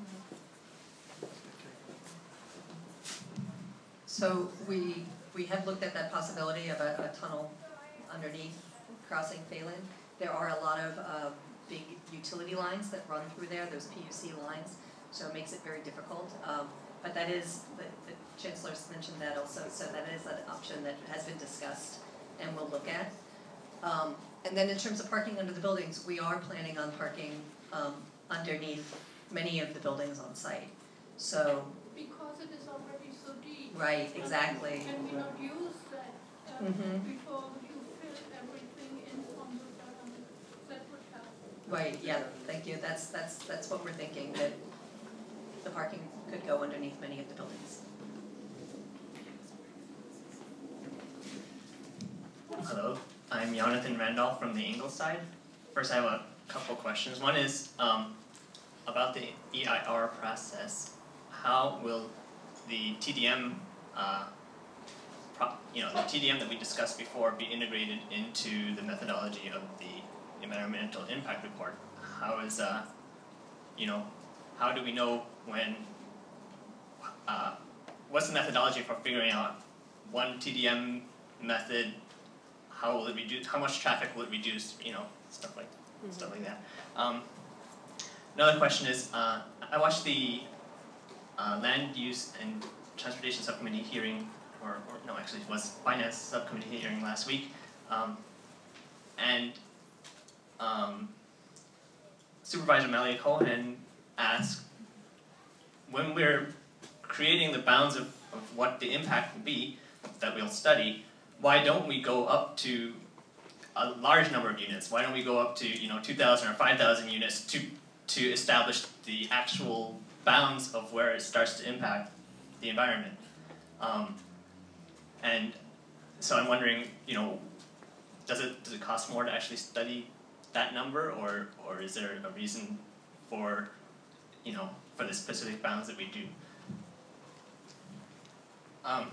So we, we have looked at that possibility of a, a tunnel underneath crossing Phelan. There are a lot of uh, big utility lines that run through there, those P U C lines, so it makes it very difficult. Um, but that is, the, the Chancellor's mentioned that also, so that is an option that has been discussed and we'll look at. Um, and then in terms of parking under the buildings, we are planning on parking um, underneath many of the buildings on site. So. Because it is already so deep. Right, exactly. Can we not use that uh, Mm-hmm. before you fill everything in from the bottom? That would help. Right, yeah, thank you. That's, that's, that's what we're thinking, that the parking could go underneath many of the buildings. Hello, I'm Jonathan Randolph from the Ingleside. First, I have a couple questions. One is um, about the E I R process. How will the T D M, uh, pro you know, the T D M that we discussed before be integrated into the methodology of the environmental impact report? How is, uh, you know, how do we know when, uh, what's the methodology for figuring out one T D M method? How will it reduce? How much traffic will it reduce? You know, stuff like mm-hmm. stuff like that. Um, another question is, uh, I watched the uh, land use and transportation subcommittee hearing, or, or no, actually it was finance subcommittee hearing last week, um, and um, Supervisor Malia Cohen asked, when we're creating the bounds of, of what the impact will be that we'll study, why don't we go up to a large number of units? Why don't we go up to, you know, two thousand or five thousand units to, to establish the actual bounds of where it starts to impact the environment? Um, and so I'm wondering, you know, does it, does it cost more to actually study that number, or, or is there a reason for, you know, for the specific bounds that we do? Um,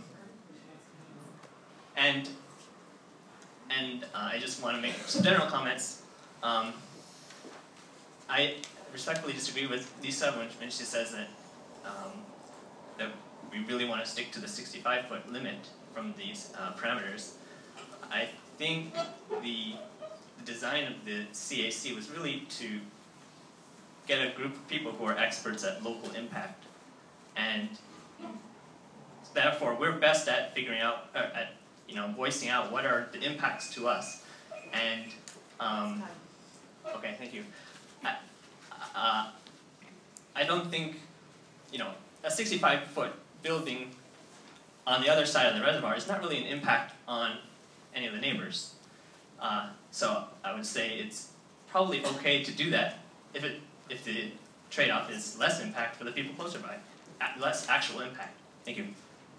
And and uh, I just want to make some general comments. Um, I respectfully disagree with Lisa when, when she says that um, that we really want to stick to the sixty-five foot limit from these uh, parameters. I think the, the design of the C A C was really to get a group of people who are experts at local impact, and therefore we're best at figuring out uh, at you know, voicing out what are the impacts to us. And, um, okay, thank you. I, uh, I don't think, you know, a sixty-five foot building on the other side of the reservoir is not really an impact on any of the neighbors. Uh, so I would say it's probably okay to do that if it, if the trade-off is less impact for the people closer by, less actual impact. Thank you.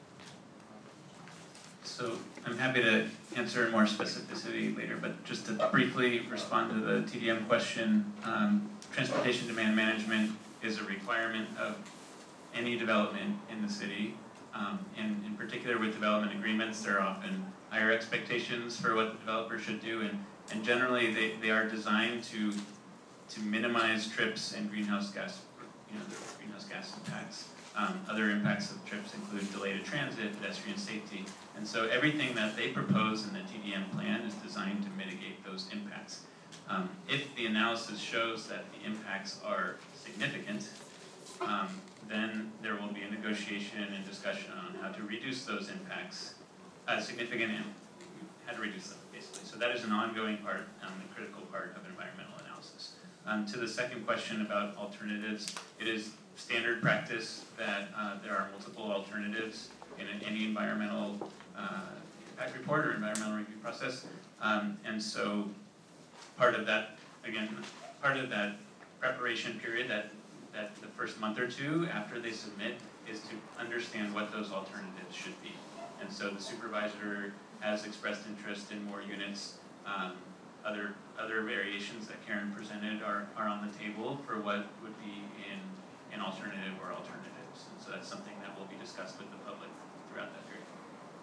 So I'm happy to answer in more specificity later, but just to briefly respond to the T D M question, um, transportation demand management is a requirement of any development in the city, um, and in particular with development agreements, there are often higher expectations for what the developer should do, and, and generally they, they are designed to to minimize trips and greenhouse gas, you know, the greenhouse gas impacts. Um, other impacts of trips include delayed transit, pedestrian safety, and so everything that they propose in the T D M plan is designed to mitigate those impacts. Um, if the analysis shows that the impacts are significant, um, then there will be a negotiation and discussion on how to reduce those impacts, uh, significant, and how to reduce them, basically. So that is an ongoing part, um, a critical part of environmental analysis. Um, to the second question about alternatives, it is standard practice that uh, there are multiple alternatives in any environmental uh, impact report or environmental review process. Um, and so part of that, again, part of that preparation period, that, that the first month or two after they submit, is to understand what those alternatives should be. And so the supervisor has expressed interest in more units. Um, other other variations that Karen presented are, are on the table for what would be in an alternative or alternatives. And so that's something that will be discussed with the public throughout that period.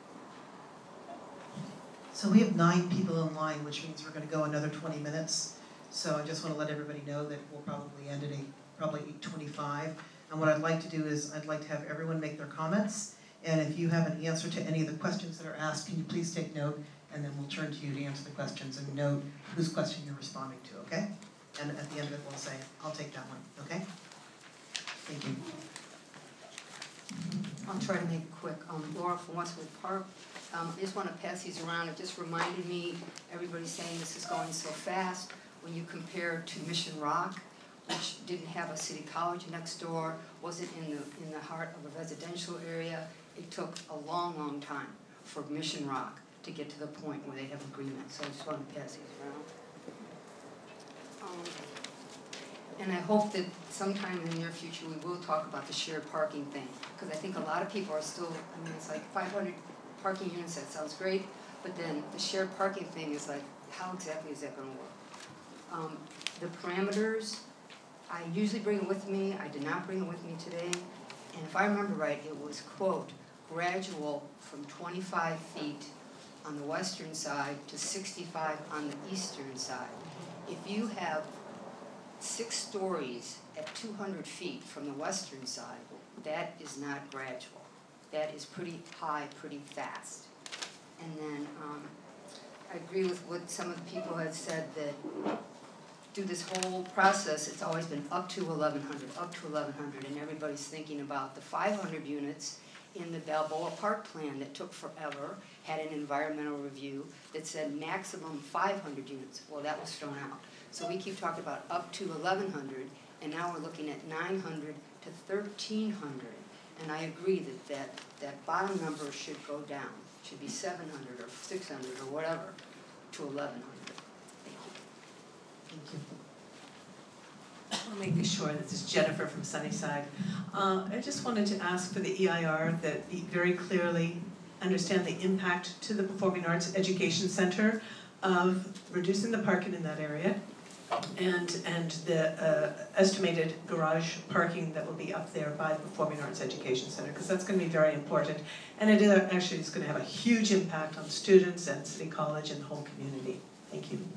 So we have nine people in line, which means we're gonna go another twenty minutes. So I just wanna let everybody know that we'll probably end at eight, probably eight twenty-five. And what I'd like to do is, I'd like to have everyone make their comments. And if you have an answer to any of the questions that are asked, can you please take note? And then we'll turn to you to answer the questions and note whose question you're responding to, okay? And at the end of it, we'll say, I'll take that one, okay? Thank you. I'll try to make it quick. Um, Laura from Westwood Park. Um, I just want to pass these around. It just reminded me, everybody's saying this is going so fast. When you compare to Mission Rock, which didn't have a city college next door, wasn't in the in the heart of a residential area, it took a long, long time for Mission Rock to get to the point where they have agreement. So I just want to pass these around. Um, And I hope that sometime in the near future we will talk about the shared parking thing, because I think a lot of people are still, I mean, it's like five hundred parking units, that sounds great, but then the shared parking thing is like, how exactly is that gonna work? Um, the parameters, I usually bring it with me, I did not bring it with me today, and if I remember right, it was, quote, gradual from twenty-five feet on the western side to sixty-five on the eastern side. If you have six stories at two hundred feet from the western side, that is not gradual. That is pretty high, pretty fast. And then um, I agree with what some of the people have said, that through this whole process, it's always been up to eleven hundred, up to eleven hundred, and everybody's thinking about the five hundred units in the Balboa Park plan that took forever, had an environmental review that said maximum five hundred units. Well, that was thrown out. So we keep talking about up to eleven hundred, and now we're looking at nine hundred to thirteen hundred. And I agree that that, that bottom number should go down. It should be seven hundred or six hundred or whatever to eleven hundred. Thank you. Thank you. I'll make this short. This is Jennifer from Sunnyside. Uh, I just wanted to ask for the E I R that you very clearly understand the impact to the Performing Arts Education Center of reducing the parking in that area, and and the uh, estimated garage parking that will be up there by the Performing Arts Education Center, because that's going to be very important, and it is actually is going to have a huge impact on students and City College and the whole community. Thank you.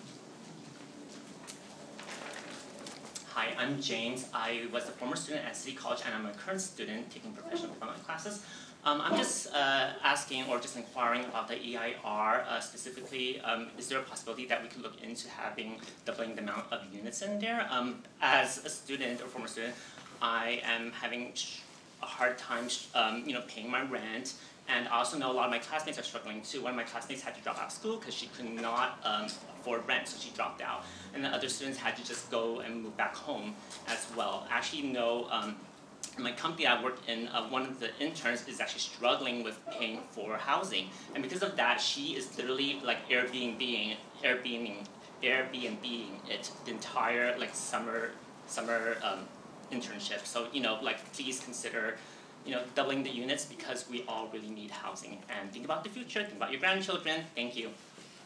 Hi, I'm James. I was a former student at City College, and I'm a current student taking professional development classes. Um, I'm just uh, asking or just inquiring about the E I R uh, specifically. Um, is there a possibility that we could look into having doubling the amount of units in there? Um, as a student or former student, I am having a hard time, um, you know, paying my rent. And I also know a lot of my classmates are struggling too. One of my classmates had to drop out of school because she could not um, afford rent, so she dropped out. And then other students had to just go and move back home as well. I actually know um, in my company I work in, uh, one of the interns is actually struggling with paying for housing. And because of that, she is literally like Airbnb, Airbnb, Airbnb it the entire like summer summer um, internship. So you know, like please consider, you know, doubling the units, because we all really need housing. And think about the future, think about your grandchildren. Thank you.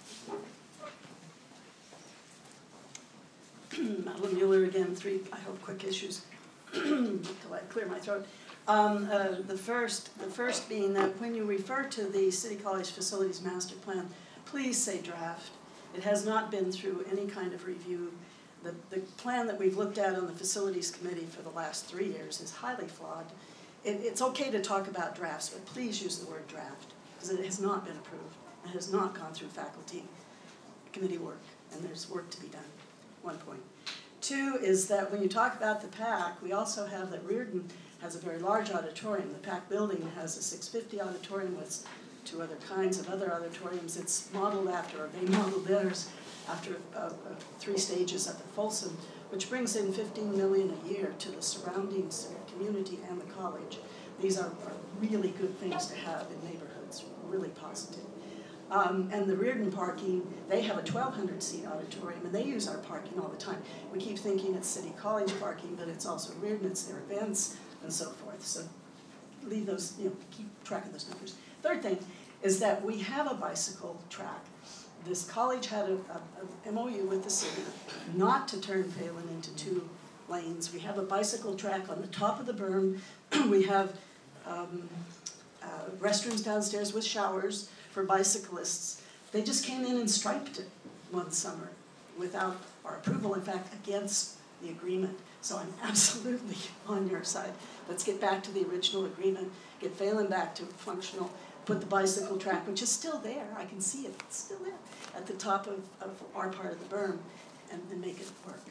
Madeline Mueller again, three, I hope, quick issues until I clear my throat. Um, uh, the first, the first being that when you refer to the City College Facilities Master Plan, please say draft. It has not been through any kind of review. The, the plan that we've looked at on the Facilities Committee for the last three years is highly flawed. It, it's okay to talk about drafts, but please use the word draft, because it has not been approved. It has not gone through faculty committee work, and there's work to be done. One point. Two is that when you talk about the PAC, we also have that Reardon has a very large auditorium. The PAC building has a six fifty auditorium with two other kinds of other auditoriums. It's modeled after, or they modeled theirs after uh, uh, three stages up at Folsom, which brings in fifteen million dollars a year to the surrounding community and the college. These are, are really good things to have in neighborhoods, really positive. Um, and the Reardon parking, they have a twelve hundred seat auditorium, and they use our parking all the time. We keep thinking it's City College parking, but it's also Reardon, it's their events, and so forth. So leave those, you know, keep track of those numbers. Third thing is that we have a bicycle track. This college had a, a, a M O U with the city not to turn Phelan into two lanes. We have a bicycle track on the top of the berm. We have um, uh, restrooms downstairs with showers for bicyclists. They just came in and striped it one summer without our approval, in fact, against the agreement. So I'm absolutely on your side. Let's get back to the original agreement, get Phelan back to functional, put the bicycle track, which is still there, I can see it, it's still there, at the top of, of our part of the berm, and, and make it work.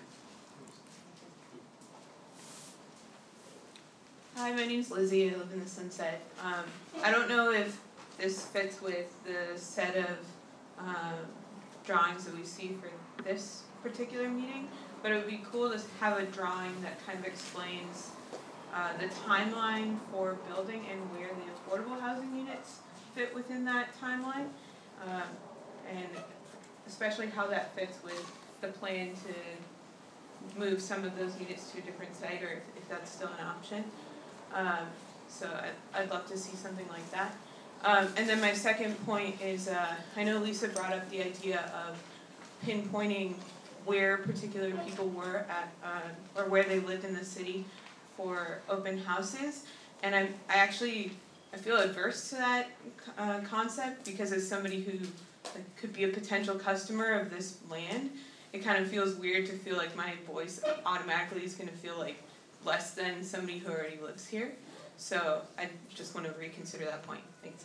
Hi, my name's Lizzie, I live in the Sunset. Um, I don't know if this fits with the set of uh, drawings that we see for this particular meeting, but it would be cool to have a drawing that kind of explains uh, the timeline for building and where the affordable housing units fit within that timeline, um, and especially how that fits with the plan to move some of those units to a different site, or if, if that's still an option. Um, so I'd, I'd love to see something like that. Um, and then my second point is, uh, I know Lisa brought up the idea of pinpointing where particular people were at, uh, or where they lived in the city for open houses, and I, I actually, I feel adverse to that uh, concept, because as somebody who like, could be a potential customer of this land, it kind of feels weird to feel like my voice automatically is going to feel like less than somebody who already lives here. So I just want to reconsider that point. Thanks.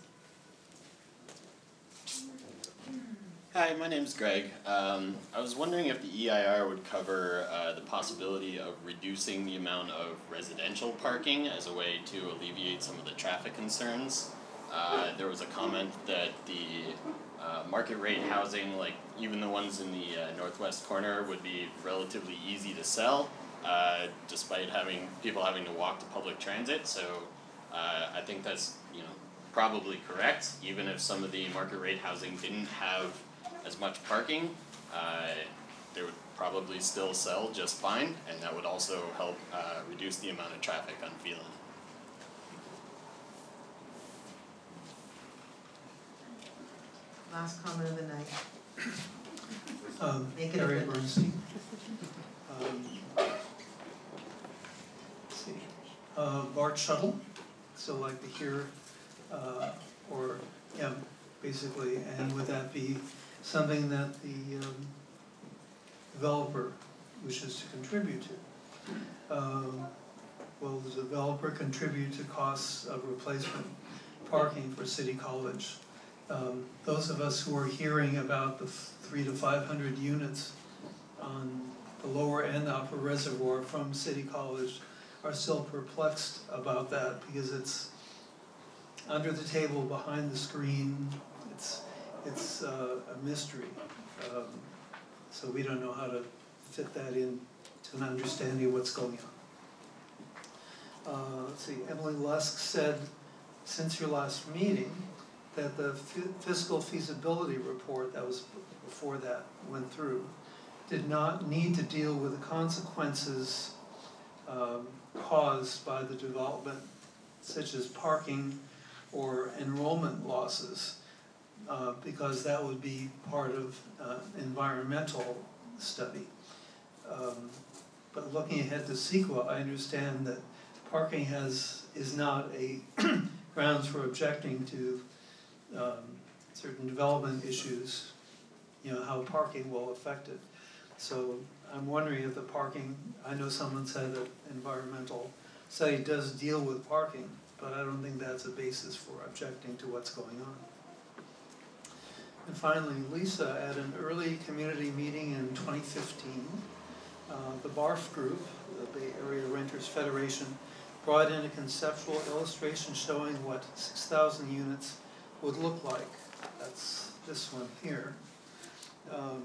Hi, my name's Greg. Um, I was wondering if the E I R would cover uh, the possibility of reducing the amount of residential parking as a way to alleviate some of the traffic concerns. Uh, there was a comment that the uh, market rate housing, like even the ones in the uh, northwest corner, would be relatively easy to sell. Uh, despite having people having to walk to public transit, so uh, I think that's you know probably correct. Even if some of the market rate housing didn't have as much parking, uh, they would probably still sell just fine, and that would also help uh, reduce the amount of traffic on Phelan. Last comment of the night. Um, Make it Harry a good Bernstein. Um, let's see. Uh, BART shuttle, so like to hear, uh, or, yeah, basically, and would that be something that the um, developer wishes to contribute to? Um, will the developer contribute to costs of replacement parking for City College? Um, those of us who are hearing about the three to five hundred units on the lower and upper reservoir from City College are still perplexed about that, because it's under the table, behind the screen. It's it's uh, a mystery, um, so we don't know how to fit that in to an understanding of what's going on. Uh, let's see. Emily Lusk said, since your last meeting, that the fiscal feasibility report that was before that went through did not need to deal with the consequences um, caused by the development, such as parking or enrollment losses, uh, because that would be part of uh, environmental study. Um, but looking ahead to CEQA, I understand that parking has is not a grounds for objecting to Um, certain development issues, you know, how parking will affect it. So I'm wondering if the parking, I know someone said that environmental study does deal with parking, but I don't think that's a basis for objecting to what's going on. And finally, Lisa, at an early community meeting in twenty fifteen, uh, the B A R F group, the Bay Area Renters Federation, brought in a conceptual illustration showing what six thousand units would look like. That's this one here. Um,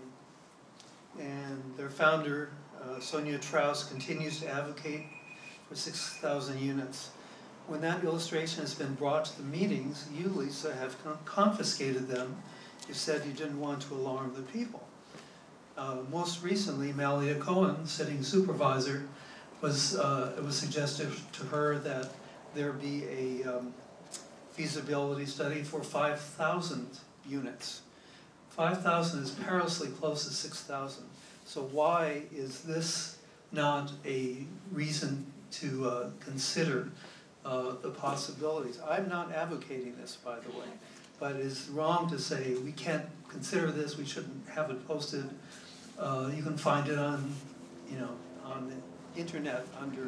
and their founder, uh, Sonia Traus, continues to advocate for six thousand units. When that illustration has been brought to the meetings, you, Lisa, have con confiscated them. You said you didn't want to alarm the people. Uh, most recently, Malia Cohen, sitting supervisor, was uh, it was suggested to her that there be a um, feasibility study for five thousand units. five thousand is perilously close to six thousand. So why is this not a reason to uh, consider uh, the possibilities? I'm not advocating this, by the way, but it's wrong to say we can't consider this, we shouldn't have it posted. Uh, you can find it on, you know, on the internet under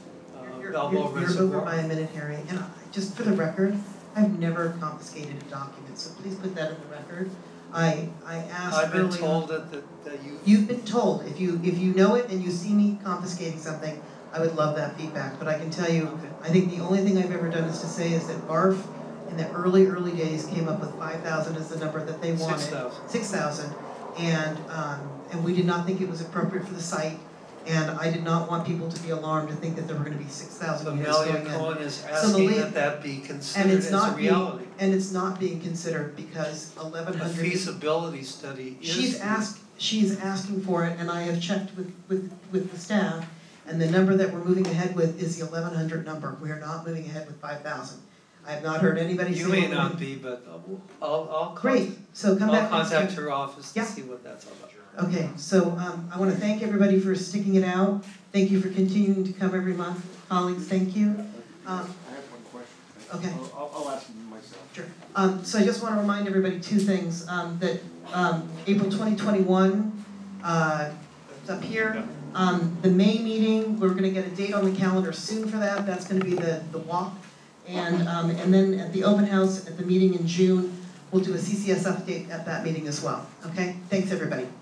uh, You're, Balboa you're, Reservoir. you're over by a minute, Harry, and I, just for the record, I've never confiscated a document, so please put that in the record. I, I asked I've been earlier- told that, that, that you... You've been told, if you, if you know it and you see me confiscating something, I would love that feedback, but I can tell you, Okay. I think the only thing I've ever done is to say is that B A R F in the early, early days came up with five thousand as the number that they wanted. six thousand. Six thousand, and, um, and we did not think it was appropriate for the site, and I did not want people to be alarmed to think that there were gonna be six thousand So units going in. Malia Cohen is So the asking la- that that be And considered it's as a not being, reality. and it's not being considered because eleven A hundred. feasibility study is... She's asked, she's asking for it, and I have checked with, with, with the staff, and the number that we're moving ahead with is the eleven hundred number. We are not moving ahead with five thousand. I have not heard anybody say. You may we're not moving- be, but I'll, I'll, Great, so come I'll back next contact week. her office to Yeah. see what that's all about. Okay, so um, I want to thank everybody for sticking it out. Thank you for continuing to come every month. Colleagues, thank you. Um, I have one question. Okay. I'll, I'll ask them myself. Sure. Um, so I just want to remind everybody two things. Um, that um, April twenty twenty-one, uh, it's up here. Um, the May meeting, we're going to get a date on the calendar soon for that. That's going to be the, the walk. And, um, and then at the open house, at the meeting in June, we'll do a C C S update at that meeting as well. Okay? Thanks, everybody.